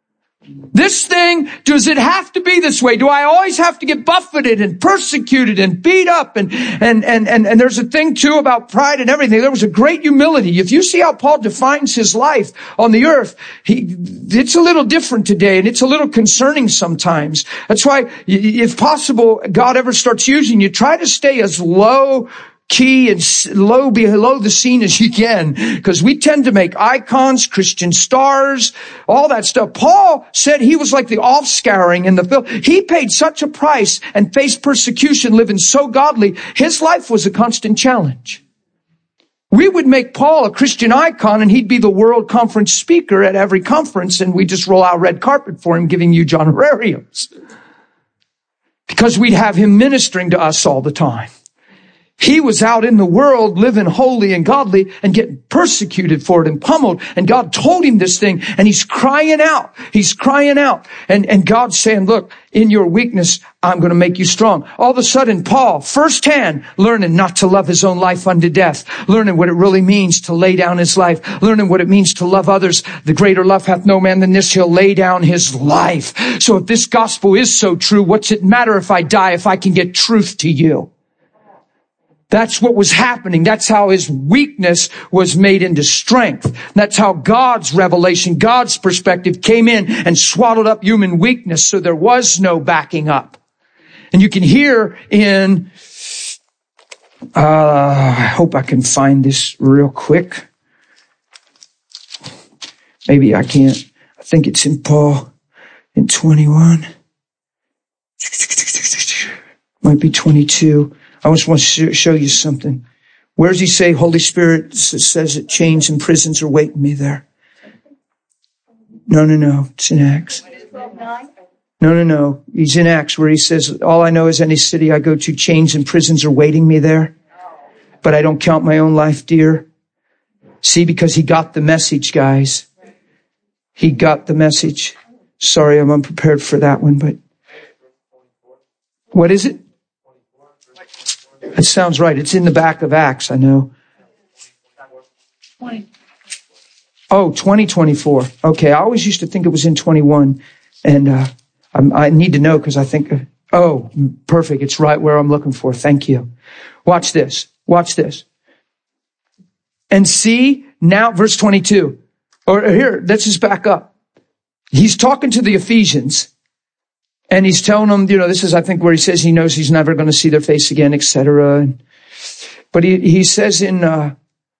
This thing, does it have to be this way? Do I always have to get buffeted and persecuted and beat up? And, and, and, and, and there's a thing too about pride and everything. There was a great humility. If you see how Paul defines his life on the earth, he, it's a little different today and it's a little concerning sometimes. That's why, if possible, God ever starts using you, try to stay as low key and low below the scene as you can, because we tend to make icons, Christian stars, all that stuff. Paul said he was like the offscouring in the film. He paid such a price and faced persecution living so godly. His life was a constant challenge. We would make Paul a Christian icon and he'd be the world conference speaker at every conference, and we just roll out red carpet for him, giving huge honorariums, because we'd have him ministering to us all the time. He was out in the world living holy and godly and getting persecuted for it and pummeled. And God told him this thing and he's crying out. He's crying out. And, and God's saying, look, in your weakness, I'm going to make you strong. All of a sudden, Paul, firsthand, learning not to love his own life unto death, learning what it really means to lay down his life, learning what it means to love others. The greater love hath no man than this. He'll lay down his life. So if this gospel is so true, what's it matter if I die if I can get truth to you? That's what was happening. That's how his weakness was made into strength. That's how God's revelation, God's perspective came in and swallowed up human weakness, so there was no backing up. And you can hear in, uh, I hope I can find this real quick. Maybe I can't. I think it's in Paul in twenty-one. Might be twenty-two. I just want to show you something. Where does he say Holy Spirit says that chains and prisons are waiting me there? No, no, no. It's in Acts. No, no, no. He's in Acts where he says, all I know is any city I go to, chains and prisons are waiting me there. But I don't count my own life dear. See, because he got the message, guys. He got the message. Sorry, I'm unprepared for that one, but what is it? That sounds right. It's in the back of Acts, I know. Oh, twenty twenty-four. Okay, I always used to think it was in twenty-one. And uh I'm, I need to know because I think, uh, oh, perfect. It's right where I'm looking for. Thank you. Watch this. Watch this. And see, now, verse twenty-two. Or here, let's just back up. He's talking to the Ephesians. And he's telling them, you know, this is, I think, where he says he knows he's never going to see their face again, et cetera. But he, he says in, uh,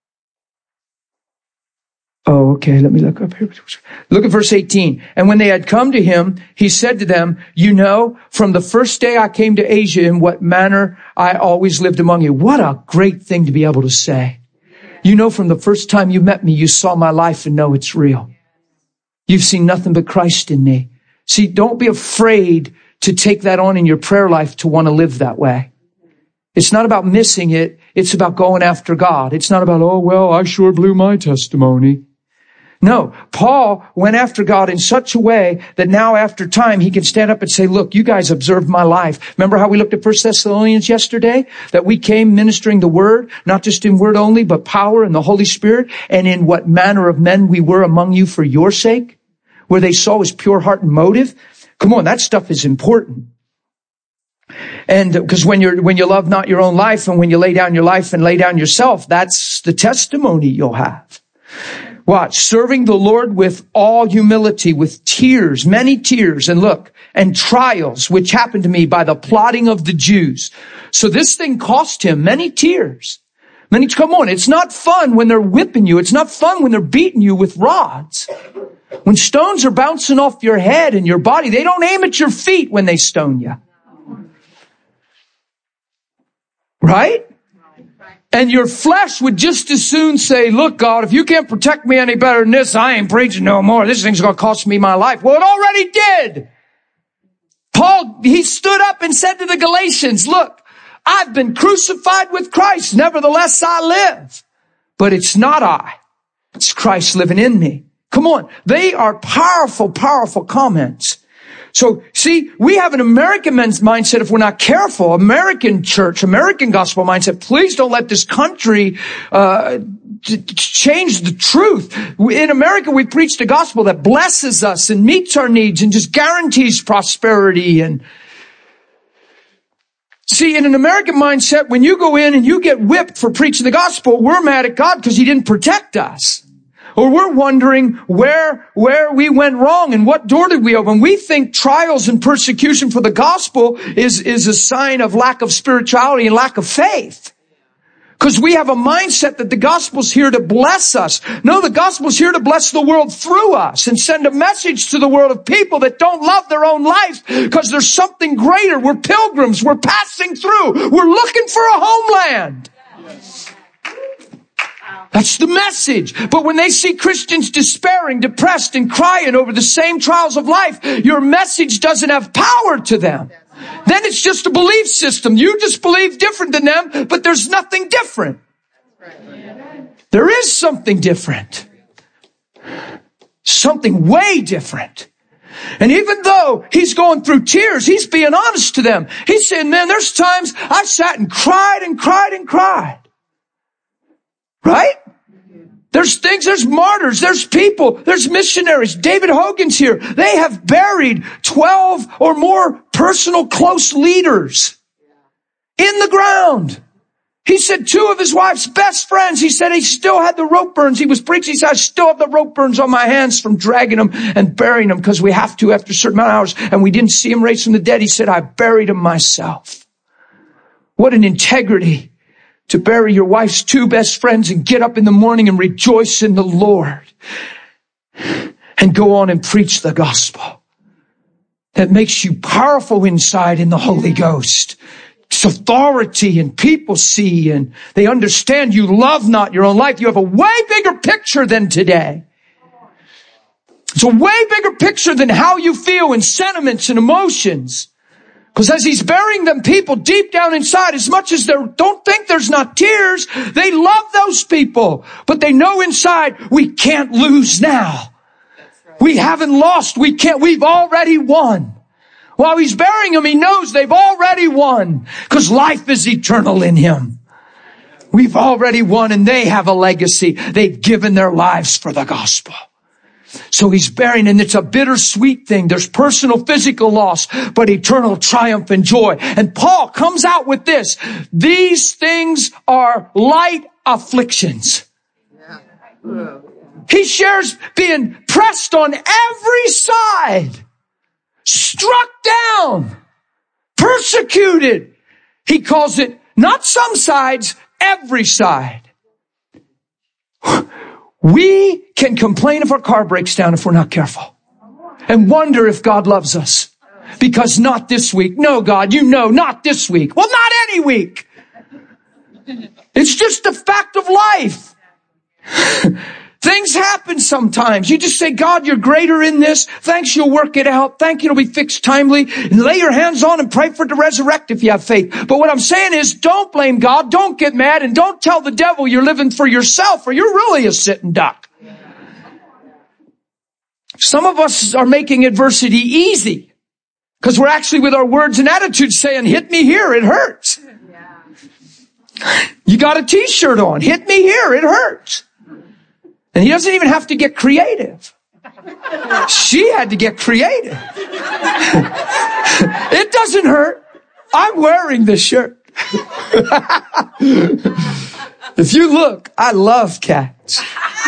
oh, okay, let me look up here. Look at verse eighteen. And when they had come to him, he said to them, you know, from the first day I came to Asia, in what manner I always lived among you. What a great thing to be able to say. You know, from the first time you met me, you saw my life and know it's real. You've seen nothing but Christ in me. See, don't be afraid to take that on in your prayer life to want to live that way. It's not about missing it. It's about going after God. It's not about, oh, well, I sure blew my testimony. No, Paul went after God in such a way that now after time he can stand up and say, look, you guys observed my life. Remember how we looked at First Thessalonians yesterday? That we came ministering the word, not just in word only, but power and the Holy Spirit, and in what manner of men we were among you for your sake. Where they saw his pure heart and motive. Come on, that stuff is important. And because when you're, when you love not your own life and when you lay down your life and lay down yourself, that's the testimony you'll have. Watch, serving the Lord with all humility, with tears, many tears, and look, and trials, which happened to me by the plotting of the Jews. So this thing cost him many tears. Many, come on, it's not fun when they're whipping you. It's not fun when they're beating you with rods. When stones are bouncing off your head and your body, they don't aim at your feet when they stone you. Right? And your flesh would just as soon say, look, God, if you can't protect me any better than this, I ain't preaching no more. This thing's going to cost me my life. Well, it already did. Paul, he stood up and said to the Galatians, look, I've been crucified with Christ. Nevertheless, I live. But it's not I. It's Christ living in me. Come on. They are powerful, powerful comments. So, see, we have an American men's mindset if we're not careful. American church, American gospel mindset. Please don't let this country uh to change the truth. In America, we preach the gospel that blesses us and meets our needs and just guarantees prosperity. And see, in an American mindset, when you go in and you get whipped for preaching the gospel, we're mad at God because he didn't protect us. Or we're wondering where, where we went wrong and what door did we open. We think trials and persecution for the gospel is, is a sign of lack of spirituality and lack of faith. Because we have a mindset that the gospel's here to bless us. No, the gospel's here to bless the world through us and send a message to the world of people that don't love their own life because there's something greater. We're pilgrims. We're passing through. We're looking for a homeland. That's the message. But when they see Christians despairing, depressed, and crying over the same trials of life, your message doesn't have power to them. Then it's just a belief system. You just believe different than them, but there's nothing different. There is something different. Something way different. And even though he's going through tears, he's being honest to them. He's saying, man, there's times I sat and cried and cried and cried. Right? There's things, there's martyrs, there's people, there's missionaries. David Hogan's here. They have buried twelve or more personal close leaders in the ground. He said two of his wife's best friends, he said he still had the rope burns. He was preaching, he said, I still have the rope burns on my hands from dragging them and burying them because we have to after a certain amount of hours. And we didn't see him raised from the dead. He said, I buried him myself. What an integrity. To bury your wife's two best friends and get up in the morning and rejoice in the Lord and go on and preach the gospel. That makes you powerful inside in the Holy Ghost. It's authority and people see and they understand you love not your own life. You have a way bigger picture than today. It's a way bigger picture than how you feel in sentiments and emotions. Because as he's burying them, people deep down inside, as much as they don't think there's not tears, they love those people. But they know inside, we can't lose now. Right. We haven't lost. We can't. We've already won. While he's burying them, he knows they've already won. Because life is eternal in him. We've already won and they have a legacy. They've given their lives for the gospel. So he's burying, and it's a bittersweet thing. There's personal physical loss, but eternal triumph and joy. And Paul comes out with this. These things are light afflictions. He shares being pressed on every side, struck down, persecuted. He calls it not some sides, every side. We can complain if our car breaks down if we're not careful and wonder if God loves us because not this week. No, God, you know, not this week. Well, not any week. It's just a fact of life. Things happen sometimes. You just say, God, you're greater in this. Thanks, you'll work it out. Thank you, it'll be fixed timely. And lay your hands on and pray for it to resurrect if you have faith. But what I'm saying is, don't blame God. Don't get mad. And don't tell the devil you're living for yourself or you're really a sitting duck. Some of us are making adversity easy because we're actually with our words and attitudes saying, hit me here, it hurts. You got a t-shirt on. Hit me here, it hurts. And he doesn't even have to get creative. She had to get creative. It doesn't hurt. I'm wearing this shirt. If you look, I love cats.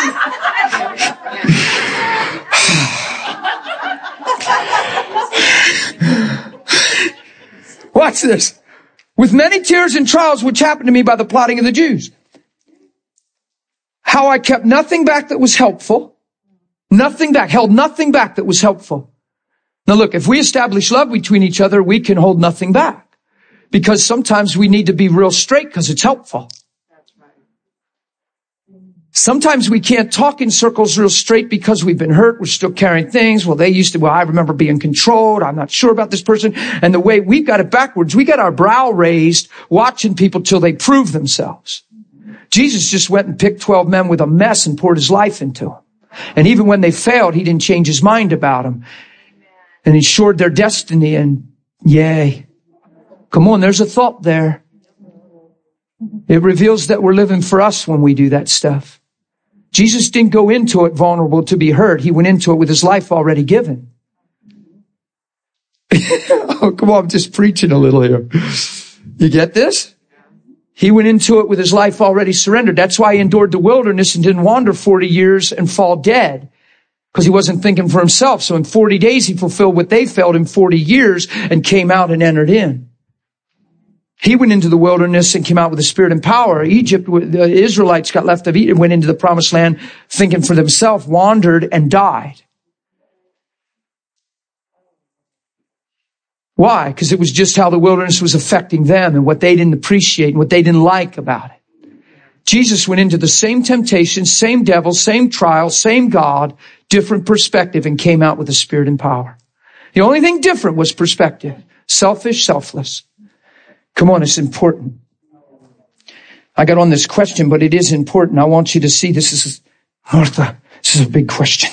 Watch this. With many tears and trials which happened to me by the plotting of the Jews. How I kept nothing back that was helpful. Nothing back. Held nothing back that was helpful. Now look, if we establish love between each other, we can hold nothing back. Because sometimes we need to be real straight because it's helpful. Sometimes we can't talk in circles real straight because we've been hurt. We're still carrying things. Well, they used to, well, I remember being controlled. I'm not sure about this person. And the way we've got it backwards, we got our brow raised watching people till they prove themselves. Jesus just went and picked twelve men with a mess and poured his life into them. And even when they failed, he didn't change his mind about them. and ensured their destiny, and yay. Come on, there's a thought there. It reveals that we're living for us when we do that stuff. Jesus didn't go into it vulnerable to be hurt. He went into it with his life already given. Oh, come on, I'm just preaching a little here. You get this? He went into it with his life already surrendered. That's why he endured the wilderness and didn't wander forty years and fall dead. Because he wasn't thinking for himself. So in forty days, he fulfilled what they failed in forty years and came out and entered in. He went into the wilderness and came out with the spirit and power. Egypt, the Israelites got left of Egypt, went into the promised land thinking for themselves, wandered and died. Why? Because it was just how the wilderness was affecting them and what they didn't appreciate and what they didn't like about it. Jesus went into the same temptation, same devil, same trial, same God, different perspective, and came out with the spirit and power. The only thing different was perspective. Selfish, selfless. Come on, it's important. I got on this question, but it is important. I want you to see this is, Martha, this is a big question.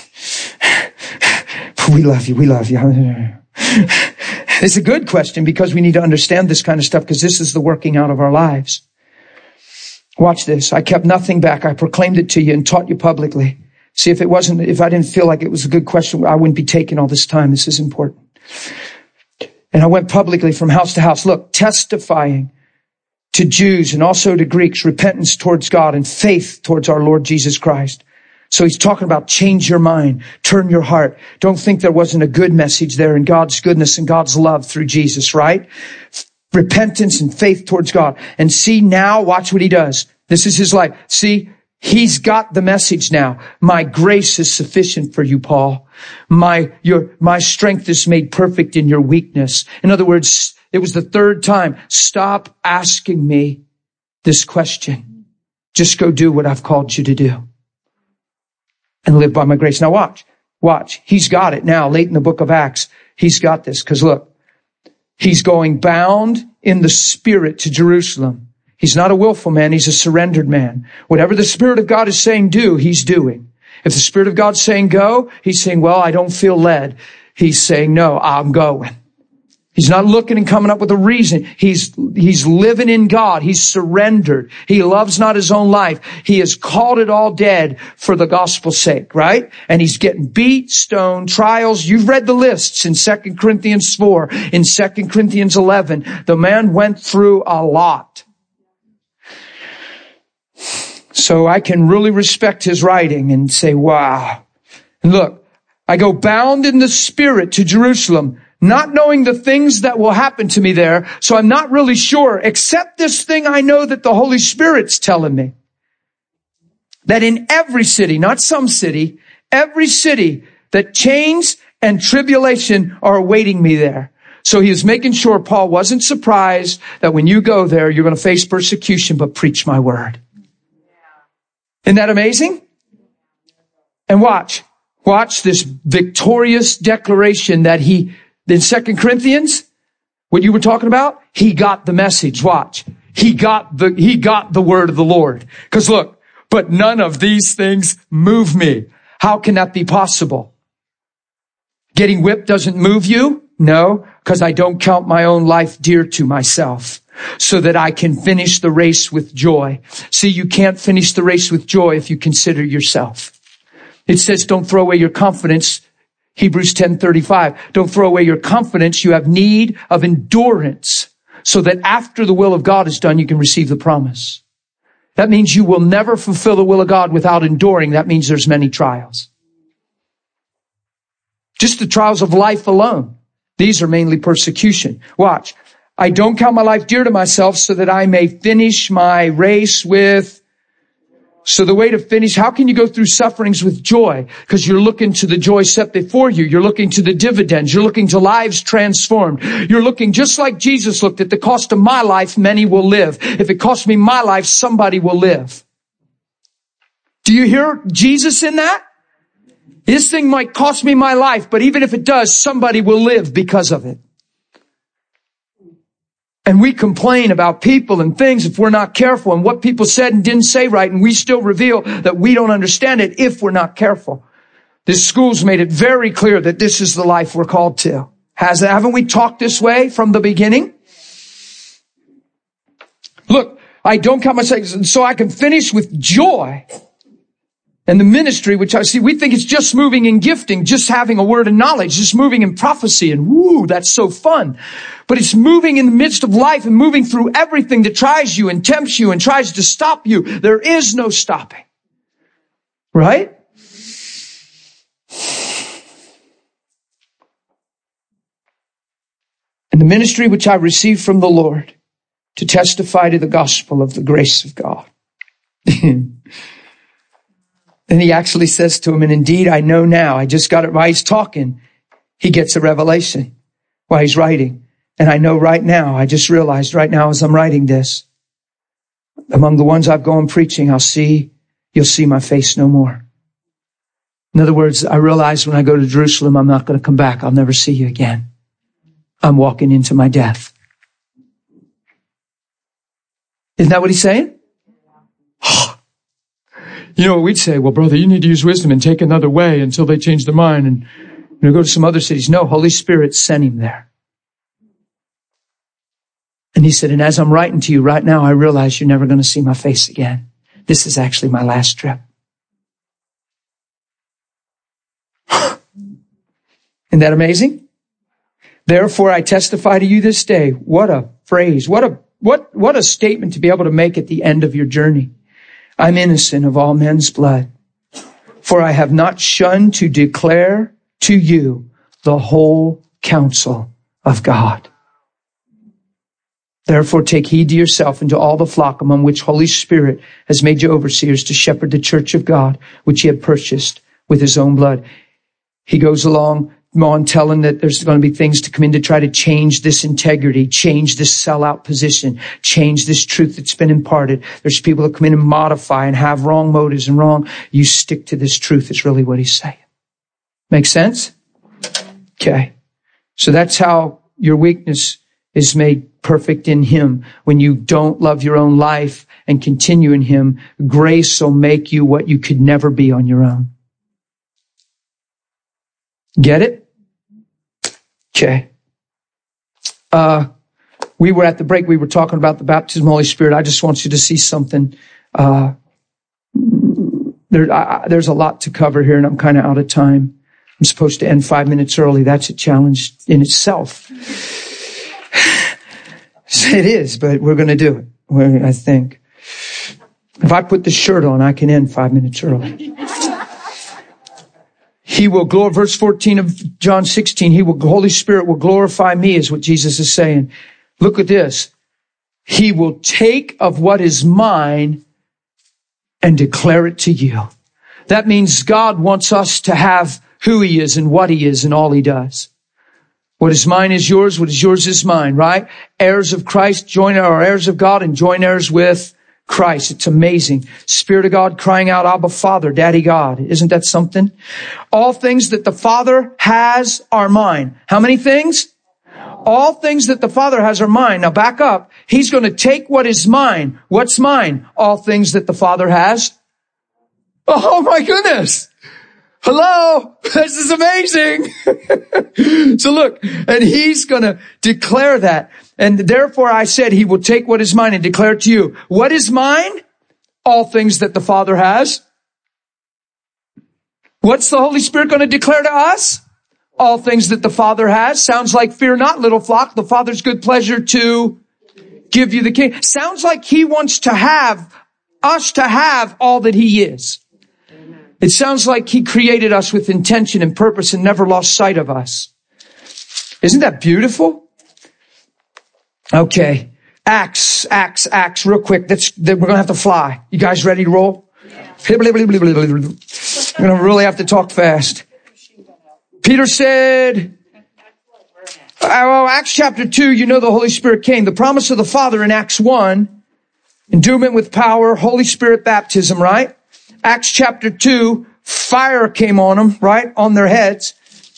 We love you. We love you. It's a good question because we need to understand this kind of stuff because this is the working out of our lives. Watch this. I kept nothing back. I proclaimed it to you and taught you publicly. See, if it wasn't, if I didn't feel like it was a good question, I wouldn't be taking all this time. This is important. And I went publicly from house to house. Look, testifying to Jews and also to Greeks, repentance towards God and faith towards our Lord Jesus Christ. So he's talking about change your mind, turn your heart. Don't think there wasn't a good message there in God's goodness and God's love through Jesus, right? Repentance and faith towards God. And see now, watch what he does. This is his life. See, he's got the message now. My grace is sufficient for you, Paul. My, your, my strength is made perfect in your weakness. In other words, it was the third time. Stop asking me this question. Just go do what I've called you to do. And live by my grace. Now watch, watch. He's got it now, late in the book of Acts. He's got this. Cause look, he's going bound in the spirit to Jerusalem. He's not a willful man. He's a surrendered man. Whatever the Spirit of God is saying do, he's doing. If the Spirit of God's saying go, he's saying, well, I don't feel led. He's saying, no, I'm going. He's not looking and coming up with a reason. He's, he's living in God. He's surrendered. He loves not his own life. He has called it all dead for the gospel's sake, right? And he's getting beat, stoned, trials. You've read the lists in Second Corinthians four, in Second Corinthians eleven. The man went through a lot. So I can really respect his writing and say, wow. And look, I go bound in the spirit to Jerusalem, not knowing the things that will happen to me there. So I'm not really sure, except this thing I know that the Holy Spirit's telling me. That in every city, not some city, every city, that chains and tribulation are awaiting me there. So he was making sure Paul wasn't surprised that when you go there, you're going to face persecution, but preach my word. Isn't that amazing? And watch, watch this victorious declaration that he, in Second Corinthians, what you were talking about, he got the message. Watch. He got the, he got the word of the Lord. Cause look, but none of these things move me. How can that be possible? Getting whipped doesn't move you? No, cause I don't count my own life dear to myself, so that I can finish the race with joy. See, you can't finish the race with joy if you consider yourself. It says don't throw away your confidence. Hebrews ten thirty-five. Don't throw away your confidence. You have need of endurance so that after the will of God is done, you can receive the promise. That means you will never fulfill the will of God without enduring. That means there's many trials. Just the trials of life alone. These are mainly persecution. Watch. I don't count my life dear to myself so that I may finish my race with. So the way to finish, how can you go through sufferings with joy? Because you're looking to the joy set before you. You're looking to the dividends. You're looking to lives transformed. You're looking just like Jesus looked at the cost of my life, many will live. If it costs me my life, somebody will live. Do you hear Jesus in that? This thing might cost me my life, but even if it does, somebody will live because of it. And we complain about people and things if we're not careful and what people said and didn't say right. And we still reveal that we don't understand it if we're not careful. This school's made it very clear that this is the life we're called to. Has, haven't we talked this way from the beginning? Look, I don't count myself so I can finish with joy. And the ministry, which I see, we think it's just moving in gifting, just having a word of knowledge, just moving in prophecy, and woo, that's so fun. But it's moving in the midst of life and moving through everything that tries you and tempts you and tries to stop you. There is no stopping. Right? And the ministry which I received from the Lord to testify to the gospel of the grace of God. And he actually says to him, and indeed I know now, I just got it while he's talking, he gets a revelation while he's writing. And I know right now, I just realized right now as I'm writing this, among the ones I've gone preaching, I'll see, you'll see my face no more. In other words, I realize when I go to Jerusalem, I'm not going to come back. I'll never see you again. I'm walking into my death. Isn't that what he's saying? You know, we'd say, well, brother, you need to use wisdom and take another way until they change their mind and you know, go to some other cities. No, Holy Spirit sent him there. And he said, and as I'm writing to you right now, I realize you're never going to see my face again. This is actually my last trip. Isn't that amazing? Therefore, I testify to you this day. What a phrase. What a, what, what a statement to be able to make at the end of your journey. I'm innocent of all men's blood, for I have not shunned to declare to you the whole counsel of God. Therefore, take heed to yourself and to all the flock among which Holy Spirit has made you overseers to shepherd the church of God, which he had purchased with his own blood. He goes along on telling that there's going to be things to come in to try to change this integrity, change this sellout position, change this truth that's been imparted. There's people that come in and modify and have wrong motives and wrong. You stick to this truth is really what he's saying. Make sense? Okay. So that's how your weakness is made perfect in him. When you don't love your own life and continue in him, grace will make you what you could never be on your own. Get it? Okay. Uh, we were at the break. We were talking about the baptism of the Holy Spirit. I just want you to see something. Uh, there, I, there's a lot to cover here, and I'm kind of out of time. I'm supposed to end five minutes early. That's a challenge in itself. It is, but we're going to do it. We're, I think. If I put the shirt on, I can end five minutes early. He will glorify, verse fourteen of John sixteen, he will, the Holy Spirit will glorify me is what Jesus is saying. Look at this. He will take of what is mine and declare it to you. That means God wants us to have who he is and what he is and all he does. What is mine is yours. What is yours is mine, right? Heirs of Christ, join our heirs of God and join heirs with Christ. It's amazing. Spirit of God crying out, Abba, Father, Daddy God. Isn't that something? All things that the Father has are mine. How many things? All things that the Father has are mine. Now back up. He's going to take what is mine. What's mine? All things that the Father has. Oh my goodness. Hello. This is amazing. So look, and he's going to declare that. And therefore I said he will take what is mine and declare it to you. What is mine? All things that the Father has. What's the Holy Spirit going to declare to us? All things that the Father has. Sounds like fear not, little flock. The Father's good pleasure to give you the king. Sounds like he wants to have us to have all that he is. It sounds like he created us with intention and purpose and never lost sight of us. Isn't that beautiful? Okay. Acts, Acts, Acts, real quick. That's, that we're going to have to fly. You guys ready to roll? Yeah. We're going to really have to talk fast. Peter said, oh, Acts chapter two, you know the Holy Spirit came. The promise of the Father in Acts one, endowment with power, Holy Spirit baptism, right? Acts chapter two, fire came on them, right? On their heads.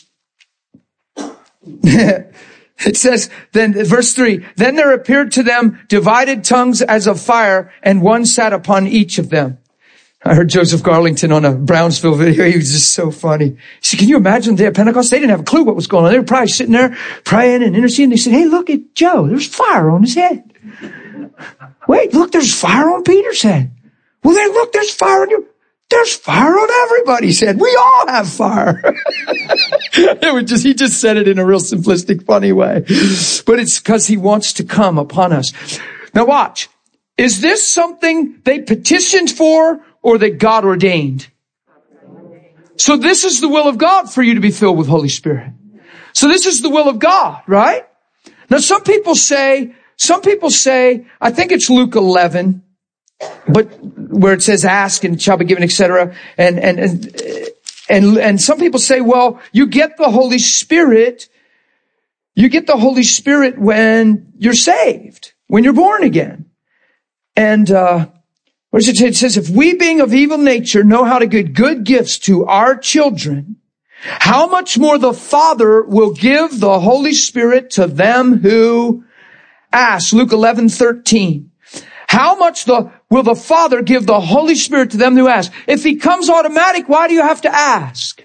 It says, then verse three, then there appeared to them divided tongues as of fire, and one sat upon each of them. I heard Joseph Garlington on a Brownsville video. He was just so funny. He said, can you imagine the day of Pentecost? They didn't have a clue what was going on. They were probably sitting there praying and interceding. They said, hey, look at Joe. There's fire on his head. Wait, look, there's fire on Peter's head. Well, then look, there's fire on you. There's fire on everybody's head. We all have fire. It was just, he just said it in a real simplistic, funny way. But it's because he wants to come upon us. Now watch. Is this something they petitioned for or that God ordained? So this is the will of God for you to be filled with Holy Spirit. So this is the will of God, right? Now some people say, some people say, I think it's Luke eleven, but where it says ask and it shall be given, et cetera. And, and, and, and, and some people say, well, you get the Holy Spirit, you get the Holy Spirit when you're saved, when you're born again. And, uh, what does it say? It says, if we being of evil nature know how to give good gifts to our children, how much more the Father will give the Holy Spirit to them who ask. Luke eleven thirteen. How much the, will the Father give the Holy Spirit to them who ask? If he comes automatic, why do you have to ask?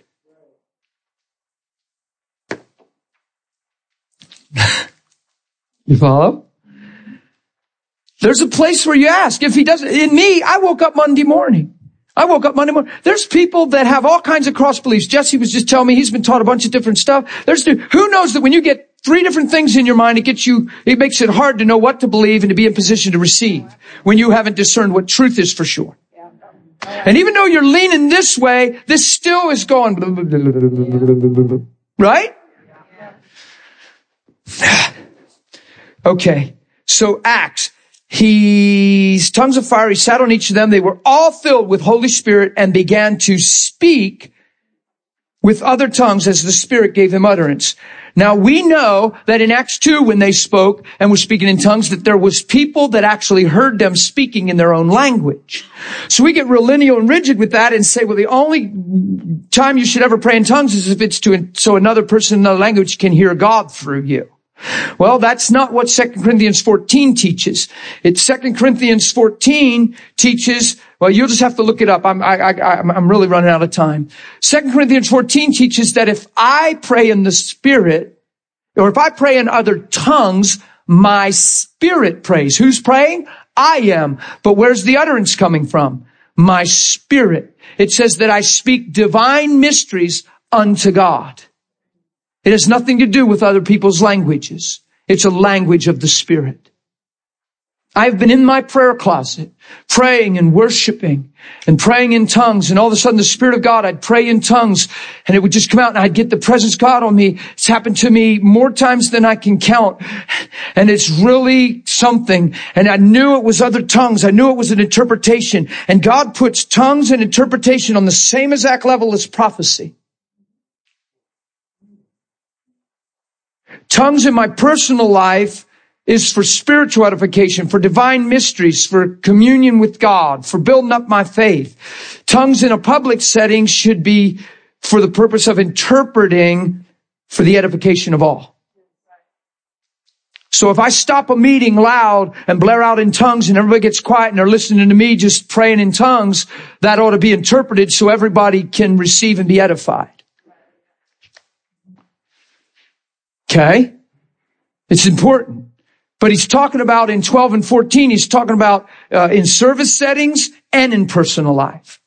You follow? There's a place where you ask. If he doesn't, in me, I woke up Monday morning. I woke up Monday morning. There's people that have all kinds of cross beliefs. Jesse was just telling me he's been taught a bunch of different stuff. There's, who knows that when you get three different things in your mind, it gets you, it makes it hard to know what to believe and to be in position to receive when you haven't discerned what truth is for sure. And even though you're leaning this way, this still is going, right? Okay. So Acts. He's tongues of fire. He sat on each of them. They were all filled with Holy Spirit and began to speak with other tongues as the Spirit gave them utterance. Now we know that in Acts two, when they spoke and were speaking in tongues, that there was people that actually heard them speaking in their own language. So we get real lineal and rigid with that and say, well, the only time you should ever pray in tongues is if it's to, so another person in another language can hear God through you. Well, that's not what Second Corinthians fourteen teaches. It's Second Corinthians fourteen teaches, well, you'll just have to look it up. I'm, I, I, I'm really running out of time. Second Corinthians fourteen teaches that if I pray in the Spirit, or if I pray in other tongues, my spirit prays. Who's praying? I am. But where's the utterance coming from? My spirit. It says that I speak divine mysteries unto God. It has nothing to do with other people's languages. It's a language of the Spirit. I've been in my prayer closet praying and worshiping and praying in tongues, and all of a sudden the Spirit of God, I'd pray in tongues and it would just come out and I'd get the presence of God on me. It's happened to me more times than I can count, and it's really something. And I knew it was other tongues. I knew it was an interpretation, and God puts tongues and interpretation on the same exact level as prophecy. Tongues in my personal life is for spiritual edification, for divine mysteries, for communion with God, for building up my faith. Tongues in a public setting should be for the purpose of interpreting for the edification of all. So if I stop a meeting loud and blare out in tongues and everybody gets quiet and they're listening to me just praying in tongues, that ought to be interpreted so everybody can receive and be edified. Okay? It's important. But he's talking about in twelve and fourteen, he's talking about uh, in service settings and in personal life.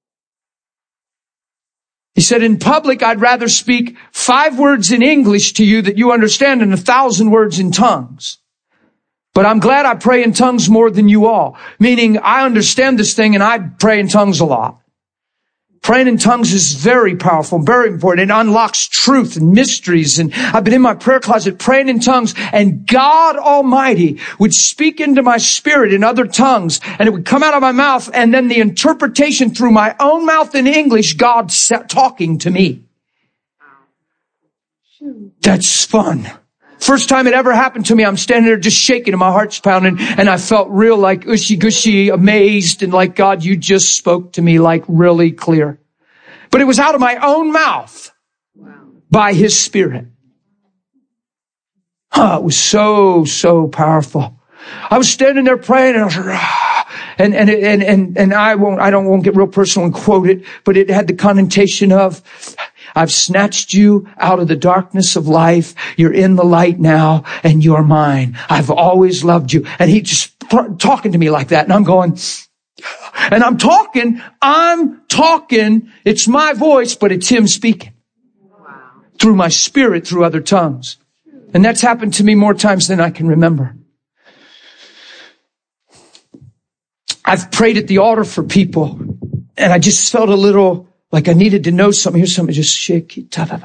He said, in public, I'd rather speak five words in English to you that you understand than a thousand words in tongues. But I'm glad I pray in tongues more than you all. Meaning, I understand this thing and I pray in tongues a lot. Praying in tongues is very powerful, very important. It unlocks truth and mysteries. And I've been in my prayer closet praying in tongues, and God Almighty would speak into my spirit in other tongues, and it would come out of my mouth, and then the interpretation through my own mouth in English, God talking to me. That's fun. First time it ever happened to me, I'm standing there just shaking and my heart's pounding, and I felt real like ushy-gushy, amazed, and like, God, you just spoke to me like really clear. But it was out of my own mouth by His Spirit. Oh, it was so, so powerful. I was standing there praying, and I was like, ah, And, and, and, and, and I won't, I don't, won't get real personal and quote it, but it had the connotation of, I've snatched you out of the darkness of life. You're in the light now and you're mine. I've always loved you. And he just talking to me like that. And I'm going, and I'm talking, I'm talking. It's my voice, but it's him speaking. Wow. Through my spirit, through other tongues. And that's happened to me more times than I can remember. I've prayed at the altar for people, and I just felt a little like I needed to know something. Here's something just shake.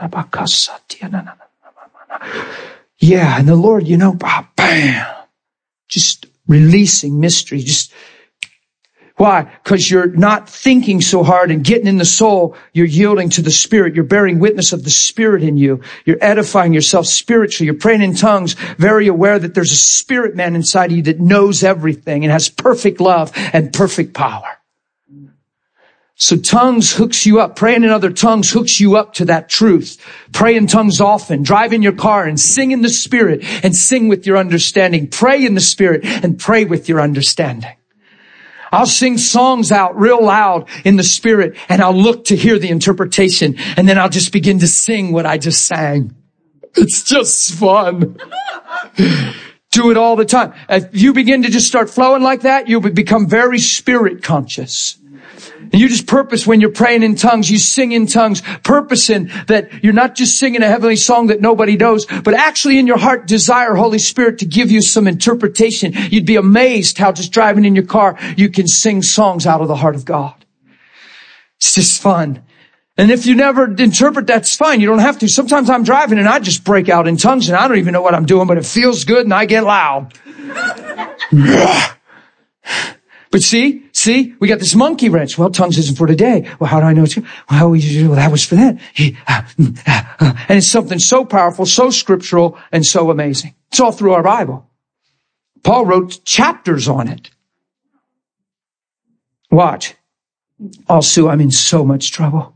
Yeah, and the Lord, you know, bam, just releasing mystery. Just why? Because you're not thinking so hard and getting in the soul. You're yielding to the Spirit. You're bearing witness of the Spirit in you. You're edifying yourself spiritually. You're praying in tongues, very aware that there's a spirit man inside of you that knows everything and has perfect love and perfect power. So tongues hooks you up. Praying in other tongues hooks you up to that truth. Pray in tongues often. Drive in your car and sing in the Spirit and sing with your understanding. Pray in the Spirit and pray with your understanding. I'll sing songs out real loud in the Spirit, and I'll look to hear the interpretation, and then I'll just begin to sing what I just sang. It's just fun. Do it all the time. If you begin to just start flowing like that, you'll become very spirit conscious. And you just purpose when you're praying in tongues, you sing in tongues, purposing that you're not just singing a heavenly song that nobody knows, but actually in your heart desire Holy Spirit to give you some interpretation. You'd be amazed how just driving in your car, you can sing songs out of the heart of God. It's just fun. And if you never interpret, that's fine. You don't have to. Sometimes I'm driving and I just break out in tongues and I don't even know what I'm doing, but it feels good and I get loud. But see, see, we got this monkey wrench. Well, tongues isn't for today. Well, how do I know it's good? Well, well, that was for that. And it's something so powerful, so scriptural, and so amazing. It's all through our Bible. Paul wrote chapters on it. Watch. Oh, Sue, I'm in so much trouble.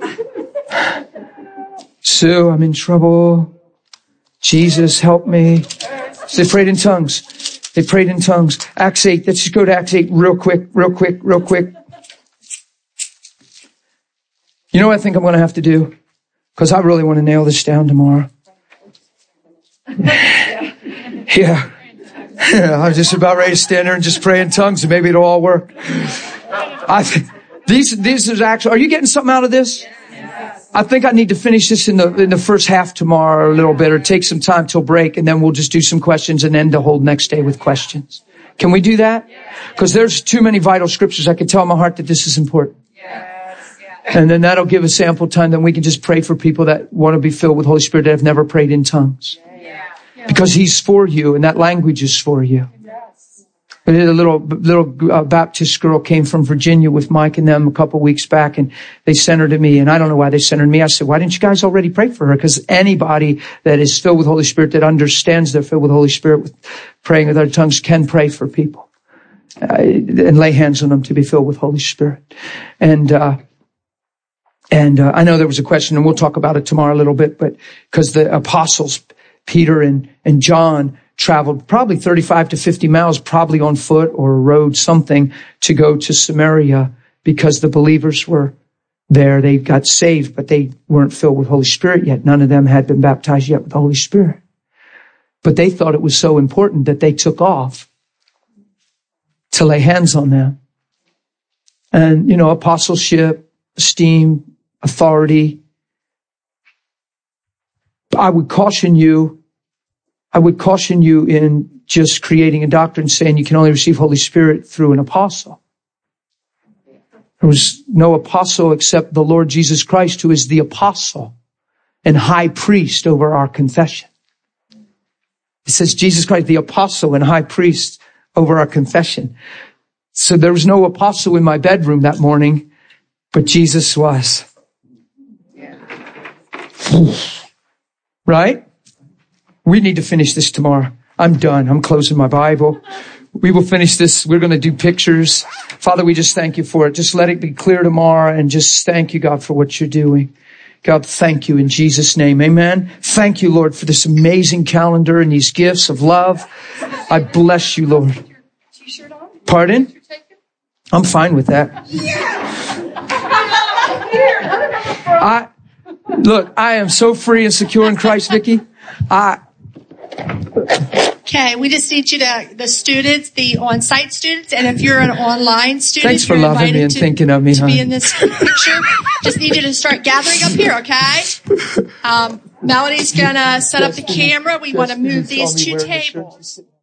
Sue, I'm in trouble. Jesus, help me. So they prayed in tongues. They prayed in tongues. Acts eight. Let's just go to Acts eight real quick, real quick, real quick. You know what I think I'm going to have to do? Because I really want to nail this down tomorrow. Yeah. I was just about ready to stand there and just pray in tongues and maybe it'll all work. I think these, these is actually, are you getting something out of this? I think I need to finish this in the in the first half tomorrow a little bit, or take some time till break, and then we'll just do some questions and end the whole next day with questions. Can we do that? Because there's too many vital scriptures. I can tell in my heart that this is important. And then that'll give us ample time. Then we can just pray for people that want to be filled with Holy Spirit that have never prayed in tongues. Because He's for you, and that language is for you. A little little uh, Baptist girl came from Virginia with Mike and them a couple weeks back, and they sent her to me. And I don't know why they sent her to me. I said, why didn't you guys already pray for her? Because anybody that is filled with Holy Spirit, that understands they're filled with Holy Spirit, with praying with other tongues, can pray for people uh, and lay hands on them to be filled with Holy Spirit. And uh and uh, I know there was a question, and we'll talk about it tomorrow a little bit, but because the apostles, Peter and and John, traveled probably thirty-five to fifty miles, probably on foot or a road, something, to go to Samaria because the believers were there. They got saved, but they weren't filled with Holy Spirit yet. None of them had been baptized yet with the Holy Spirit. But they thought it was so important that they took off to lay hands on them. And, you know, apostleship, esteem, authority. I would caution you I would caution you in just creating a doctrine saying you can only receive Holy Spirit through an apostle. There was no apostle except the Lord Jesus Christ, who is the apostle and high priest over our confession. It says Jesus Christ, the apostle and high priest over our confession. So there was no apostle in my bedroom that morning, but Jesus was. Right? We need to finish this tomorrow. I'm done. I'm closing my Bible. We will finish this. We're going to do pictures. Father, we just thank you for it. Just let it be clear tomorrow, and just thank you, God, for what you're doing. God, thank you in Jesus' name. Amen. Thank you, Lord, for this amazing calendar and these gifts of love. I bless you, Lord. Pardon? I'm fine with that. I look, I am so free and secure in Christ, Vicki. I Okay, we just need you to, the students, the on-site students, and if you're an online student, Thanks for you're loving me and to, thinking of me, to huh? be in this picture. Just need you to start gathering up here, okay? Um, Melody's gonna set up the camera. We want to move these two tables.